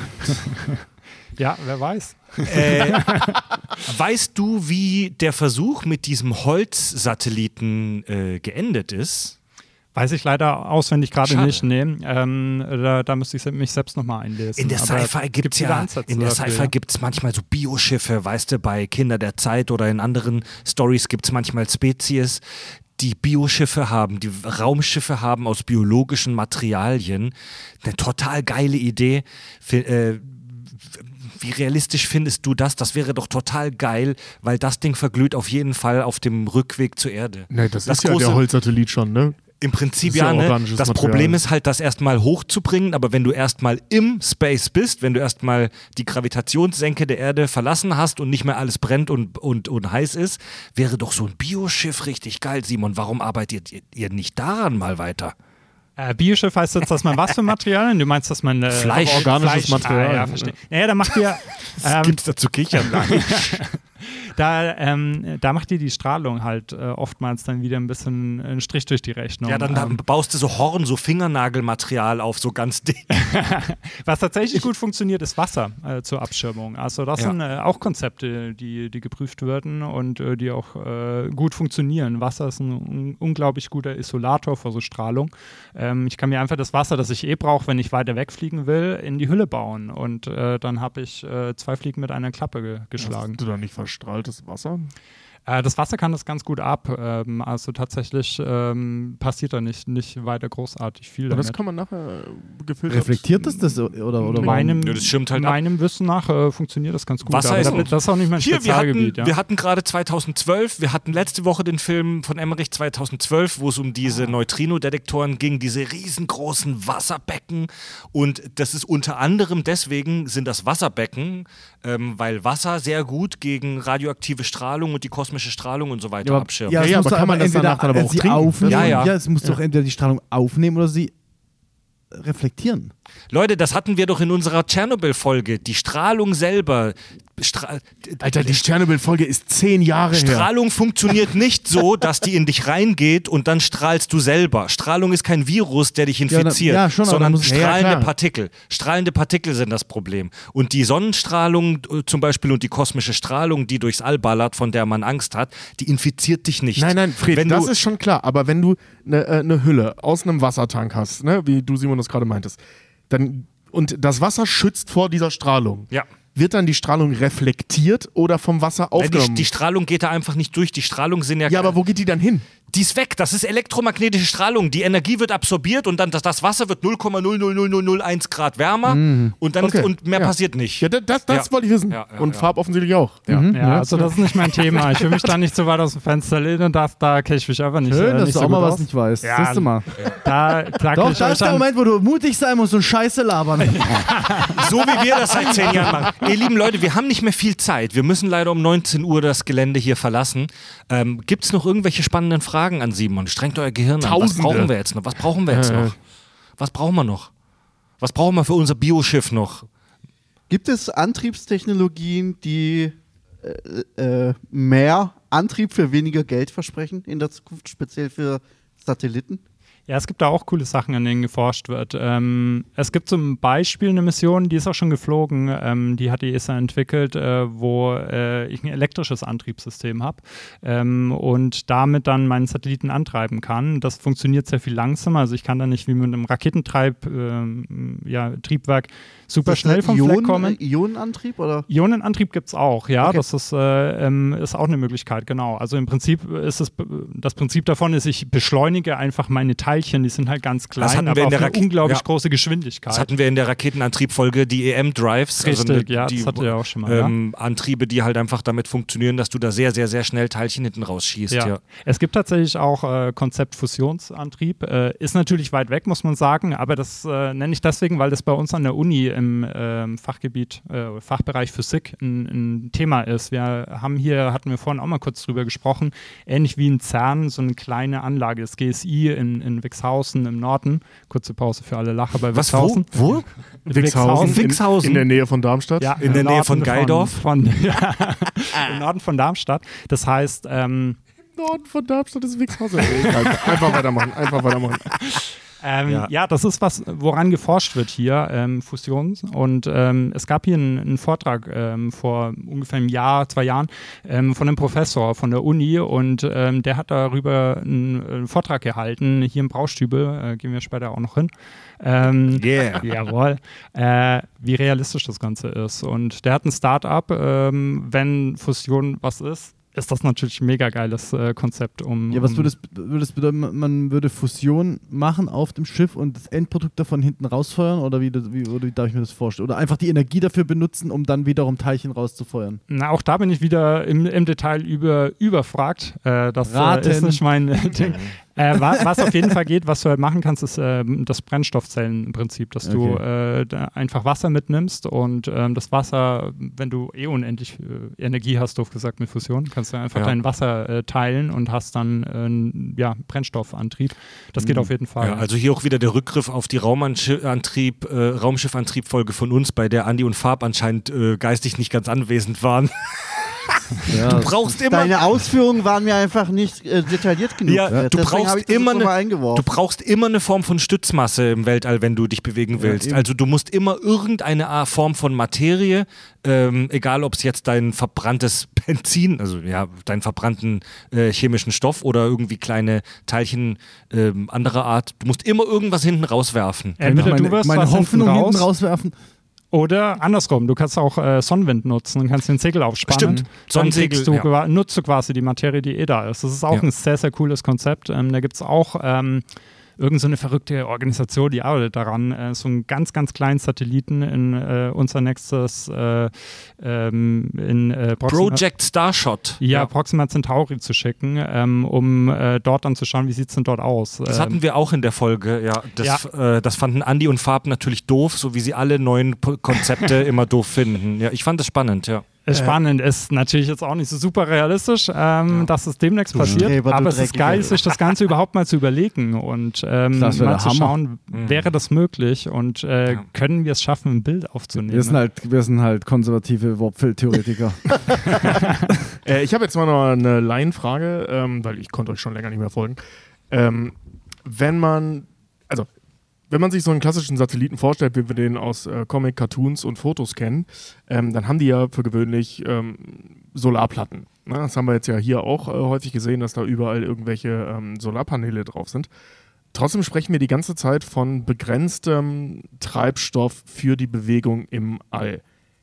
Ja, wer weiß. äh, weißt du, wie der Versuch mit diesem Holzsatelliten äh, geendet ist? Weiß ich leider auswendig gerade Schade. nicht. Nee, ähm, da, da müsste ich se- mich selbst nochmal einlesen. In der Aber Sci-Fi gibt es gibt's wieder ja, Ansätze in der dafür, Sci-Fi ja. gibt's manchmal so Bioschiffe, weißt du, bei Kinder der Zeit oder in anderen Stories gibt es manchmal Spezies, die Bioschiffe haben, die Raumschiffe haben aus biologischen Materialien. Eine total geile Idee. Fi- äh, Wie realistisch findest du das? Das wäre doch total geil, weil das Ding verglüht auf jeden Fall auf dem Rückweg zur Erde. nee, das, das ist ja große- der Holzsatellit schon, ne? Im Prinzip Das ist ja ja, ne? organisches Das Material. Problem ist halt, das erstmal hochzubringen, aber wenn du erstmal im Space bist, wenn du erstmal die Gravitationssenke der Erde verlassen hast und nicht mehr alles brennt und, und, und heiß ist, wäre doch so ein Bioschiff richtig geil, Simon. Warum arbeitet ihr, ihr nicht daran mal weiter? Äh, Bioschiff heißt jetzt, dass man was für Materialien? Du meinst, dass man äh, Fleisch. organisches Fleisch, Material. Ah, ja, verstehe. Naja, da macht ihr ähm, Gibt's dazu Kichern? da, ähm, da macht ihr die Strahlung halt äh, oftmals dann wieder ein bisschen einen Strich durch die Rechnung. Ja, dann, dann ähm, baust du so Horn, so Fingernagelmaterial auf, so ganz dick. was tatsächlich gut funktioniert, ist Wasser äh, zur Abschirmung. Also das Ja. sind äh, auch Konzepte, die, die geprüft werden und äh, die auch äh, gut funktionieren. Wasser ist ein un unglaublich guter Isolator vor so Strahlung. Ähm, ich kann mir einfach das Wasser, das ich eh brauche, wenn ich weiter wegfliegen will, in die Hülle bauen. Und äh, dann habe ich äh, zwei Fliegen mit einer Klappe ge geschlagen. Hast du da nicht verstrahltes Wasser? Äh, das Wasser kann das ganz gut ab. Ähm, also tatsächlich ähm, passiert da nicht, nicht weiter großartig viel Aber das damit. kann man nachher gefiltert. Reflektiert das das oder, oder warum? meinem, Ja, das schirmt halt ab. meinem Wissen nach äh, funktioniert das ganz gut. Wasser aber ist da, gut. das ist auch nicht mein Hier, wir Spezialgebiet. hatten, ja. wir hatten gerade zweitausendzwölf, wir hatten letzte Woche den Film von Emmerich zweitausendzwölf, wo es um diese Ah. Neutrino-Detektoren ging, diese riesengroßen Wasserbecken. Und das ist unter anderem deswegen sind das Wasserbecken, ähm, weil Wasser sehr gut gegen radioaktive Strahlung und die kosmische kosmische Strahlung und so weiter Ja, abschirmen. ja, Ja, es ja, muss aber doch kann man das entweder danach dann aber auch sie trinken? aufnehmen, Ja, ja. es muss doch entweder die Strahlung aufnehmen oder sie reflektieren. Leute, das hatten wir doch in unserer Tschernobyl-Folge. Die Strahlung selber. Stra Alter, die Tschernobyl-Folge ist zehn Jahre her. Strahlung funktioniert nicht so, dass die in dich reingeht und dann strahlst du selber. Strahlung ist kein Virus, der dich infiziert, Ja, na- ja, schon, aber sondern dann muss- Ja, ja, strahlende klar. Partikel. Strahlende Partikel sind das Problem. Und die Sonnenstrahlung äh, zum Beispiel und die kosmische Strahlung, die durchs All ballert, von der man Angst hat, die infiziert dich nicht. Nein, nein, Fred, Wenn das du, ist schon klar. Aber wenn du eine äh, ne Hülle aus einem Wassertank hast, ne, wie du, Simon, das gerade meintest, dann, und das Wasser schützt vor dieser Strahlung, ja. wird dann die Strahlung reflektiert oder vom Wasser Nein, die, aufgenommen? die Strahlung geht da einfach nicht durch. Die Strahlung sind ja. ja, aber wo geht die dann hin? Die ist weg. Das ist elektromagnetische Strahlung. Die Energie wird absorbiert und dann das, das Wasser wird null Komma null null null null null eins Grad wärmer und dann Okay. und mehr Ja. passiert nicht. Ja, das, das, das Ja. wollte ich wissen. Ja, ja, und ja. Farb offensichtlich auch. Ja. Ja, also das ist nicht mein Thema. Ich will mich da nicht so weit aus dem Fenster lehnen. Das, da kenne ich mich einfach nicht, Schön, äh, dass nicht du so auch mal gut was aus. nicht weißt. Ja, Siehst du mal. Da, da Doch, ich da euch ist der an- Moment, wo du mutig sein musst und Scheiße labern. So wie wir das seit zehn Jahren machen. Ihr lieben Leute, wir haben nicht mehr viel Zeit. Wir müssen leider um neunzehn Uhr das Gelände hier verlassen. Ähm, Gibt es noch irgendwelche spannenden Fragen an Simon? Strengt euer Gehirn an. Was Tausende. brauchen wir jetzt noch? Was brauchen wir jetzt Äh. noch? Was brauchen wir noch? Was brauchen wir für unser Bioschiff noch? Gibt es Antriebstechnologien, die äh, äh, mehr Antrieb für weniger Geld versprechen in der Zukunft, speziell für Satelliten? Ja, es gibt da auch coole Sachen, an denen geforscht wird. Ähm, es gibt zum Beispiel eine Mission, die ist auch schon geflogen, ähm, die hat die E S A entwickelt, äh, wo äh, ich ein elektrisches Antriebssystem habe ähm, und damit dann meinen Satelliten antreiben kann. Das funktioniert sehr viel langsamer, also ich kann da nicht wie mit einem Raketentreib, ähm, ja, Triebwerk super Ist das schnell vom Ionen, Fleck kommen. äh, Ionenantrieb oder? Ionenantrieb gibt es auch, ja, Okay. das ist, äh, ähm, ist auch eine Möglichkeit, genau. Also im Prinzip ist es, das Prinzip davon ist, ich beschleunige einfach meine Teilchen, die sind halt ganz klein, hatten wir aber in auf der eine Rake- unglaublich ja. große Geschwindigkeit. Das hatten wir in der Raketenantriebfolge, die E M-Drives. Richtig, ne- ja, die, das hatte ihr auch schon mal, ähm, Antriebe, die halt einfach damit funktionieren, dass du da sehr, sehr, sehr schnell Teilchen hinten rausschießt. Ja. Ja. Es gibt tatsächlich auch äh, Konzept Fusionsantrieb. Äh, ist natürlich weit weg, muss man sagen, aber das äh, nenne ich deswegen, weil das bei uns an der Uni im ähm, Fachgebiet, äh, Fachbereich Physik ein, ein Thema ist. Wir haben hier, hatten wir vorhin auch mal kurz drüber gesprochen, ähnlich wie in CERN, so eine kleine Anlage, das G S I in, in Wixhausen im Norden. Kurze Pause für alle Lacher bei Was, wo? Wixhausen. Wo? Wixhausen, in, Wixhausen. in der Nähe von Darmstadt. Ja, In der im Nähe von Norden Geildorf? Von, von, ja, im Norden von Darmstadt. Das heißt, ähm, Norden von Darmstadt ist Wixhausen. Egal. Einfach weitermachen, einfach weitermachen. Ähm, Ja. ja. das ist was, woran geforscht wird hier, ähm, Fusion. Und ähm, es gab hier einen, einen Vortrag ähm, vor ungefähr einem Jahr, zwei Jahren ähm, von einem Professor von der Uni und ähm, der hat darüber einen, einen Vortrag gehalten, hier im Braustübel, äh, gehen wir später auch noch hin. Ähm, Yeah. Jawohl. Äh, wie realistisch das Ganze ist. Und der hat ein Start-up, ähm, wenn Fusion was ist, ist das natürlich ein mega geiles äh, Konzept. Um, Ja, was um würde das, würde das bedeuten? Man würde Fusion machen auf dem Schiff und das Endprodukt davon hinten rausfeuern? Oder wie, das, wie, oder wie darf ich mir das vorstellen? Oder einfach die Energie dafür benutzen, um dann wiederum Teilchen rauszufeuern? Na, auch da bin ich wieder im, im Detail über, überfragt. Äh, das äh, Raten. ist nicht mein äh, Ding. Äh, wa was auf jeden Fall geht, was du halt machen kannst, ist äh, das Brennstoffzellenprinzip, dass du äh, da einfach Wasser mitnimmst und ähm, das Wasser, wenn du eh unendlich äh, Energie hast, doof gesagt mit Fusion, kannst du einfach Ja. dein Wasser äh, teilen und hast dann äh, ja, Brennstoffantrieb. Das geht auf jeden Fall. Ja, also hier auch wieder der Rückgriff auf die Raumantrieb, äh, Raumschiffantrieb-Folge von uns, bei der Andi und Farb anscheinend äh, geistig nicht ganz anwesend waren. Ja, Du brauchst immer, Deine Ausführungen waren mir einfach nicht äh, detailliert genug. Ja, Äh, du deswegen brauchst habe ich das immer jetzt eine- nochmal eingeworfen. du brauchst immer eine Form von Stützmasse im Weltall, wenn du dich bewegen willst. eben. Also du musst immer irgendeine Art Form von Materie, ähm, egal ob es jetzt dein verbranntes Benzin, also ja, deinen verbrannten äh, chemischen Stoff oder irgendwie kleine Teilchen ähm, anderer Art, du musst immer irgendwas hinten rauswerfen. Entweder meine du wirst meine was Hoffnung hinten hinten raus, rauswerfen. oder andersrum, du kannst auch äh, Sonnenwind nutzen und kannst den Segel aufspannen. Stimmt. Dann Sonnensegel, kriegst du, ja. qua- nutzt du quasi die Materie, die eh da ist. Das ist auch Ja. ein sehr, sehr cooles Konzept. Ähm, da gibt es auch ähm, irgend so eine verrückte Organisation, die arbeitet daran, äh, so einen ganz, ganz kleinen Satelliten in äh, unser nächstes äh, ähm, in äh, Proxima, Project Starshot. ja, Proxima Centauri zu schicken, ähm, um äh, dort dann zu schauen, wie sieht es denn dort aus. Das Ähm, hatten wir auch in der Folge, ja. Das, Äh, das fanden Andi und Farb natürlich doof, so wie sie alle neuen P- Konzepte immer doof finden. Ja, ich fand das spannend, ja. Ist spannend, ist natürlich jetzt auch nicht so super realistisch, ähm, ja. dass es demnächst du passiert, Streber, aber es ist geil, sich das Ganze überhaupt mal zu überlegen und ähm, mal zu Hammer. schauen, mhm. wäre das möglich und äh, ja. können wir es schaffen, ein Bild aufzunehmen. Wir sind halt, wir sind halt konservative Wortfeldtheoretiker. äh, ich habe jetzt mal noch eine Laienfrage, ähm, weil ich konnte euch schon länger nicht mehr folgen. Ähm, wenn man, also Wenn man sich so einen klassischen Satelliten vorstellt, wie wir den aus äh, Comic, Cartoons und Fotos kennen, ähm, dann haben die ja für gewöhnlich ähm, Solarplatten. Ne? Das haben wir jetzt ja hier auch äh, häufig gesehen, dass da überall irgendwelche ähm, Solarpaneele drauf sind. Trotzdem sprechen wir die ganze Zeit von begrenztem Treibstoff für die Bewegung im All.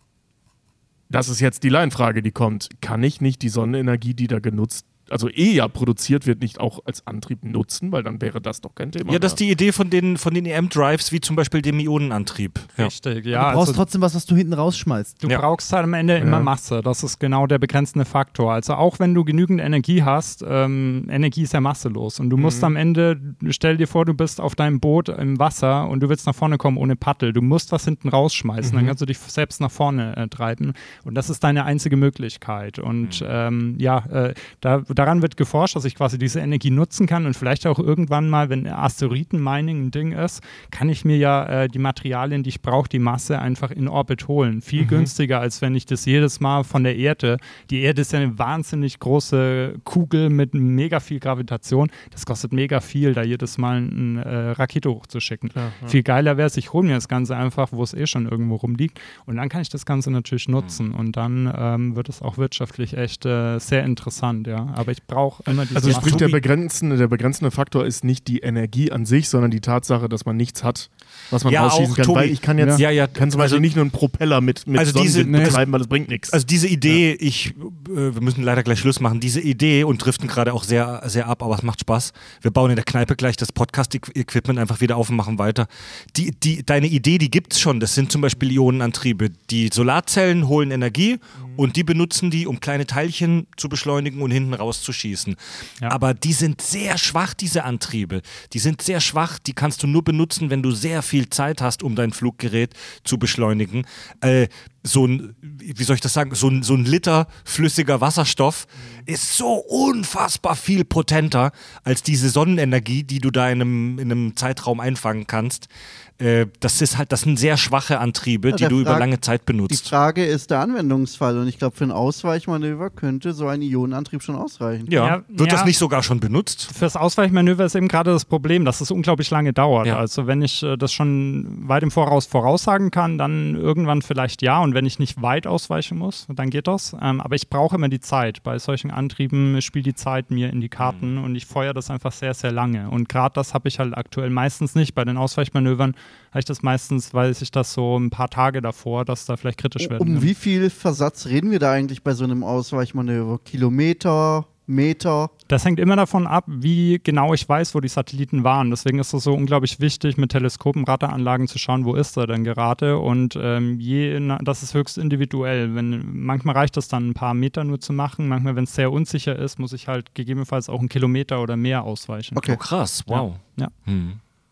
Das ist jetzt die Laienfrage, die kommt. Kann ich nicht die Sonnenenergie, die da genutzt also eh ja produziert wird, nicht auch als Antrieb nutzen, weil dann wäre das doch kein Thema. Ja, das ist die Idee von den, von den E M-Drives, wie zum Beispiel dem Ionenantrieb. Ja. Richtig, ja. Du brauchst also, trotzdem was, was du hinten rausschmeißt. Du ja. brauchst halt am Ende immer ja. Masse. Das ist genau der begrenzende Faktor. Also auch wenn du genügend Energie hast, ähm, Energie ist ja masselos. Und du musst mhm. am Ende, stell dir vor, du bist auf deinem Boot im Wasser und du willst nach vorne kommen ohne Paddel. Du musst was hinten rausschmeißen, mhm. dann kannst du dich selbst nach vorne äh, treiben. Und das ist deine einzige Möglichkeit. Und mhm. ähm, ja, äh, da, daran wird geforscht, dass ich quasi diese Energie nutzen kann und vielleicht auch irgendwann mal, wenn Asteroiden-Mining ein Ding ist, kann ich mir ja äh, die Materialien, die ich brauche, die Masse einfach in Orbit holen. Viel mhm. günstiger, als wenn ich das jedes Mal von der Erde, die Erde ist ja eine wahnsinnig große Kugel mit mega viel Gravitation, das kostet mega viel, da jedes Mal eine äh, Rakete hochzuschicken. Klar, ja. Viel geiler wäre es, ich hole mir das Ganze einfach, wo es eh schon irgendwo rumliegt und dann kann ich das Ganze natürlich nutzen mhm. und dann ähm, wird es auch wirtschaftlich echt äh, sehr interessant, ja. Aber ich brauche immer Also sprich, der begrenzende, der begrenzende Faktor ist nicht die Energie an sich, sondern die Tatsache, dass man nichts hat, was man ja, rausschießen kann. Tobi, weil ich kann jetzt ja, ja, kann zum Beispiel also, nicht nur einen Propeller mit, mit also Sonnenwind diese, betreiben, weil das bringt nichts. Also diese Idee, ja. ich, äh, wir müssen leider gleich Schluss machen, diese Idee und driften gerade auch sehr, sehr ab, aber es macht Spaß. Wir bauen in der Kneipe gleich das Podcast-Equipment einfach wieder auf und machen weiter. Die, die, deine Idee, die gibt es schon. Das sind zum Beispiel Ionenantriebe. Die Solarzellen holen Energie mhm. und die benutzen die, um kleine Teilchen zu beschleunigen und hinten rauszuschießen. Ja. Aber die sind sehr schwach, diese Antriebe. Die sind sehr schwach, die kannst du nur benutzen, wenn du sehr viel Zeit hast, um dein Fluggerät zu beschleunigen. Äh, so ein, wie soll ich das sagen, so ein, so ein Liter flüssiger Wasserstoff mhm. ist so unfassbar viel potenter als diese Sonnenenergie, die du da in einem, in einem Zeitraum einfangen kannst. Äh, das ist halt, das sind sehr schwache Antriebe, ja, die du Frage, über lange Zeit benutzt. Die Frage ist der Anwendungsfall und ich glaube, für ein Ausweichmanöver könnte so ein Ionenantrieb schon ausreichen. Ja, ja wird ja. das nicht sogar schon benutzt? Fürs Ausweichmanöver ist eben gerade das Problem, dass es unglaublich lange dauert. Ja. Also wenn ich äh, das schon weit im Voraus voraussagen kann, dann irgendwann vielleicht ja und wenn ich nicht weit ausweichen muss, dann geht das. Ähm, aber ich brauche immer die Zeit. Bei solchen Antrieben spielt die Zeit mir in die Karten mhm. und ich feuere das einfach sehr, sehr lange. Und gerade das habe ich halt aktuell meistens nicht. Bei den Ausweichmanövern habe ich das meistens, weiß ich das so ein paar Tage davor, dass da vielleicht kritisch werden Um kann. wie viel Versatz reden wir da eigentlich bei so einem Ausweichmanöver? Kilometer, Meter? Das hängt immer davon ab, wie genau ich weiß, wo die Satelliten waren. Deswegen ist es so unglaublich wichtig, mit Teleskopen, Radaranlagen zu schauen, wo ist er denn gerade. Und ähm, je, na, das ist höchst individuell. Wenn, manchmal reicht es dann, ein paar Meter nur zu machen. Manchmal, wenn es sehr unsicher ist, muss ich halt gegebenenfalls auch einen Kilometer oder mehr ausweichen. Okay, oh, krass, wow. Ja. ja. Hm.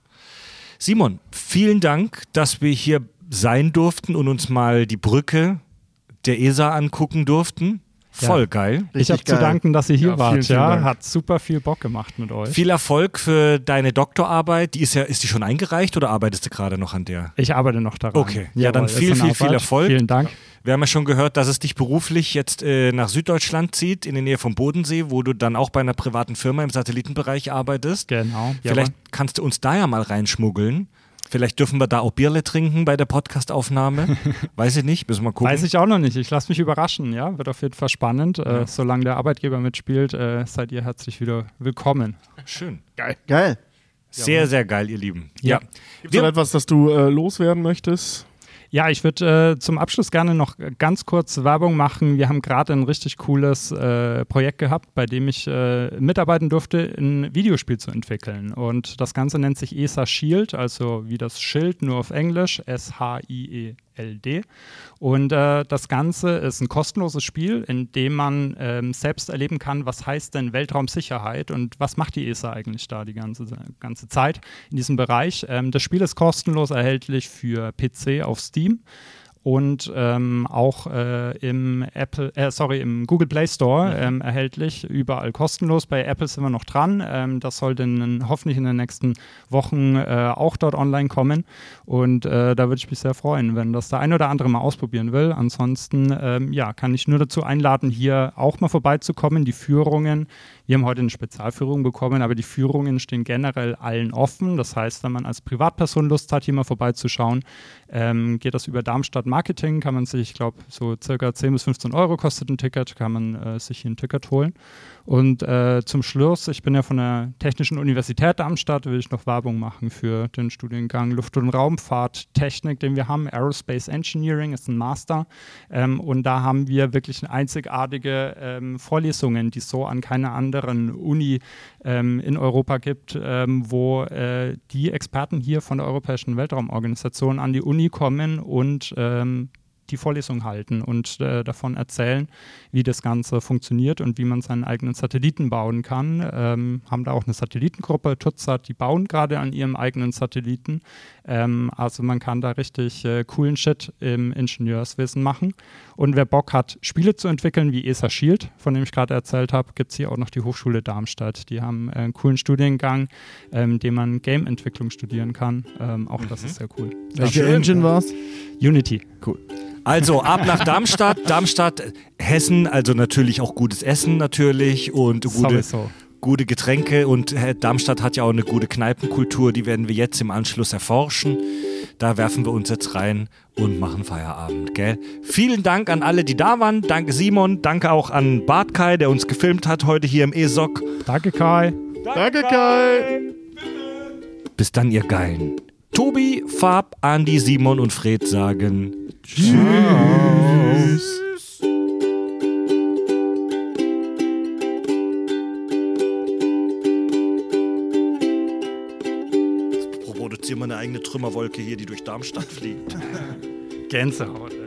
Simon, vielen Dank, dass wir hier sein durften und uns mal die Brücke der E S A angucken durften. Voll ja. geil. Ich habe zu danken, dass ihr hier ja, wart. vielen, vielen ja, Dank. Hat super viel Bock gemacht mit euch. Viel Erfolg für deine Doktorarbeit. Die ist ja, ist die schon eingereicht oder arbeitest du gerade noch an der? Ich arbeite noch daran. Okay, ja, Jawohl, dann viel, viel, viel Erfolg. Vielen Dank. Wir haben ja schon gehört, dass es dich beruflich jetzt äh, nach Süddeutschland zieht, in der Nähe vom Bodensee, wo du dann auch bei einer privaten Firma im Satellitenbereich arbeitest. Genau. Vielleicht jawohl. kannst du uns da ja mal reinschmuggeln. Vielleicht dürfen wir da auch Bierle trinken bei der Podcastaufnahme. Weiß ich nicht, müssen wir gucken. Weiß ich auch noch nicht. Ich lasse mich überraschen. Ja, wird auf jeden Fall spannend. Ja. Äh, solange der Arbeitgeber mitspielt, äh, seid ihr herzlich wieder willkommen. Schön. Geil. Geil. Sehr, sehr geil, ihr Lieben. Ja. ja. Gibt es noch etwas, das du äh, loswerden möchtest? Ja, ich würde äh, zum Abschluss gerne noch ganz kurz Werbung machen. Wir haben gerade ein richtig cooles äh, Projekt gehabt, bei dem ich äh, mitarbeiten durfte, ein Videospiel zu entwickeln. Und das Ganze nennt sich E S A Shield, also wie das Schild, nur auf Englisch, S H I E L D. Und äh, das Ganze ist ein kostenloses Spiel, in dem man ähm, selbst erleben kann, was heißt denn Weltraumsicherheit und was macht die E S A eigentlich da die ganze, ganze Zeit in diesem Bereich. Ähm, das Spiel ist kostenlos erhältlich für P C auf Steam. und ähm, auch äh, im Apple, äh, sorry, im Google Play Store ähm, erhältlich, überall kostenlos. Bei Apple sind wir noch dran. Ähm, das sollte in, hoffentlich in den nächsten Wochen äh, auch dort online kommen. Und äh, da würde ich mich sehr freuen, wenn das der ein oder andere mal ausprobieren will. Ansonsten ähm, ja, kann ich nur dazu einladen, hier auch mal vorbeizukommen. Die Führungen, wir haben heute eine Spezialführung bekommen, aber die Führungen stehen generell allen offen. Das heißt, wenn man als Privatperson Lust hat, hier mal vorbeizuschauen, ähm, geht das über Darmstadt Marketing, kann man sich, ich glaube, so circa zehn bis fünfzehn Euro kostet ein Ticket, kann man äh, sich hier ein Ticket holen. Und äh, zum Schluss, ich bin ja von der Technischen Universität Darmstadt, will ich noch Werbung machen für den Studiengang Luft- und Raumfahrttechnik, den wir haben. Aerospace Engineering ist ein Master. Ähm, und da haben wir wirklich einzigartige ähm, Vorlesungen, die es so an keiner anderen Uni ähm, in Europa gibt, ähm, wo äh, die Experten hier von der Europäischen Weltraumorganisation an die Uni kommen und ähm, die Vorlesung halten und äh, davon erzählen, wie das Ganze funktioniert und wie man seinen eigenen Satelliten bauen kann. Ähm, haben da auch eine Satellitengruppe, TUTSAT, die bauen gerade an ihrem eigenen Satelliten. Ähm, also man kann da richtig äh, coolen Shit im Ingenieurswesen machen. Und wer Bock hat, Spiele zu entwickeln, wie E S A Shield, von dem ich gerade erzählt habe, gibt es hier auch noch die Hochschule Darmstadt. Die haben äh, einen coolen Studiengang, ähm, den man Game-Entwicklung studieren kann. Ähm, auch mhm. das ist sehr cool. Welche Engine war's? Unity. Cool. Also ab nach Darmstadt, Darmstadt, Hessen, also natürlich auch gutes Essen natürlich und gute, gute Getränke und äh, Darmstadt hat ja auch eine gute Kneipenkultur, die werden wir jetzt im Anschluss erforschen. Da werfen wir uns jetzt rein und machen Feierabend, gell? Vielen Dank an alle, die da waren. Danke Simon, danke auch an Bart Kai, der uns gefilmt hat heute hier im E S O C. Danke Kai. Danke Kai. Bis dann, ihr Geilen. Tobi, Fab, Andi, Simon und Fred sagen Tschüss. Ich produziere mal eine eigene Trümmerwolke hier, die durch Darmstadt fliegt. Gänsehaut.